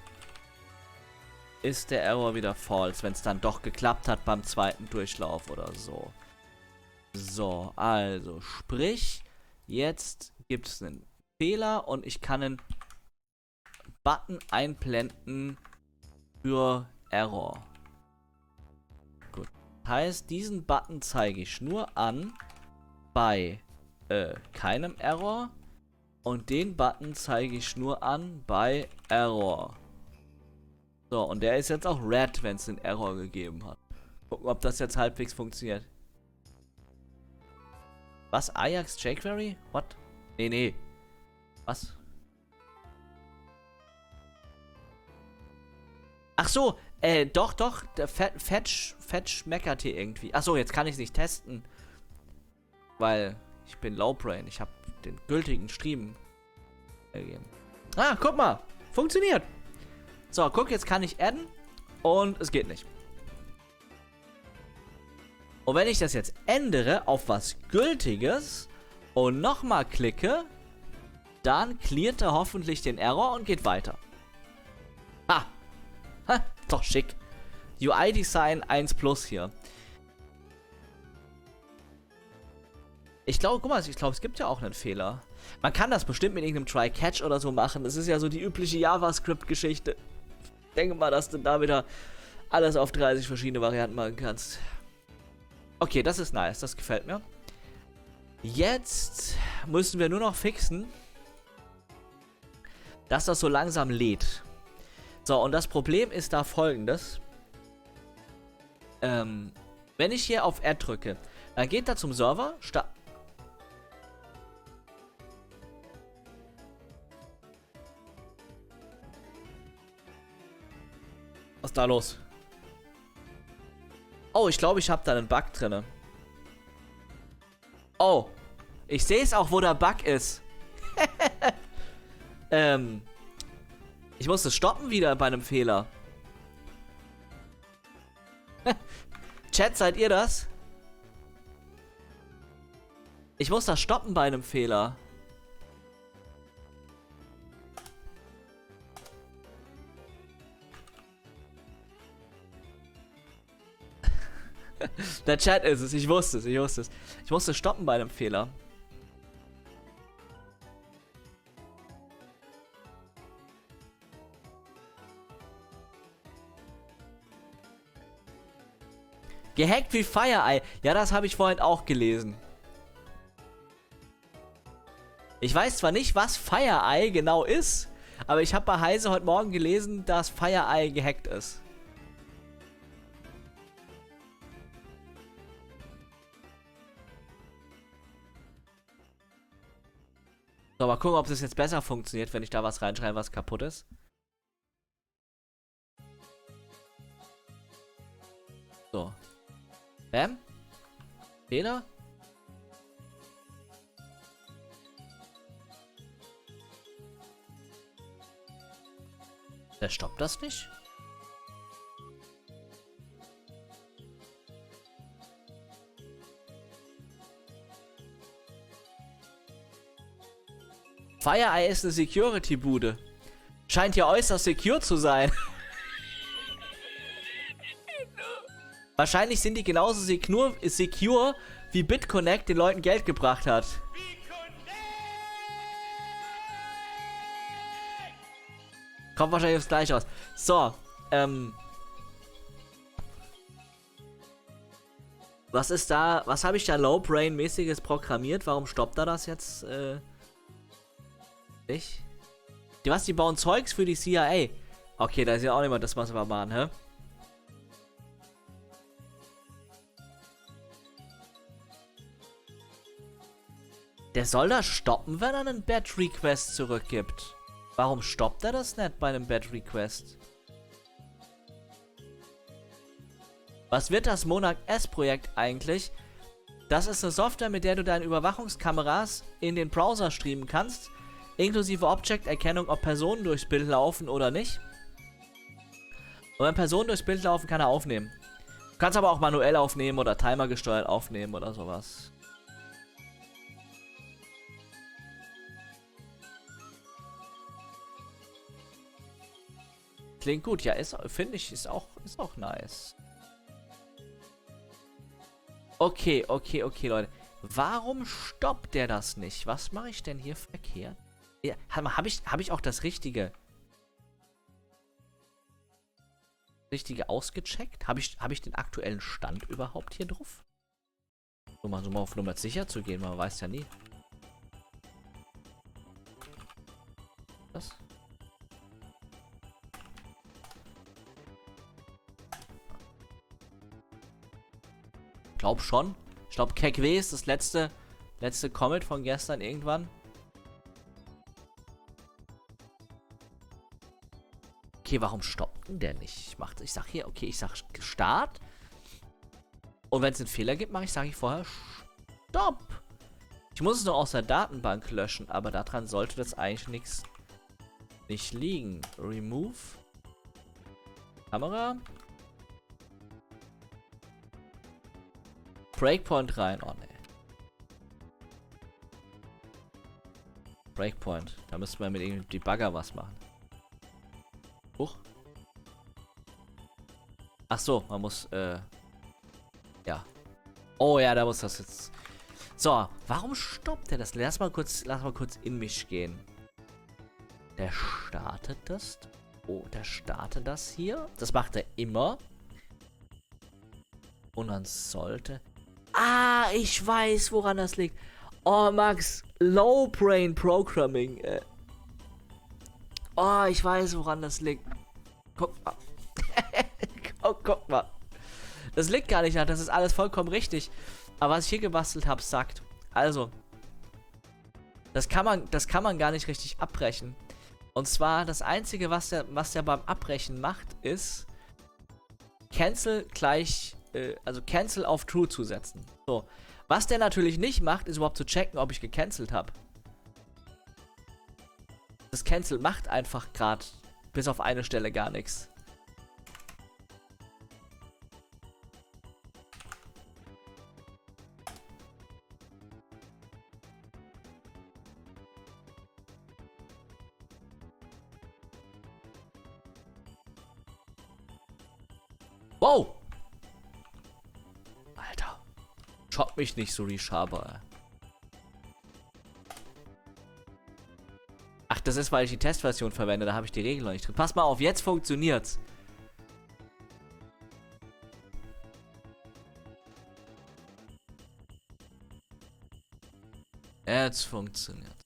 A: ist der Error wieder false, wenn es dann doch geklappt hat beim zweiten Durchlauf oder so. So, also sprich, jetzt gibt es einen Fehler und ich kann einen Button einblenden für Error. Gut. Heißt, diesen Button zeige ich nur an bei keinem Error und den Button zeige ich nur an bei Error. So, und der ist jetzt auch red, wenn es einen Error gegeben hat. Gucken, ob das jetzt halbwegs funktioniert. Was? Ajax jQuery? What? Nee. Was? Ach so, doch, der Fetch meckert hier irgendwie. Ach so, jetzt kann ich es nicht testen. Weil ich bin Lowbrain. Ich habe den gültigen Stream gegeben. Ah, guck mal. Funktioniert. So, guck, jetzt kann ich adden. Und es geht nicht. Und wenn ich das jetzt ändere auf was Gültiges und nochmal klicke, dann cleart er hoffentlich den Error und geht weiter. Ah, ha, doch schick. UI-Design 1 Plus hier. Ich glaube, guck mal, ich glaube, es gibt ja auch einen Fehler. Man kann das bestimmt mit irgendeinem Try-Catch oder so machen. Das ist ja so die übliche JavaScript-Geschichte. Ich denke mal, dass du da wieder alles auf 30 verschiedene Varianten machen kannst. Okay, das ist nice. Das gefällt mir. Jetzt müssen wir nur noch fixen, dass das so langsam lädt. So, und das Problem ist da folgendes. Wenn ich hier auf Add drücke, dann geht er zum Server, was ist da los? Oh, ich glaube, ich habe da einen Bug drin. Oh, ich sehe es auch, wo der Bug ist. Ich musste stoppen wieder bei einem Fehler. Chat, seid ihr das? Ich muss das stoppen bei einem Fehler. Der Chat ist es, ich wusste es, ich wusste es. Ich musste stoppen bei einem Fehler. Gehackt wie FireEye. Ja, das habe ich vorhin auch gelesen. Ich weiß zwar nicht, was FireEye genau ist, aber ich habe bei Heise heute Morgen gelesen, dass FireEye gehackt ist. So, mal gucken, ob das jetzt besser funktioniert, wenn ich da was reinschreibe, was kaputt ist. So. Bam. Fehler. Der stoppt das nicht? FireEye ist eine Security-Bude. Scheint ja äußerst secure zu sein. Wahrscheinlich sind die genauso secure wie BitConnect den Leuten Geld gebracht hat. Kommt wahrscheinlich aufs Gleiche aus. So, was ist da, was habe ich da Low-Brain-mäßiges programmiert? Warum stoppt er das jetzt, nicht? Die bauen Zeugs für die CIA. Okay, da ist ja auch niemand, das was wir machen, hä? Der soll das stoppen, wenn er einen Bad Request zurückgibt. Warum stoppt er das nicht bei einem Bad Request? Was wird das Monarch S-Projekt eigentlich? Das ist eine Software, mit der du deine Überwachungskameras in den Browser streamen kannst, inklusive Object-Erkennung, ob Personen durchs Bild laufen oder nicht. Und wenn Personen durchs Bild laufen, kann er aufnehmen. Du kannst aber auch manuell aufnehmen oder Timer gesteuert aufnehmen oder sowas. Klingt gut, ja, finde ich, ist auch nice. Okay, Leute. Warum stoppt der das nicht? Was mache ich denn hier verkehrt? Ja, hab ich auch das Richtige ausgecheckt? Habe ich den aktuellen Stand überhaupt hier drauf? So mal auf Nummer sicher zu gehen, man weiß ja nie. Was? Glaub schon. Ich glaube, Kekwe ist das letzte Comet von gestern irgendwann. Okay, warum stoppt denn der nicht? Ich sag hier, okay, ich sag Start. Und wenn es einen Fehler gibt, sage ich vorher Stopp. Ich muss es nur aus der Datenbank löschen, aber daran sollte das eigentlich nicht liegen. Remove. Kamera. Breakpoint rein. Oh, ne. Breakpoint. Da müssten wir mit irgendeinem Debugger was machen. Huch. Ach so, man muss, ja. Oh ja, da muss das jetzt. So, warum stoppt der das? Lass mal kurz in mich gehen. Der startet das. Oh, der startet das hier. Das macht er immer. Und dann sollte... Ah, ich weiß, woran das liegt. Oh, Max, Low Brain Programming. Oh, ich weiß, woran das liegt. Guck mal. Guck mal. Das liegt gar nicht, das ist alles vollkommen richtig. Aber was ich hier gebastelt habe, sagt. Also, das kann man gar nicht richtig abbrechen. Und zwar, das Einzige, was der beim Abbrechen macht, ist Cancel gleich, also Cancel auf True zu setzen. So. Was der natürlich nicht macht, ist überhaupt zu checken, ob ich gecancelt habe. Das Cancel macht einfach gerade bis auf eine Stelle gar nichts. Wow! Alter. Schock mich nicht so, Reshaber. Ach, das ist, weil ich die Testversion verwende. Da habe ich die Regel noch nicht drin. Pass mal auf, jetzt funktioniert's. Jetzt funktioniert.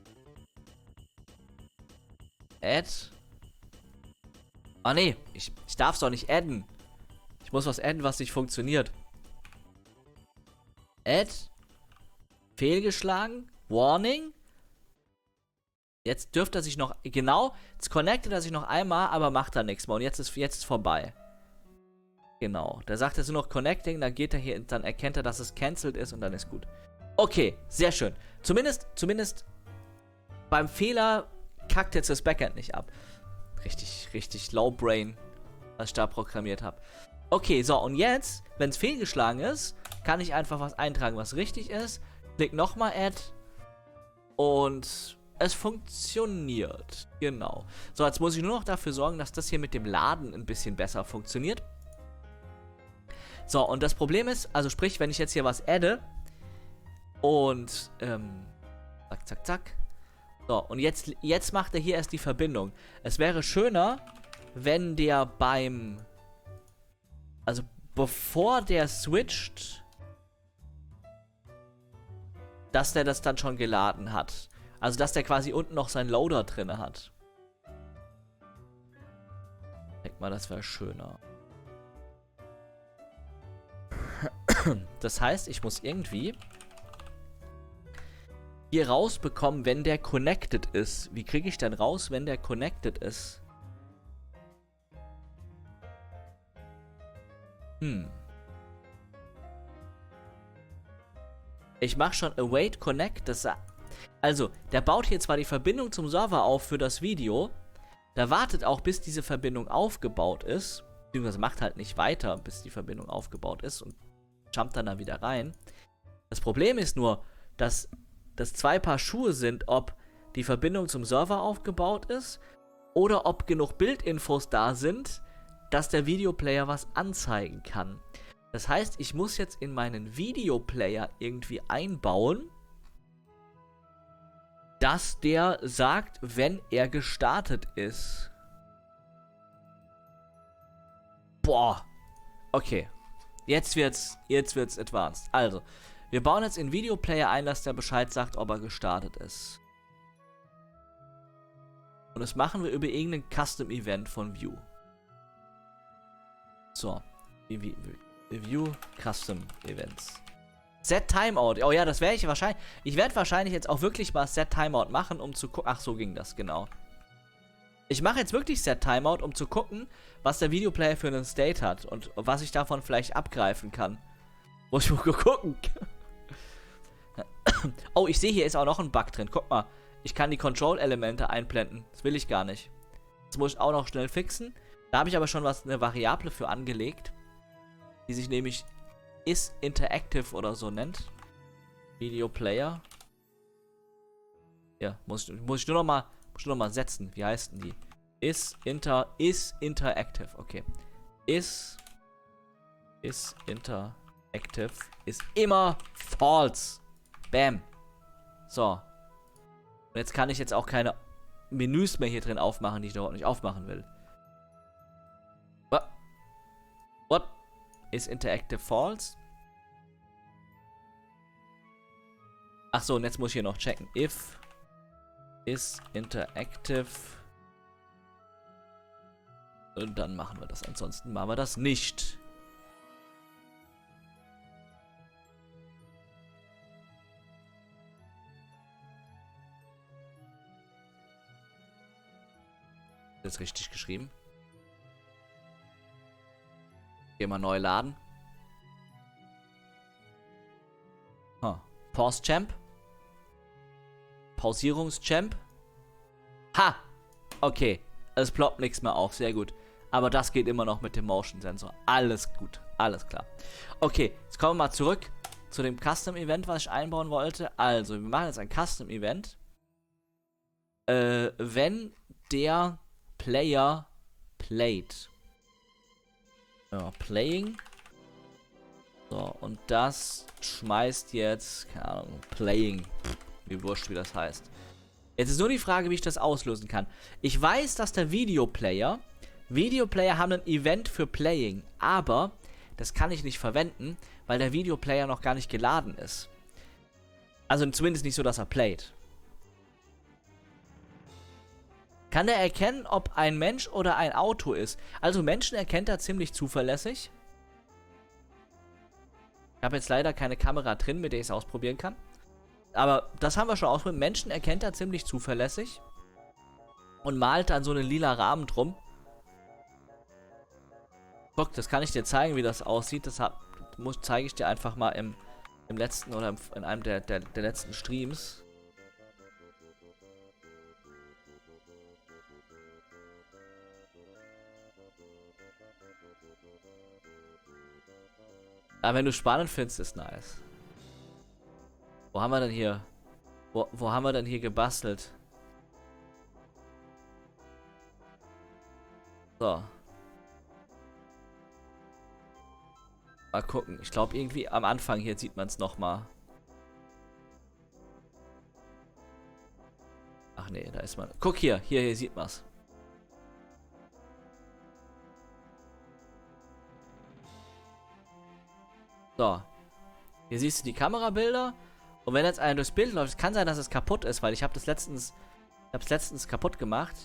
A: Add. Ah, nee. Ich darf es doch nicht adden. Ich muss was adden, was nicht funktioniert. Add. Fehlgeschlagen. Warning. Jetzt dürfte er sich noch... Genau. Jetzt connectet er sich noch einmal, aber macht er nichts mehr. Und jetzt ist vorbei. Genau. Da sagt er so noch Connecting, dann geht er hier, dann erkennt er, dass es cancelled ist und dann ist gut. Okay, sehr schön. Zumindest beim Fehler kackt jetzt das Backend nicht ab. Richtig low brain, was ich da programmiert habe. Okay, so, und jetzt, wenn es fehlgeschlagen ist, kann ich einfach was eintragen, was richtig ist. Klick nochmal Add. Und es funktioniert. Genau. So, jetzt muss ich nur noch dafür sorgen, dass das hier mit dem Laden ein bisschen besser funktioniert. So, und das Problem ist, also sprich, wenn ich jetzt hier was adde und, zack, zack, zack. So, und jetzt macht er hier erst die Verbindung. Es wäre schöner, wenn der also bevor der switcht, dass der das dann schon geladen hat. Also, dass der quasi unten noch seinen Loader drin hat. Ich denke mal, das wäre schöner. Das heißt, ich muss irgendwie hier rausbekommen, wenn der connected ist. Wie kriege ich denn raus, wenn der connected ist? Ich mache schon await connect. Also, der baut hier zwar die Verbindung zum Server auf für das Video. Der wartet auch, bis diese Verbindung aufgebaut ist. Beziehungsweise macht halt nicht weiter, bis die Verbindung aufgebaut ist und jumpt dann da wieder rein. Das Problem ist nur, dass das zwei Paar Schuhe sind, ob die Verbindung zum Server aufgebaut ist oder ob genug Bildinfos da sind, dass der Videoplayer was anzeigen kann. Das heißt, ich muss jetzt in meinen Videoplayer irgendwie einbauen, dass der sagt, wenn er gestartet ist. Boah. Okay. Jetzt wird's advanced. Also, wir bauen jetzt in Videoplayer ein, dass der Bescheid sagt, ob er gestartet ist. Und das machen wir über irgendein Custom-Event von View. So. View Custom Events. Set Timeout. Oh ja, das werde ich wahrscheinlich... Ich werde wahrscheinlich jetzt auch wirklich mal Set Timeout machen, um zu gucken... Ach, so ging das, genau. Ich mache jetzt wirklich Set Timeout, um zu gucken, was der Videoplayer für einen State hat und was ich davon vielleicht abgreifen kann. Muss ich mal gucken. Oh, ich sehe, hier ist auch noch ein Bug drin. Guck mal, ich kann die Control-Elemente einblenden. Das will ich gar nicht. Das muss ich auch noch schnell fixen. Da habe ich aber schon eine Variable für angelegt, die sich nämlich isInteractive oder so nennt. Videoplayer Ja, muss ich nur noch mal setzen. Wie heißt denn die? Is interactive. Okay. Is interactive ist immer false. Bam. So. Und jetzt kann ich jetzt auch keine Menüs mehr hier drin aufmachen, die ich dort nicht aufmachen will. What? Is interactive false? Ach so, und jetzt muss ich hier noch checken. If is interactive. Und dann machen wir das. Ansonsten machen wir das nicht. Ist richtig geschrieben. Gehen wir neu laden. Pause Champ. Pausierungschamp. Ha! Okay. Es ploppt nichts mehr auf. Sehr gut. Aber das geht immer noch mit dem Motion Sensor. Alles gut. Alles klar. Okay. Jetzt kommen wir mal zurück zu dem Custom Event, was ich einbauen wollte. Also, wir machen jetzt ein Custom Event. Wenn der Player played. Ja, playing. So, und das schmeißt jetzt, keine Ahnung, playing. Wie wurscht, wie das heißt. Jetzt ist nur die Frage, wie ich das auslösen kann. Ich weiß, dass der Videoplayer haben ein Event für Playing, aber das kann ich nicht verwenden, weil der Videoplayer noch gar nicht geladen ist. Also zumindest nicht so, dass er playt. Kann er erkennen, ob ein Mensch oder ein Auto ist? Also Menschen erkennt er ziemlich zuverlässig. Ich habe jetzt leider keine Kamera drin, mit der ich es ausprobieren kann. Aber das haben wir schon ausprobiert. Menschen erkennt er ziemlich zuverlässig. Und malt dann so einen lila Rahmen drum. Guck, das kann ich dir zeigen, wie das aussieht. Das zeige ich dir einfach mal im letzten oder in einem der letzten Streams. Aber wenn du spannend findest, ist nice. Wo haben wir denn hier? Wo haben wir denn hier gebastelt? So. Mal gucken. Ich glaube irgendwie am Anfang hier sieht man es nochmal. Ach nee, da ist man. Guck hier sieht man es. So. Hier siehst du die Kamerabilder. Und wenn jetzt einer durchs Bild läuft, es kann sein, dass es kaputt ist, weil ich habe es letztens kaputt gemacht.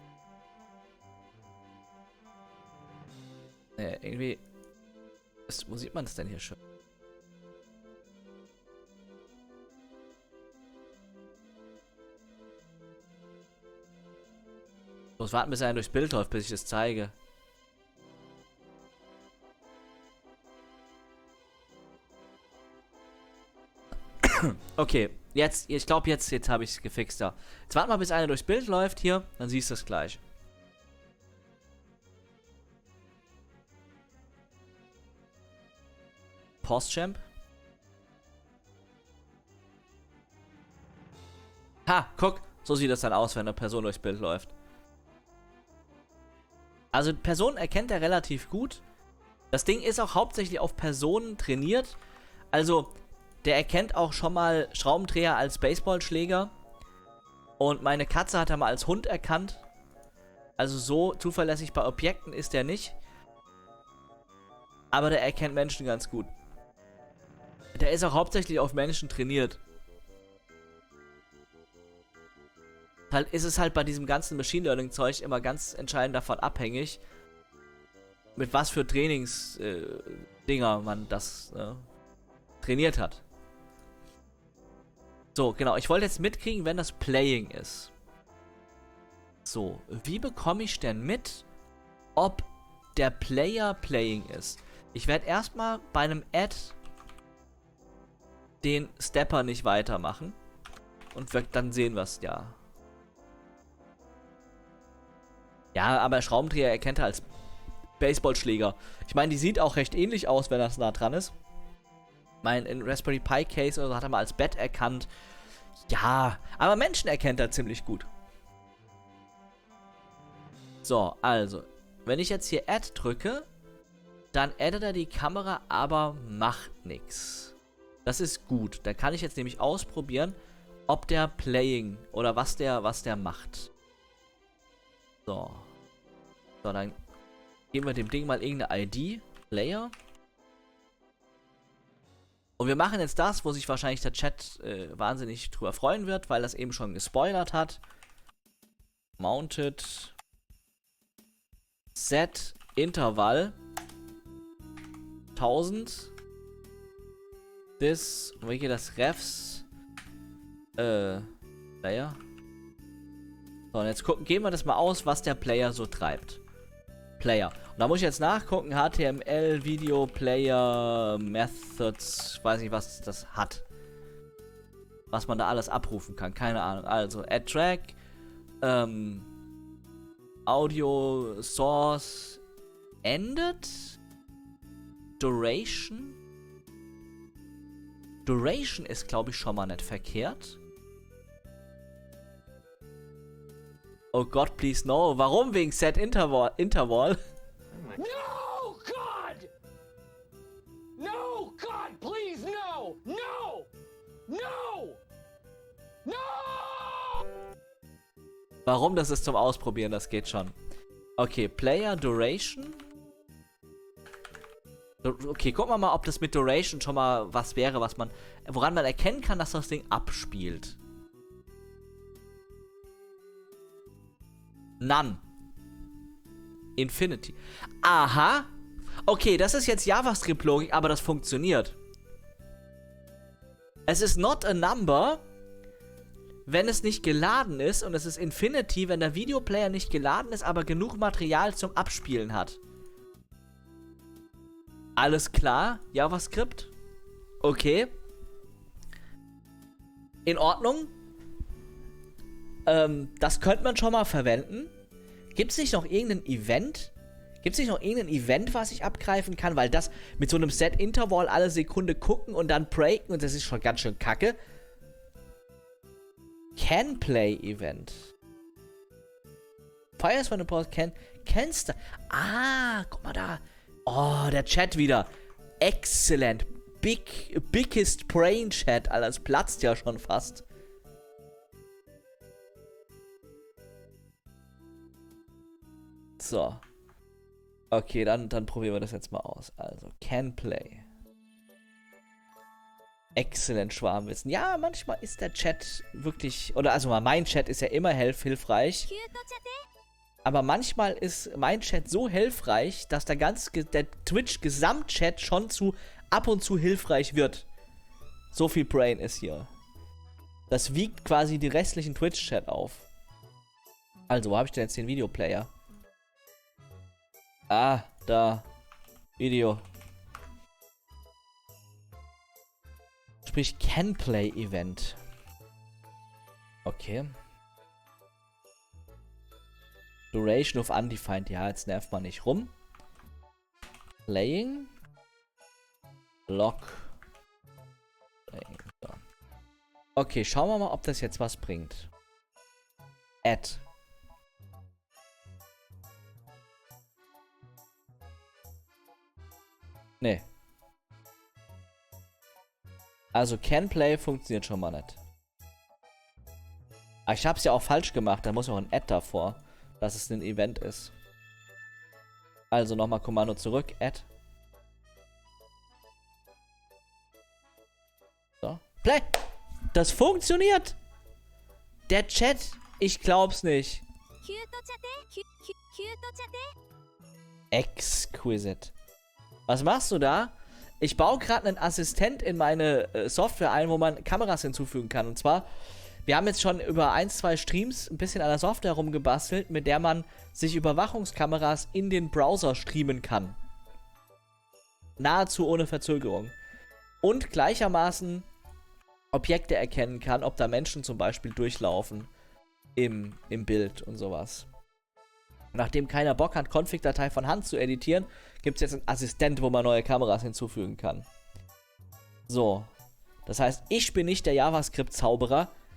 A: Nee, irgendwie. Wo sieht man das denn hier schon? Ich muss warten, bis einer durchs Bild läuft, bis ich das zeige. Okay, jetzt, ich glaube jetzt habe ich es gefixt da. Jetzt warten wir, bis einer durchs Bild läuft hier, dann siehst du es gleich. Postchamp. Ha, guck, so sieht das dann aus, wenn eine Person durchs Bild läuft. Also Personen erkennt er relativ gut. Das Ding ist auch hauptsächlich auf Personen trainiert. Also der erkennt auch schon mal Schraubendreher als Baseballschläger. Und meine Katze hat er mal als Hund erkannt. Also so zuverlässig bei Objekten ist er nicht. Aber der erkennt Menschen ganz gut. Der ist auch hauptsächlich auf Menschen trainiert. Halt ist es halt bei diesem ganzen Machine Learning Zeug immer ganz entscheidend davon abhängig, mit was für Dinger man das trainiert hat. So, genau. Ich wollte jetzt mitkriegen, wenn das Playing ist. So, wie bekomme ich denn mit, ob der Player Playing ist? Ich werde erstmal bei einem Add den Stepper nicht weitermachen. Und dann sehen wir es, ja. Ja, aber Schraubendreher erkennt er als Baseballschläger. Ich meine, die sieht auch recht ähnlich aus, wenn das nah dran ist. In Raspberry Pi Case oder so hat er mal als Bett erkannt. Ja, aber Menschen erkennt er ziemlich gut. So, also, wenn ich jetzt hier Add drücke, dann addet er die Kamera, aber macht nichts. Das ist gut. Da kann ich jetzt nämlich ausprobieren, ob der Playing oder was der macht. So. So, dann geben wir dem Ding mal irgendeine ID. Player. Und wir machen jetzt das, wo sich wahrscheinlich der Chat wahnsinnig drüber freuen wird, weil das eben schon gespoilert hat. Mounted. Set Interval 1000. This. Wie geht das? Refs. Player. So, und jetzt gehen wir das mal aus, was der Player so treibt. Player. Und da muss ich jetzt nachgucken, HTML, Video, Player, Methods, weiß nicht, was das hat. Was man da alles abrufen kann, keine Ahnung. Also, Add Track, Audio, Source, Ended, Duration. Duration ist, glaube ich, schon mal nicht verkehrt. Oh Gott, please no. Warum wegen Set Interval?
B: No, God! No, God, please, no! No! No! No!
A: Warum? Das ist zum Ausprobieren, das geht schon. Okay, Player Duration. Okay, gucken wir mal, ob das mit Duration schon mal was wäre, woran man erkennen kann, dass das Ding abspielt. None. Infinity. Aha. Okay, das ist jetzt JavaScript-Logik, aber das funktioniert. Es ist not a number, wenn es nicht geladen ist. Und es ist Infinity, wenn der Videoplayer nicht geladen ist, aber genug Material zum Abspielen hat. Alles klar, JavaScript. Okay. In Ordnung. Das könnte man schon mal verwenden. Gibt es nicht noch irgendein Event? Was ich abgreifen kann? Weil das mit so einem Set-Interval alle Sekunde gucken und dann breaken und das ist schon ganz schön kacke. Can-Play-Event. Fires when a pause kennst du. Ah, guck mal da. Oh, der Chat wieder. Excellent. Biggest Brain Chat. Alter, das platzt ja schon fast. So. Okay, dann probieren wir das jetzt mal aus. Also, Can Play. Excellent Schwarmwissen. Ja, manchmal ist der Chat wirklich, oder also mein Chat ist ja immer hilfreich. Aber manchmal ist mein Chat so hilfreich, dass der Twitch-Gesamtchat schon ab und zu hilfreich wird. So viel Brain ist hier. Das wiegt quasi die restlichen Twitch-Chat auf. Also, wo habe ich denn jetzt den Videoplayer? Ah, da. Video. Sprich Can-Play-Event. Okay. Duration of Undefined. Ja, jetzt nervt man nicht rum. Playing. Lock. Playing. So. Okay, schauen wir mal, ob das jetzt was bringt. Add. Nee. Also Can Play funktioniert schon mal nicht. Aber ich hab's ja auch falsch gemacht. Da muss noch ein Add davor, dass es ein Event ist. Also nochmal Kommando zurück. Add. So. Play! Das funktioniert! Der Chat, ich glaub's nicht. Exquisite. Was machst du da? Ich baue gerade einen Assistent in meine Software ein, wo man Kameras hinzufügen kann. Und zwar, wir haben jetzt schon über 1-2 Streams ein bisschen an der Software rumgebastelt, mit der man sich Überwachungskameras in den Browser streamen kann. Nahezu ohne Verzögerung. Und gleichermaßen Objekte erkennen kann, ob da Menschen zum Beispiel durchlaufen im Bild und sowas. Nachdem keiner Bock hat, Config-Datei von Hand zu editieren, gibt es jetzt einen Assistent, wo man neue Kameras hinzufügen kann. So. Das heißt, ich bin nicht der JavaScript-Zauberer.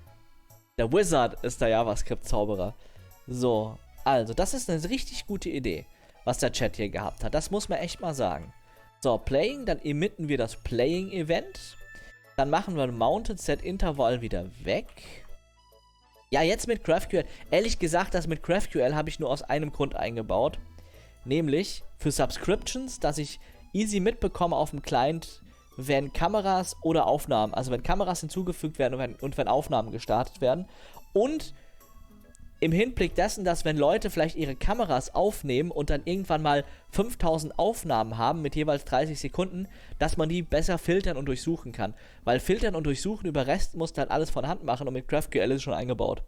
A: Der Wizard ist der JavaScript-Zauberer. So, also, das ist eine richtig gute Idee, was der Chat hier gehabt hat. Das muss man echt mal sagen. So, Playing, dann emitten wir das Playing-Event. Dann machen wir Mounted Set Interval wieder weg. Ja, jetzt mit GraphQL. Ehrlich gesagt, das mit GraphQL habe ich nur aus einem Grund eingebaut. Nämlich für Subscriptions, dass ich easy mitbekomme auf dem Client, wenn Kameras oder Aufnahmen, also wenn Kameras hinzugefügt werden und wenn Aufnahmen gestartet werden. Und im Hinblick dessen, dass wenn Leute vielleicht ihre Kameras aufnehmen und dann irgendwann mal 5000 Aufnahmen haben mit jeweils 30 Sekunden, dass man die besser filtern und durchsuchen kann. Weil filtern und durchsuchen über REST musst du halt alles von Hand machen und mit GraphQL ist es schon eingebaut.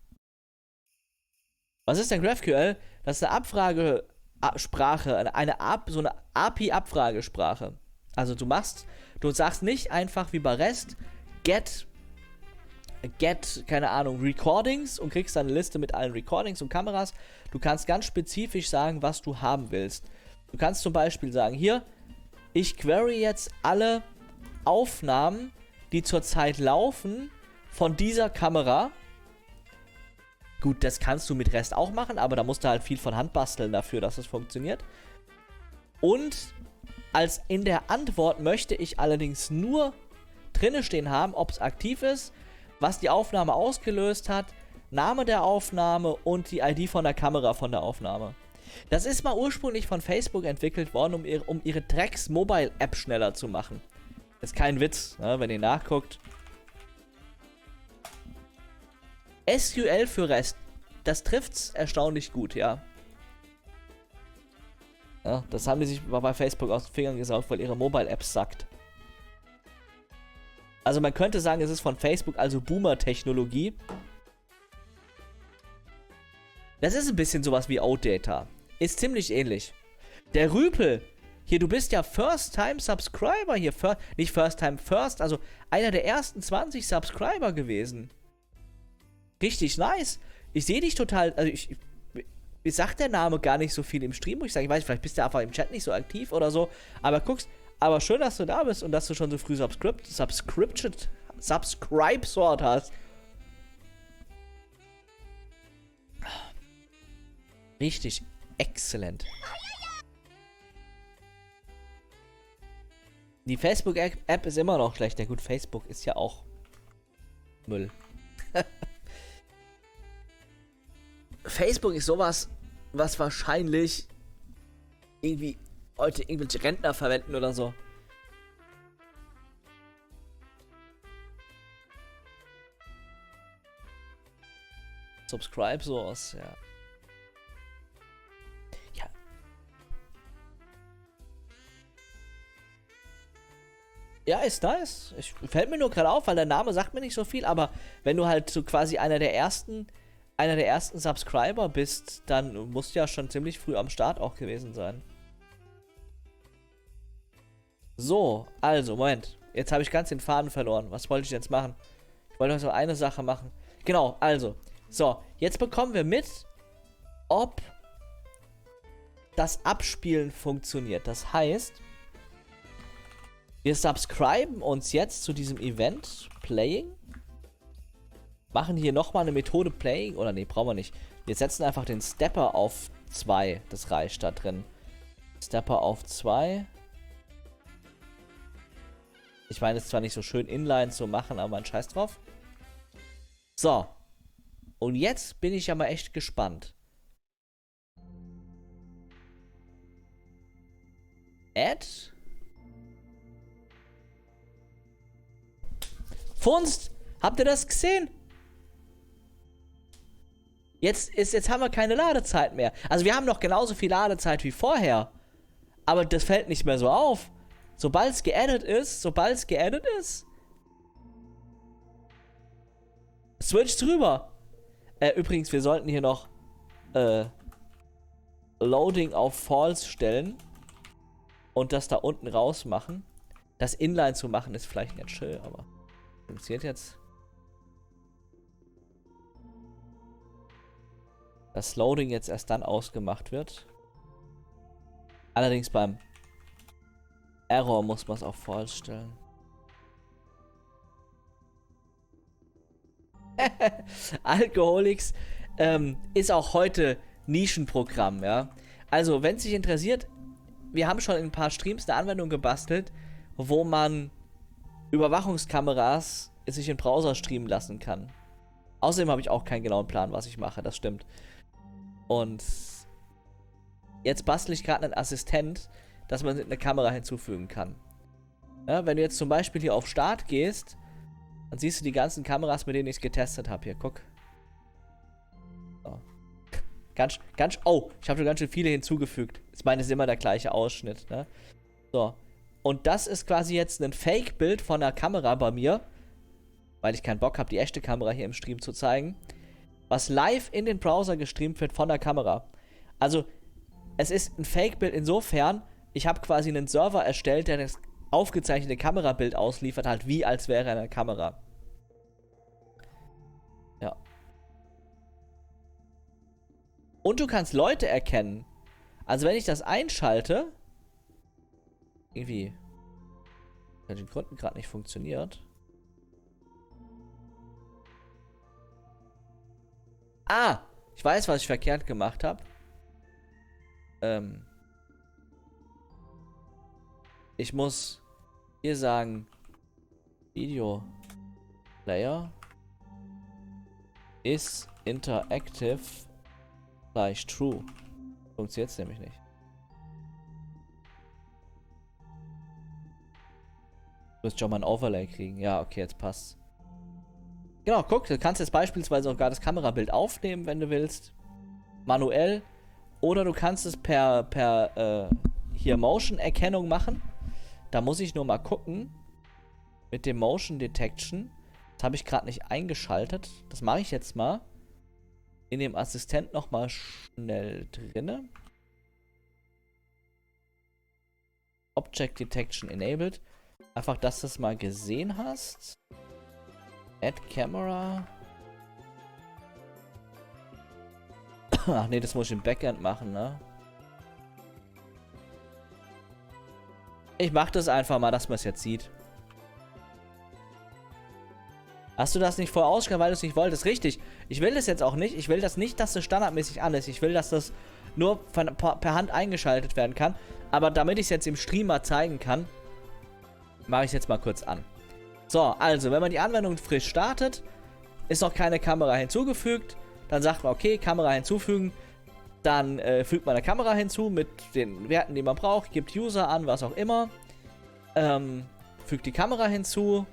A: Was ist denn GraphQL? Das ist eine Abfragesprache, so eine API-Abfragesprache. Also du sagst nicht einfach wie bei REST, get, keine Ahnung, Recordings und kriegst dann eine Liste mit allen Recordings und Kameras. Du kannst ganz spezifisch sagen, was du haben willst. Du kannst zum Beispiel sagen, hier, ich query jetzt alle Aufnahmen, die zurzeit laufen, von dieser Kamera. Gut, das kannst du mit REST auch machen, aber da musst du halt viel von Hand basteln dafür, dass es funktioniert. Und als in der Antwort möchte ich allerdings nur drinne stehen haben, ob es aktiv ist, was die Aufnahme ausgelöst hat, Name der Aufnahme und die ID von der Kamera von der Aufnahme. Das ist mal ursprünglich von Facebook entwickelt worden, um ihre Drecks-Mobile-App schneller zu machen. Ist kein Witz, ne, wenn ihr nachguckt. SQL für REST, das trifft's erstaunlich gut, ja. Ja, das haben die sich bei Facebook aus den Fingern gesaugt, weil ihre Mobile-App sackt. Also man könnte sagen, es ist von Facebook, also Boomer-Technologie. Das ist ein bisschen sowas wie OData. Ist ziemlich ähnlich. Der Rüpel, hier, du bist ja First-Time-Subscriber hier. Nicht First-Time-First, also einer der ersten 20 Subscriber gewesen. Richtig nice. Ich sehe dich total, also ich sag der Name gar nicht so viel im Stream, muss ich sagen. Ich weiß, vielleicht bist du einfach im Chat nicht so aktiv oder so. Aber guckst, aber schön, dass du da bist und dass du schon so früh Subscribe-Sort hast. Richtig exzellent. Die Facebook-App ist immer noch schlecht. Ja gut, Facebook ist ja auch Müll. Facebook ist sowas, was wahrscheinlich irgendwie heute irgendwelche Rentner verwenden oder so. Subscribe Source, ja. Ja. Ja, ist nice. Fällt mir nur gerade auf, weil der Name sagt mir nicht so viel, aber wenn du halt so quasi einer der ersten Subscriber bist, dann musst du ja schon ziemlich früh am Start auch gewesen sein. So, also, Moment. Jetzt habe ich ganz den Faden verloren. Was wollte ich jetzt machen? Ich wollte also eine Sache machen. Genau, also. So, jetzt bekommen wir mit, ob das Abspielen funktioniert. Das heißt, wir subscriben uns jetzt zu diesem Event Playing. Machen hier nochmal eine Methode Playing. Oder nee, brauchen wir nicht. Wir setzen einfach den Stepper auf 2. Das reicht da drin. Stepper auf 2. Ich meine, es ist zwar nicht so schön Inline zu machen, aber ein Scheiß drauf. So. Und jetzt bin ich ja mal echt gespannt. Add. Funst! Habt ihr das gesehen? Jetzt haben wir keine Ladezeit mehr. Also wir haben noch genauso viel Ladezeit wie vorher. Aber das fällt nicht mehr so auf. Sobald es geaddet ist, switcht rüber. Übrigens, wir sollten hier noch Loading auf False stellen und das da unten raus machen. Das Inline zu machen ist vielleicht nicht schön, aber funktioniert jetzt. Das Loading jetzt erst dann ausgemacht wird. Allerdings beim Error muss man es auf False stellen. Alkoholics ist auch heute Nischenprogramm, ja. Also, wenn es dich interessiert, wir haben schon in ein paar Streams eine Anwendung gebastelt, wo man Überwachungskameras sich in Browser streamen lassen kann. Außerdem habe ich auch keinen genauen Plan, was ich mache, das stimmt. Und jetzt bastel ich gerade einen Assistent, dass man eine Kamera hinzufügen kann. Ja, wenn du jetzt zum Beispiel hier auf Start gehst, dann siehst du die ganzen Kameras, mit denen ich es getestet habe. Hier, guck. So. Oh, ich habe schon ganz schön viele hinzugefügt. Ich meine, es ist immer der gleiche Ausschnitt, ne? So. Und das ist quasi jetzt ein Fake-Bild von der Kamera bei mir, weil ich keinen Bock habe, die echte Kamera hier im Stream zu zeigen, was live in den Browser gestreamt wird von der Kamera. Also, es ist ein Fake-Bild insofern, ich habe quasi einen Server erstellt, der das aufgezeichnete Kamerabild ausliefert, halt wie als wäre eine Kamera. Ja. Und du kannst Leute erkennen. Also wenn ich das einschalte, irgendwie, aus den Gründen gerade nicht funktioniert. Ah, ich weiß, was ich verkehrt gemacht habe. Ich muss hier sagen, Video Player is interactive gleich true. Funktioniert nämlich nicht. Du musst schon mal ein Overlay kriegen. Ja, okay, jetzt passt's. Genau, guck, du kannst jetzt beispielsweise auch gar das Kamerabild aufnehmen, wenn du willst. Manuell. Oder du kannst es per hier Motion-Erkennung machen. Da muss ich nur mal gucken. Mit dem Motion Detection. Das habe ich gerade nicht eingeschaltet. Das mache ich jetzt mal. In dem Assistent nochmal schnell drinne. Object Detection enabled. Einfach, dass du es mal gesehen hast. Add Camera. Ach nee, das muss ich im Backend machen, ne? Ich mach das einfach mal, dass man es jetzt sieht. Hast du das nicht vorher ausgegangen, weil du es nicht wolltest? Richtig. Ich will das jetzt auch nicht. Ich will das nicht, dass das standardmäßig an ist. Ich will, dass das nur per Hand eingeschaltet werden kann. Aber damit ich es jetzt im Stream mal zeigen kann, mache ich es jetzt mal kurz an. So, also, wenn man die Anwendung frisch startet, ist noch keine Kamera hinzugefügt. Dann sagt man, okay, Kamera hinzufügen. Dann fügt man eine Kamera hinzu mit den Werten, die man braucht. Gibt User an, was auch immer. Fügt die Kamera hinzu.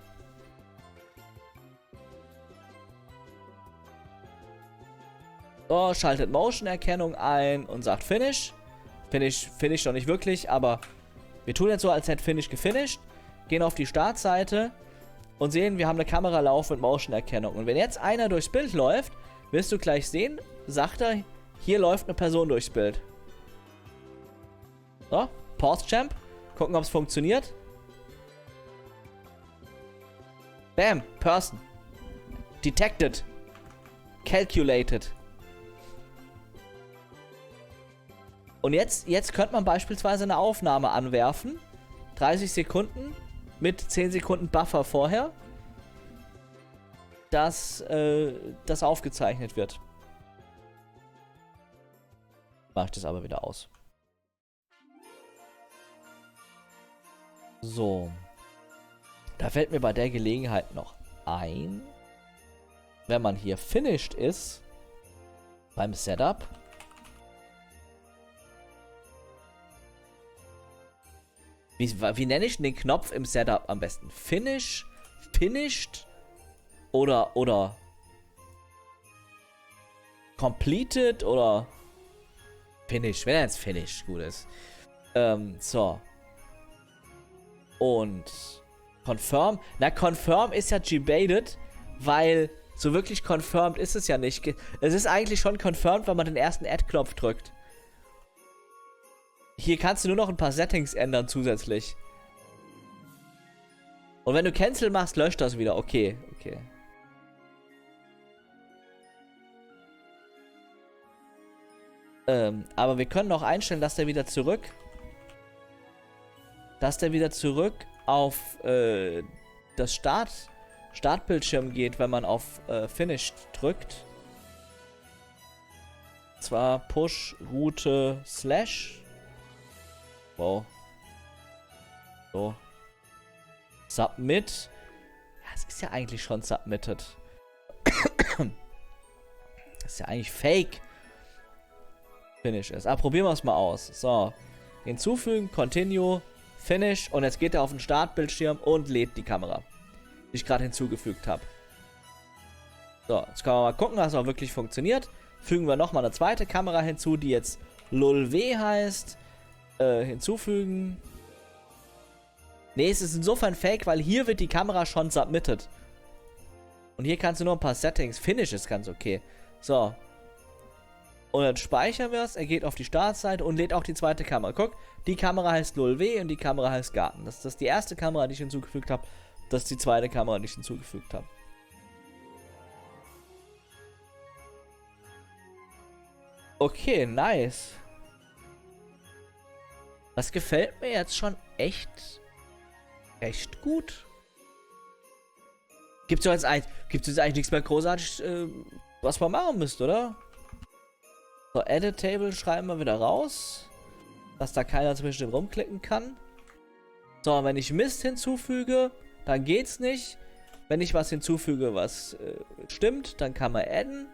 A: So, schaltet Motion-Erkennung ein und sagt Finish. Finish noch nicht wirklich, aber wir tun jetzt so, als hätte Finish gefinished. Gehen auf die Startseite und sehen, wir haben eine Kamera laufen mit Motion-Erkennung. Und wenn jetzt einer durchs Bild läuft, wirst du gleich sehen, sagt er, hier läuft eine Person durchs Bild. So, Pause Champ. Gucken, ob es funktioniert. Bam, Person. Detected. Calculated. Und jetzt könnte man beispielsweise eine Aufnahme anwerfen. 30 Sekunden mit 10 Sekunden Buffer vorher. Dass das aufgezeichnet wird. Mache ich das aber wieder aus. So. Da fällt mir bei der Gelegenheit noch ein, wenn man hier finished ist, beim Setup, wie nenne ich den Knopf im Setup am besten? Finish? Finished? Oder completed? Oder Finish? Wenn er jetzt Finish gut ist. So. Und Confirm. Na, Confirm ist ja debated, weil so wirklich confirmed ist es ja nicht. Es ist eigentlich schon confirmed, wenn man den ersten Add-Knopf drückt. Hier kannst du nur noch ein paar Settings ändern zusätzlich. Und wenn du Cancel machst, löscht das wieder. Okay. Aber wir können auch einstellen, dass der wieder zurück auf das Start Startbildschirm geht, wenn man auf Finish drückt. Und zwar Push, Route, Slash. Wow. So. Submit. Ja, es ist ja eigentlich schon submitted. Das ist ja eigentlich fake. Finish ist. Probieren wir es mal aus. So. Hinzufügen, Continue, Finish. Und jetzt geht er auf den Startbildschirm und lädt die Kamera, die ich gerade hinzugefügt habe. So, jetzt können wir mal gucken, dass es auch wirklich funktioniert. Fügen wir nochmal eine zweite Kamera hinzu, die jetzt lulw heißt. Hinzufügen. Ne, es ist insofern fake, weil hier wird die Kamera schon submitted. Und hier kannst du nur ein paar Settings. Finish ist ganz okay. So. Und dann speichern wir es. Er geht auf die Startseite und lädt auch die zweite Kamera. Guck, die Kamera heißt lulw und die Kamera heißt Garten. Das ist die erste Kamera, die ich hinzugefügt habe. Das ist die zweite Kamera, die ich hinzugefügt habe. Okay, nice. Das gefällt mir jetzt schon echt gut. Gibt's jetzt eigentlich nichts mehr großartig, was man machen müsste, oder? So, Edit Table schreiben wir wieder raus. Dass da keiner zwischen rumklicken kann. So, wenn ich Mist hinzufüge, dann geht's nicht. Wenn ich was hinzufüge, was stimmt, dann kann man adden.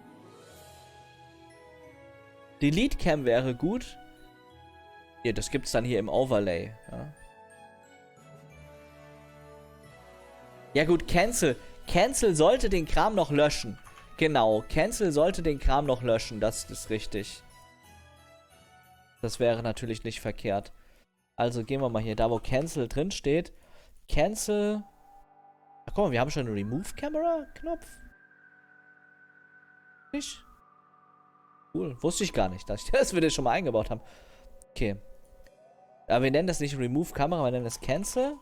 A: Delete Cam wäre gut. Ja, das gibt's dann hier im Overlay. Ja, ja gut, Cancel. Cancel sollte den Kram noch löschen. Genau, Cancel sollte den Kram noch löschen. Das ist richtig. Das wäre natürlich nicht verkehrt. Also gehen wir mal hier, da wo Cancel drin steht. Cancel. Ach guck mal, wir haben schon einen Remove Camera Knopf. Nicht? Cool, wusste ich gar nicht, dass wir das schon mal eingebaut haben. Okay. Aber wir nennen das nicht Remove Kamera, wir nennen das Cancel.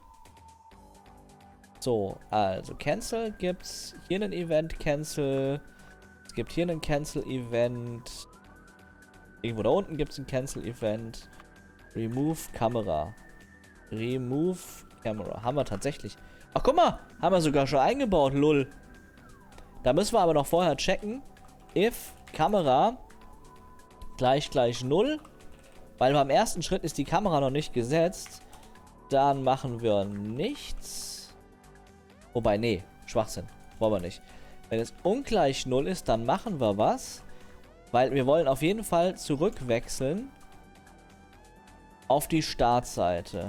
A: So, also Cancel gibt's hier einen Event Cancel. Es gibt hier einen Cancel Event. Irgendwo da unten gibt's ein Cancel Event. Remove Kamera. Remove Camera. Haben wir tatsächlich. Ach guck mal, haben wir sogar schon eingebaut, lul. Da müssen wir aber noch vorher checken. If Kamera gleich 0. Weil beim ersten Schritt ist die Kamera noch nicht gesetzt. Dann machen wir nichts. Wobei, nee, Schwachsinn. Wollen wir nicht. Wenn es ungleich 0 ist, dann machen wir was. Weil wir wollen auf jeden Fall zurückwechseln auf die Startseite.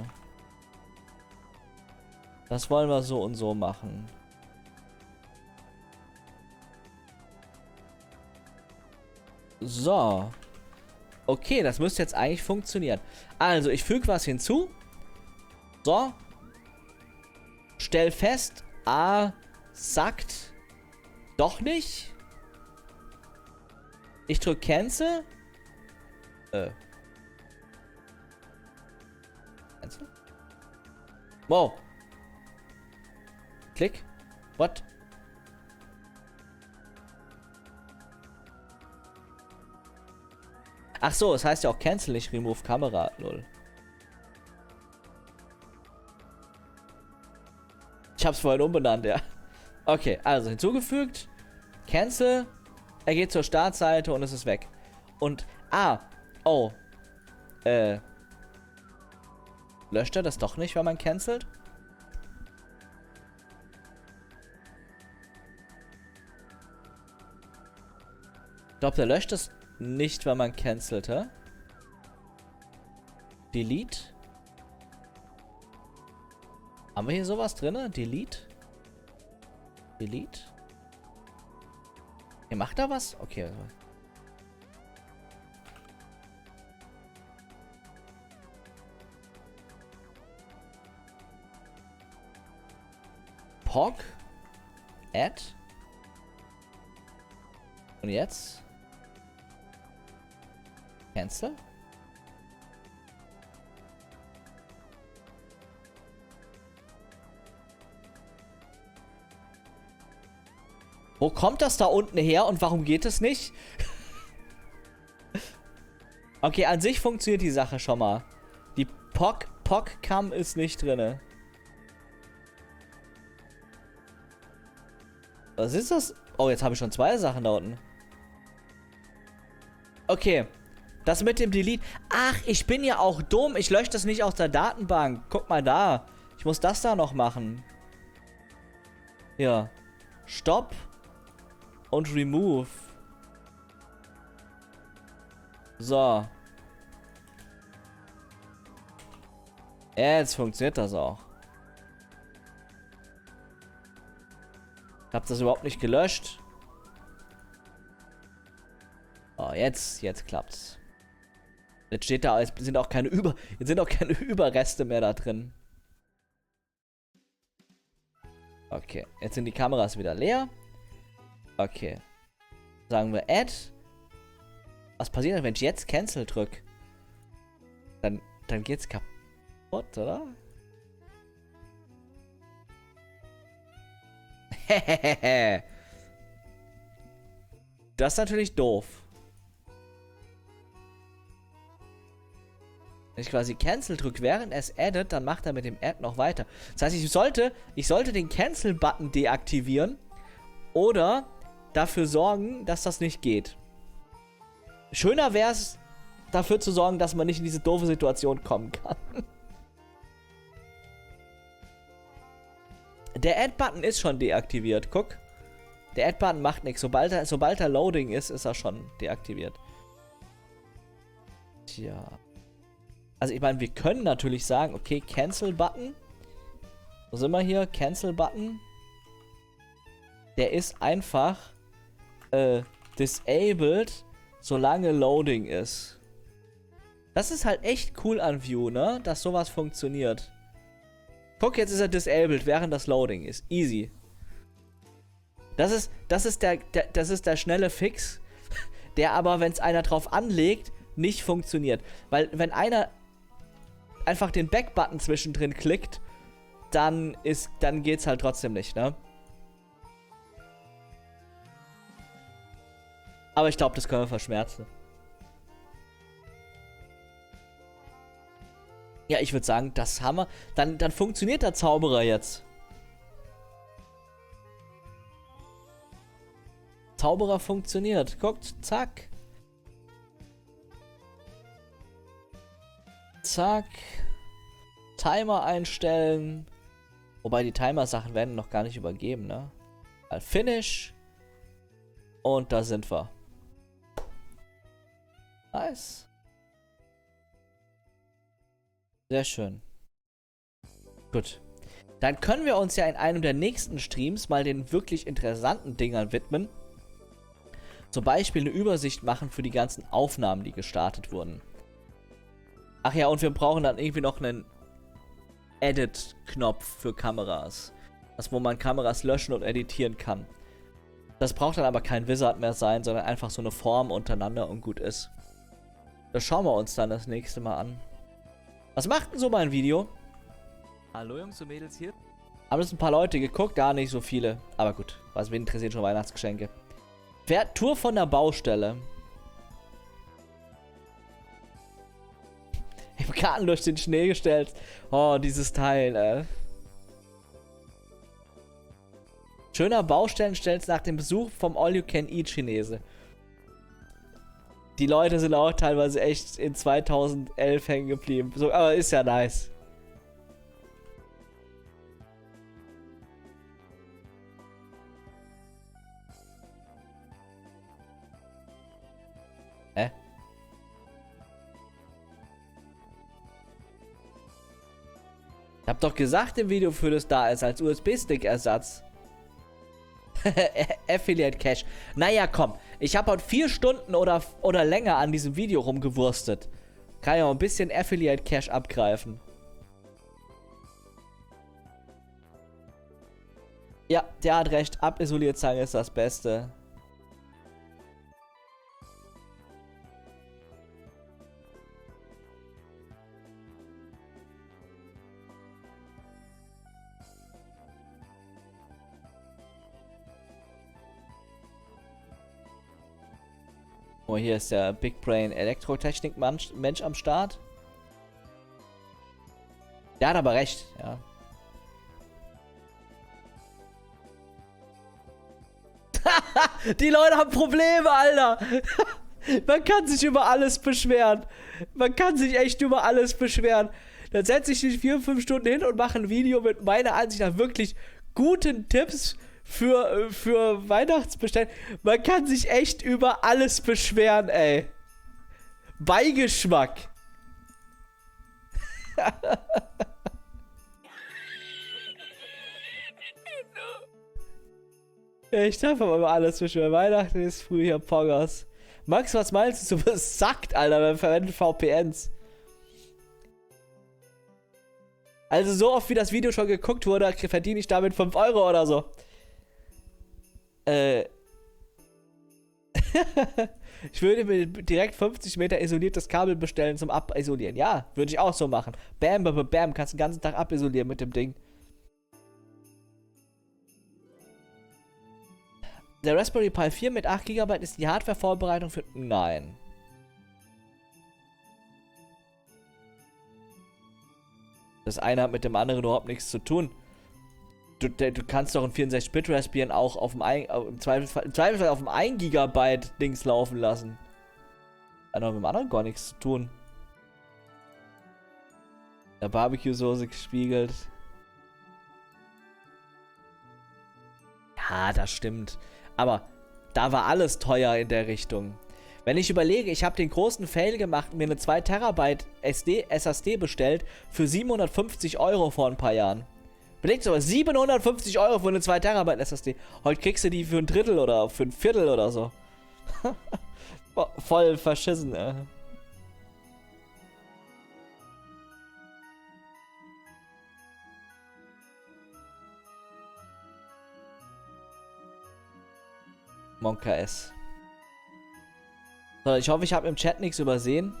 A: Das wollen wir so und so machen. So. Okay, das müsste jetzt eigentlich funktionieren. Also, ich füge was hinzu. So. Stell fest, A sagt doch nicht. Ich drücke Cancel. Cancel? Wow. Klick. What? Ach so, es heißt ja auch Cancel, nicht Remove Kamera, lol. Ich hab's vorhin umbenannt, ja. Okay, also hinzugefügt. Cancel. Er geht zur Startseite und es ist weg. Und, oh. Löscht er das doch nicht, wenn man cancelt? Ich glaube, der löscht es nicht, wenn man cancelt, hä? Delete? Haben wir hier sowas drin? Delete? Delete? Ihr macht da was? Okay. POG? Add? Und jetzt? Cancel? Wo kommt das da unten her und warum geht es nicht? Okay, an sich funktioniert die Sache schon mal. Die POG-Cam ist nicht drinne. Was ist das? Oh, jetzt habe ich schon 2 Sachen da unten. Okay. Das mit dem Delete. Ach, ich bin ja auch dumm. Ich lösche das nicht aus der Datenbank. Guck mal da. Ich muss das da noch machen. Ja. Stop. Und remove. So. Jetzt funktioniert das auch. Ich habe das überhaupt nicht gelöscht. Oh, jetzt klappt's. Jetzt steht da, jetzt sind auch keine Überreste mehr da drin. Okay, jetzt sind die Kameras wieder leer. Okay. Sagen wir Add. Was passiert denn, wenn ich jetzt Cancel drücke? Dann geht's kaputt, oder? Hehehe. Das ist natürlich doof. Wenn ich quasi Cancel drücke, während es addet, dann macht er mit dem Add noch weiter. Das heißt, ich sollte den Cancel-Button deaktivieren oder dafür sorgen, dass das nicht geht. Schöner wäre es, dafür zu sorgen, dass man nicht in diese doofe Situation kommen kann. Der Add-Button ist schon deaktiviert, guck. Der Add-Button macht nichts. Sobald er Loading ist, ist er schon deaktiviert. Tja. Also ich meine, wir können natürlich sagen, okay, Cancel-Button. Wo sind wir hier? Cancel-Button. Der ist einfach disabled, solange Loading ist. Das ist halt echt cool an Vue, ne? Dass sowas funktioniert. Guck, jetzt ist er disabled, während das Loading ist. Easy. Das ist der schnelle Fix, der aber, wenn es einer drauf anlegt, nicht funktioniert. Weil, wenn einer einfach den Back-Button zwischendrin klickt, dann geht's halt trotzdem nicht, ne? Aber ich glaube, das können wir verschmerzen. Ja, ich würde sagen, das haben wir. Dann funktioniert der Zauberer jetzt. Zauberer funktioniert. Guckt, zack. Zack. Timer einstellen. Wobei die Timer-Sachen werden noch gar nicht übergeben, ne? Finish. Und da sind wir. Nice. Sehr schön. Gut. Dann können wir uns ja in einem der nächsten Streams mal den wirklich interessanten Dingern widmen. Zum Beispiel eine Übersicht machen für die ganzen Aufnahmen, die gestartet wurden. Ach ja, und wir brauchen dann irgendwie noch einen Edit-Knopf für Kameras. Das, wo man Kameras löschen und editieren kann. Das braucht dann aber kein Wizard mehr sein, sondern einfach so eine Form untereinander und gut ist. Das schauen wir uns dann das nächste Mal an. Was macht denn so mein Video?
C: Hallo Jungs und Mädels hier.
A: Haben das ein paar Leute geguckt? Ja, nicht so viele. Aber gut, was wen interessiert schon Weihnachtsgeschenke. Tour von der Baustelle. Im Garten durch den Schnee gestellt. Oh, dieses Teil, Schöner Baustellenstelz nach dem Besuch vom All-You-Can-Eat-Chinese. Die Leute sind auch teilweise echt in 2011 hängen geblieben. So, aber ist ja nice. Hä? Ich hab doch gesagt im Video, für das da ist als USB-Stick-Ersatz. Affiliate Cache. Naja, komm. Ich habe heute 4 Stunden oder länger an diesem Video rumgewurstet. Kann ja auch ein bisschen Affiliate Cache abgreifen. Ja, der hat recht. Abisoliert sein ist das Beste. Oh, hier ist der Big Brain Elektrotechnik-Mensch am Start. Der hat aber recht, ja. Die Leute haben Probleme, Alter. Man kann sich über alles beschweren. Man kann sich echt über alles beschweren. Dann setze ich mich 4, 5 Stunden hin und mache ein Video mit meiner Ansicht nach wirklich guten Tipps für Weihnachtsbestände. Man kann sich echt über alles beschweren, ey. Beigeschmack. Ich darf aber über alles beschweren. Weihnachten ist früh hier Poggers. Max, was meinst du? Du bist sackt, Alter, wir verwenden VPNs. Also so oft wie das Video schon geguckt wurde, verdiene ich damit 5 Euro oder so. Ich würde mir direkt 50 Meter isoliertes Kabel bestellen zum Abisolieren. Ja, würde ich auch so machen. Bam, bam, bam, kannst den ganzen Tag abisolieren mit dem Ding. Der Raspberry Pi 4 mit 8 GB ist die Hardware-Vorbereitung für... Nein. Das eine hat mit dem anderen überhaupt nichts zu tun. Du kannst doch ein 64-Bit Raspbian auch auf dem im Zweifelsfall auf dem 1 GB Dings laufen lassen. Hat doch mit dem anderen gar nichts zu tun. Der Barbecue-Soße gespiegelt. Ja, das stimmt. Aber da war alles teuer in der Richtung. Wenn ich überlege, ich habe den großen Fail gemacht und mir eine 2 Terabyte SSD bestellt für 750 Euro vor ein paar Jahren. Belegt aber 750 Euro für eine 2 Terabyte SSD. Heute kriegst du die für ein Drittel oder für ein Viertel oder so. Voll verschissen, ey. Monka S. So, ich hoffe, ich habe im Chat nichts übersehen.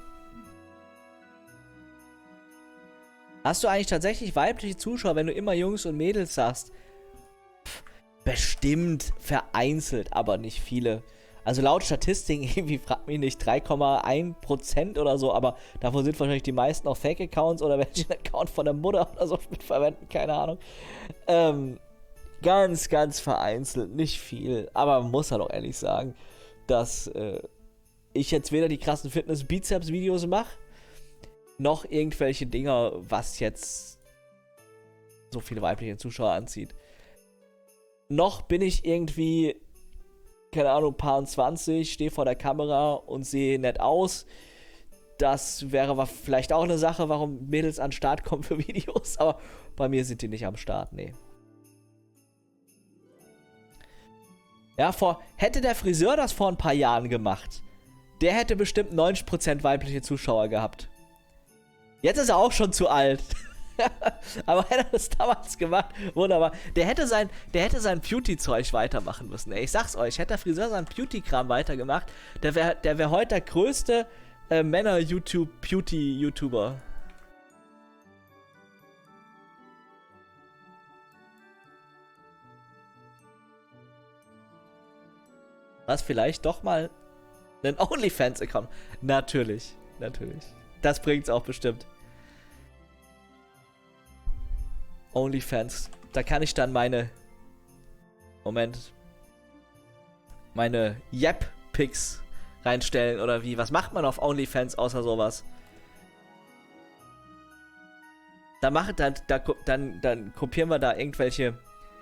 A: Hast du eigentlich tatsächlich weibliche Zuschauer, wenn du immer Jungs und Mädels sagst? Pff, bestimmt vereinzelt, aber nicht viele. Also laut Statistiken, irgendwie fragt mich nicht, 3,1% oder so, aber davon sind wahrscheinlich die meisten auch Fake-Accounts oder welchen Account von der Mutter oder so mitverwenden, keine Ahnung. Ganz, ganz vereinzelt, nicht viel. Aber man muss halt auch ehrlich sagen, dass ich jetzt weder die krassen Fitness-Bizeps-Videos mache, noch irgendwelche Dinger, was jetzt so viele weibliche Zuschauer anzieht. Noch bin ich irgendwie, keine Ahnung, paar 20, stehe vor der Kamera und sehe nett aus. Das wäre vielleicht auch eine Sache, warum Mädels an den Start kommen für Videos, aber bei mir sind die nicht am Start, nee. Ja, hätte der Friseur das vor ein paar Jahren gemacht, der hätte bestimmt 90% weibliche Zuschauer gehabt. Jetzt ist er auch schon zu alt. Aber hätte er das damals gemacht, wunderbar. Der hätte sein Beauty-Zeug weitermachen müssen. Ey, ich sag's euch, hätte der Friseur sein Beauty-Kram weitergemacht, der wär heute der größte Männer-Beauty-YouTuber. Was vielleicht doch mal einen OnlyFans-Account. Natürlich. Das bringt's auch bestimmt. OnlyFans. Da kann ich dann meine Yap-Pics reinstellen oder wie. Was macht man auf OnlyFans außer sowas? Dann kopieren wir da irgendwelche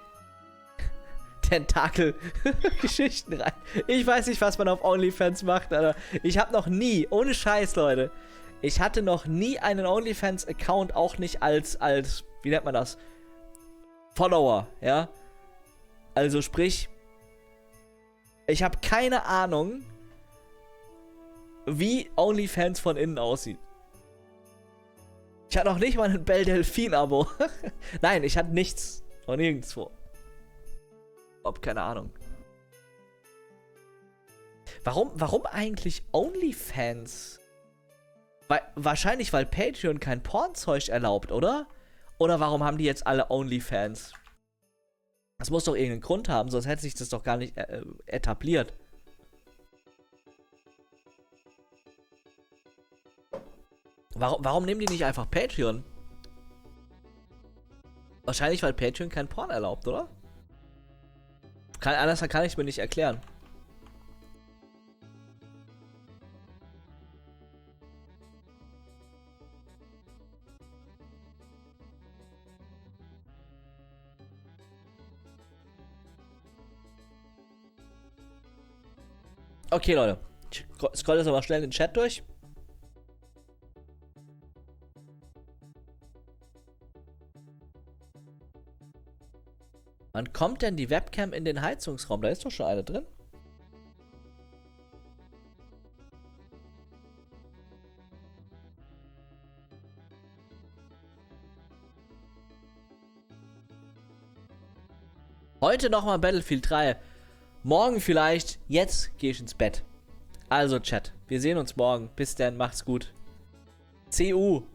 A: Tentakel-Geschichten rein. Ich weiß nicht, was man auf OnlyFans macht, aber ich habe noch nie, ohne Scheiß, Leute, ich hatte noch nie einen OnlyFans-Account, auch nicht als, wie nennt man das? Follower, ja? Also sprich, ich habe keine Ahnung, wie OnlyFans von innen aussieht. Ich hatte noch nicht mal ein Belle Delphine-Abo. Nein, ich hatte nichts. Und nirgendwo. Keine Ahnung. Warum eigentlich OnlyFans? Wahrscheinlich, weil Patreon kein Pornzeug erlaubt, oder? Oder warum haben die jetzt alle OnlyFans? Das muss doch irgendeinen Grund haben, sonst hätte sich das doch gar nicht etabliert. Warum nehmen die nicht einfach Patreon? Wahrscheinlich, weil Patreon kein Porn erlaubt, oder? Anders kann ich mir nicht erklären. Okay, Leute. Ich scroll jetzt aber schnell den Chat durch. Wann kommt denn die Webcam in den Heizungsraum? Da ist doch schon eine drin. Heute nochmal Battlefield 3. Morgen vielleicht. Jetzt gehe ich ins Bett. Also Chat, wir sehen uns morgen. Bis dann, macht's gut. CU.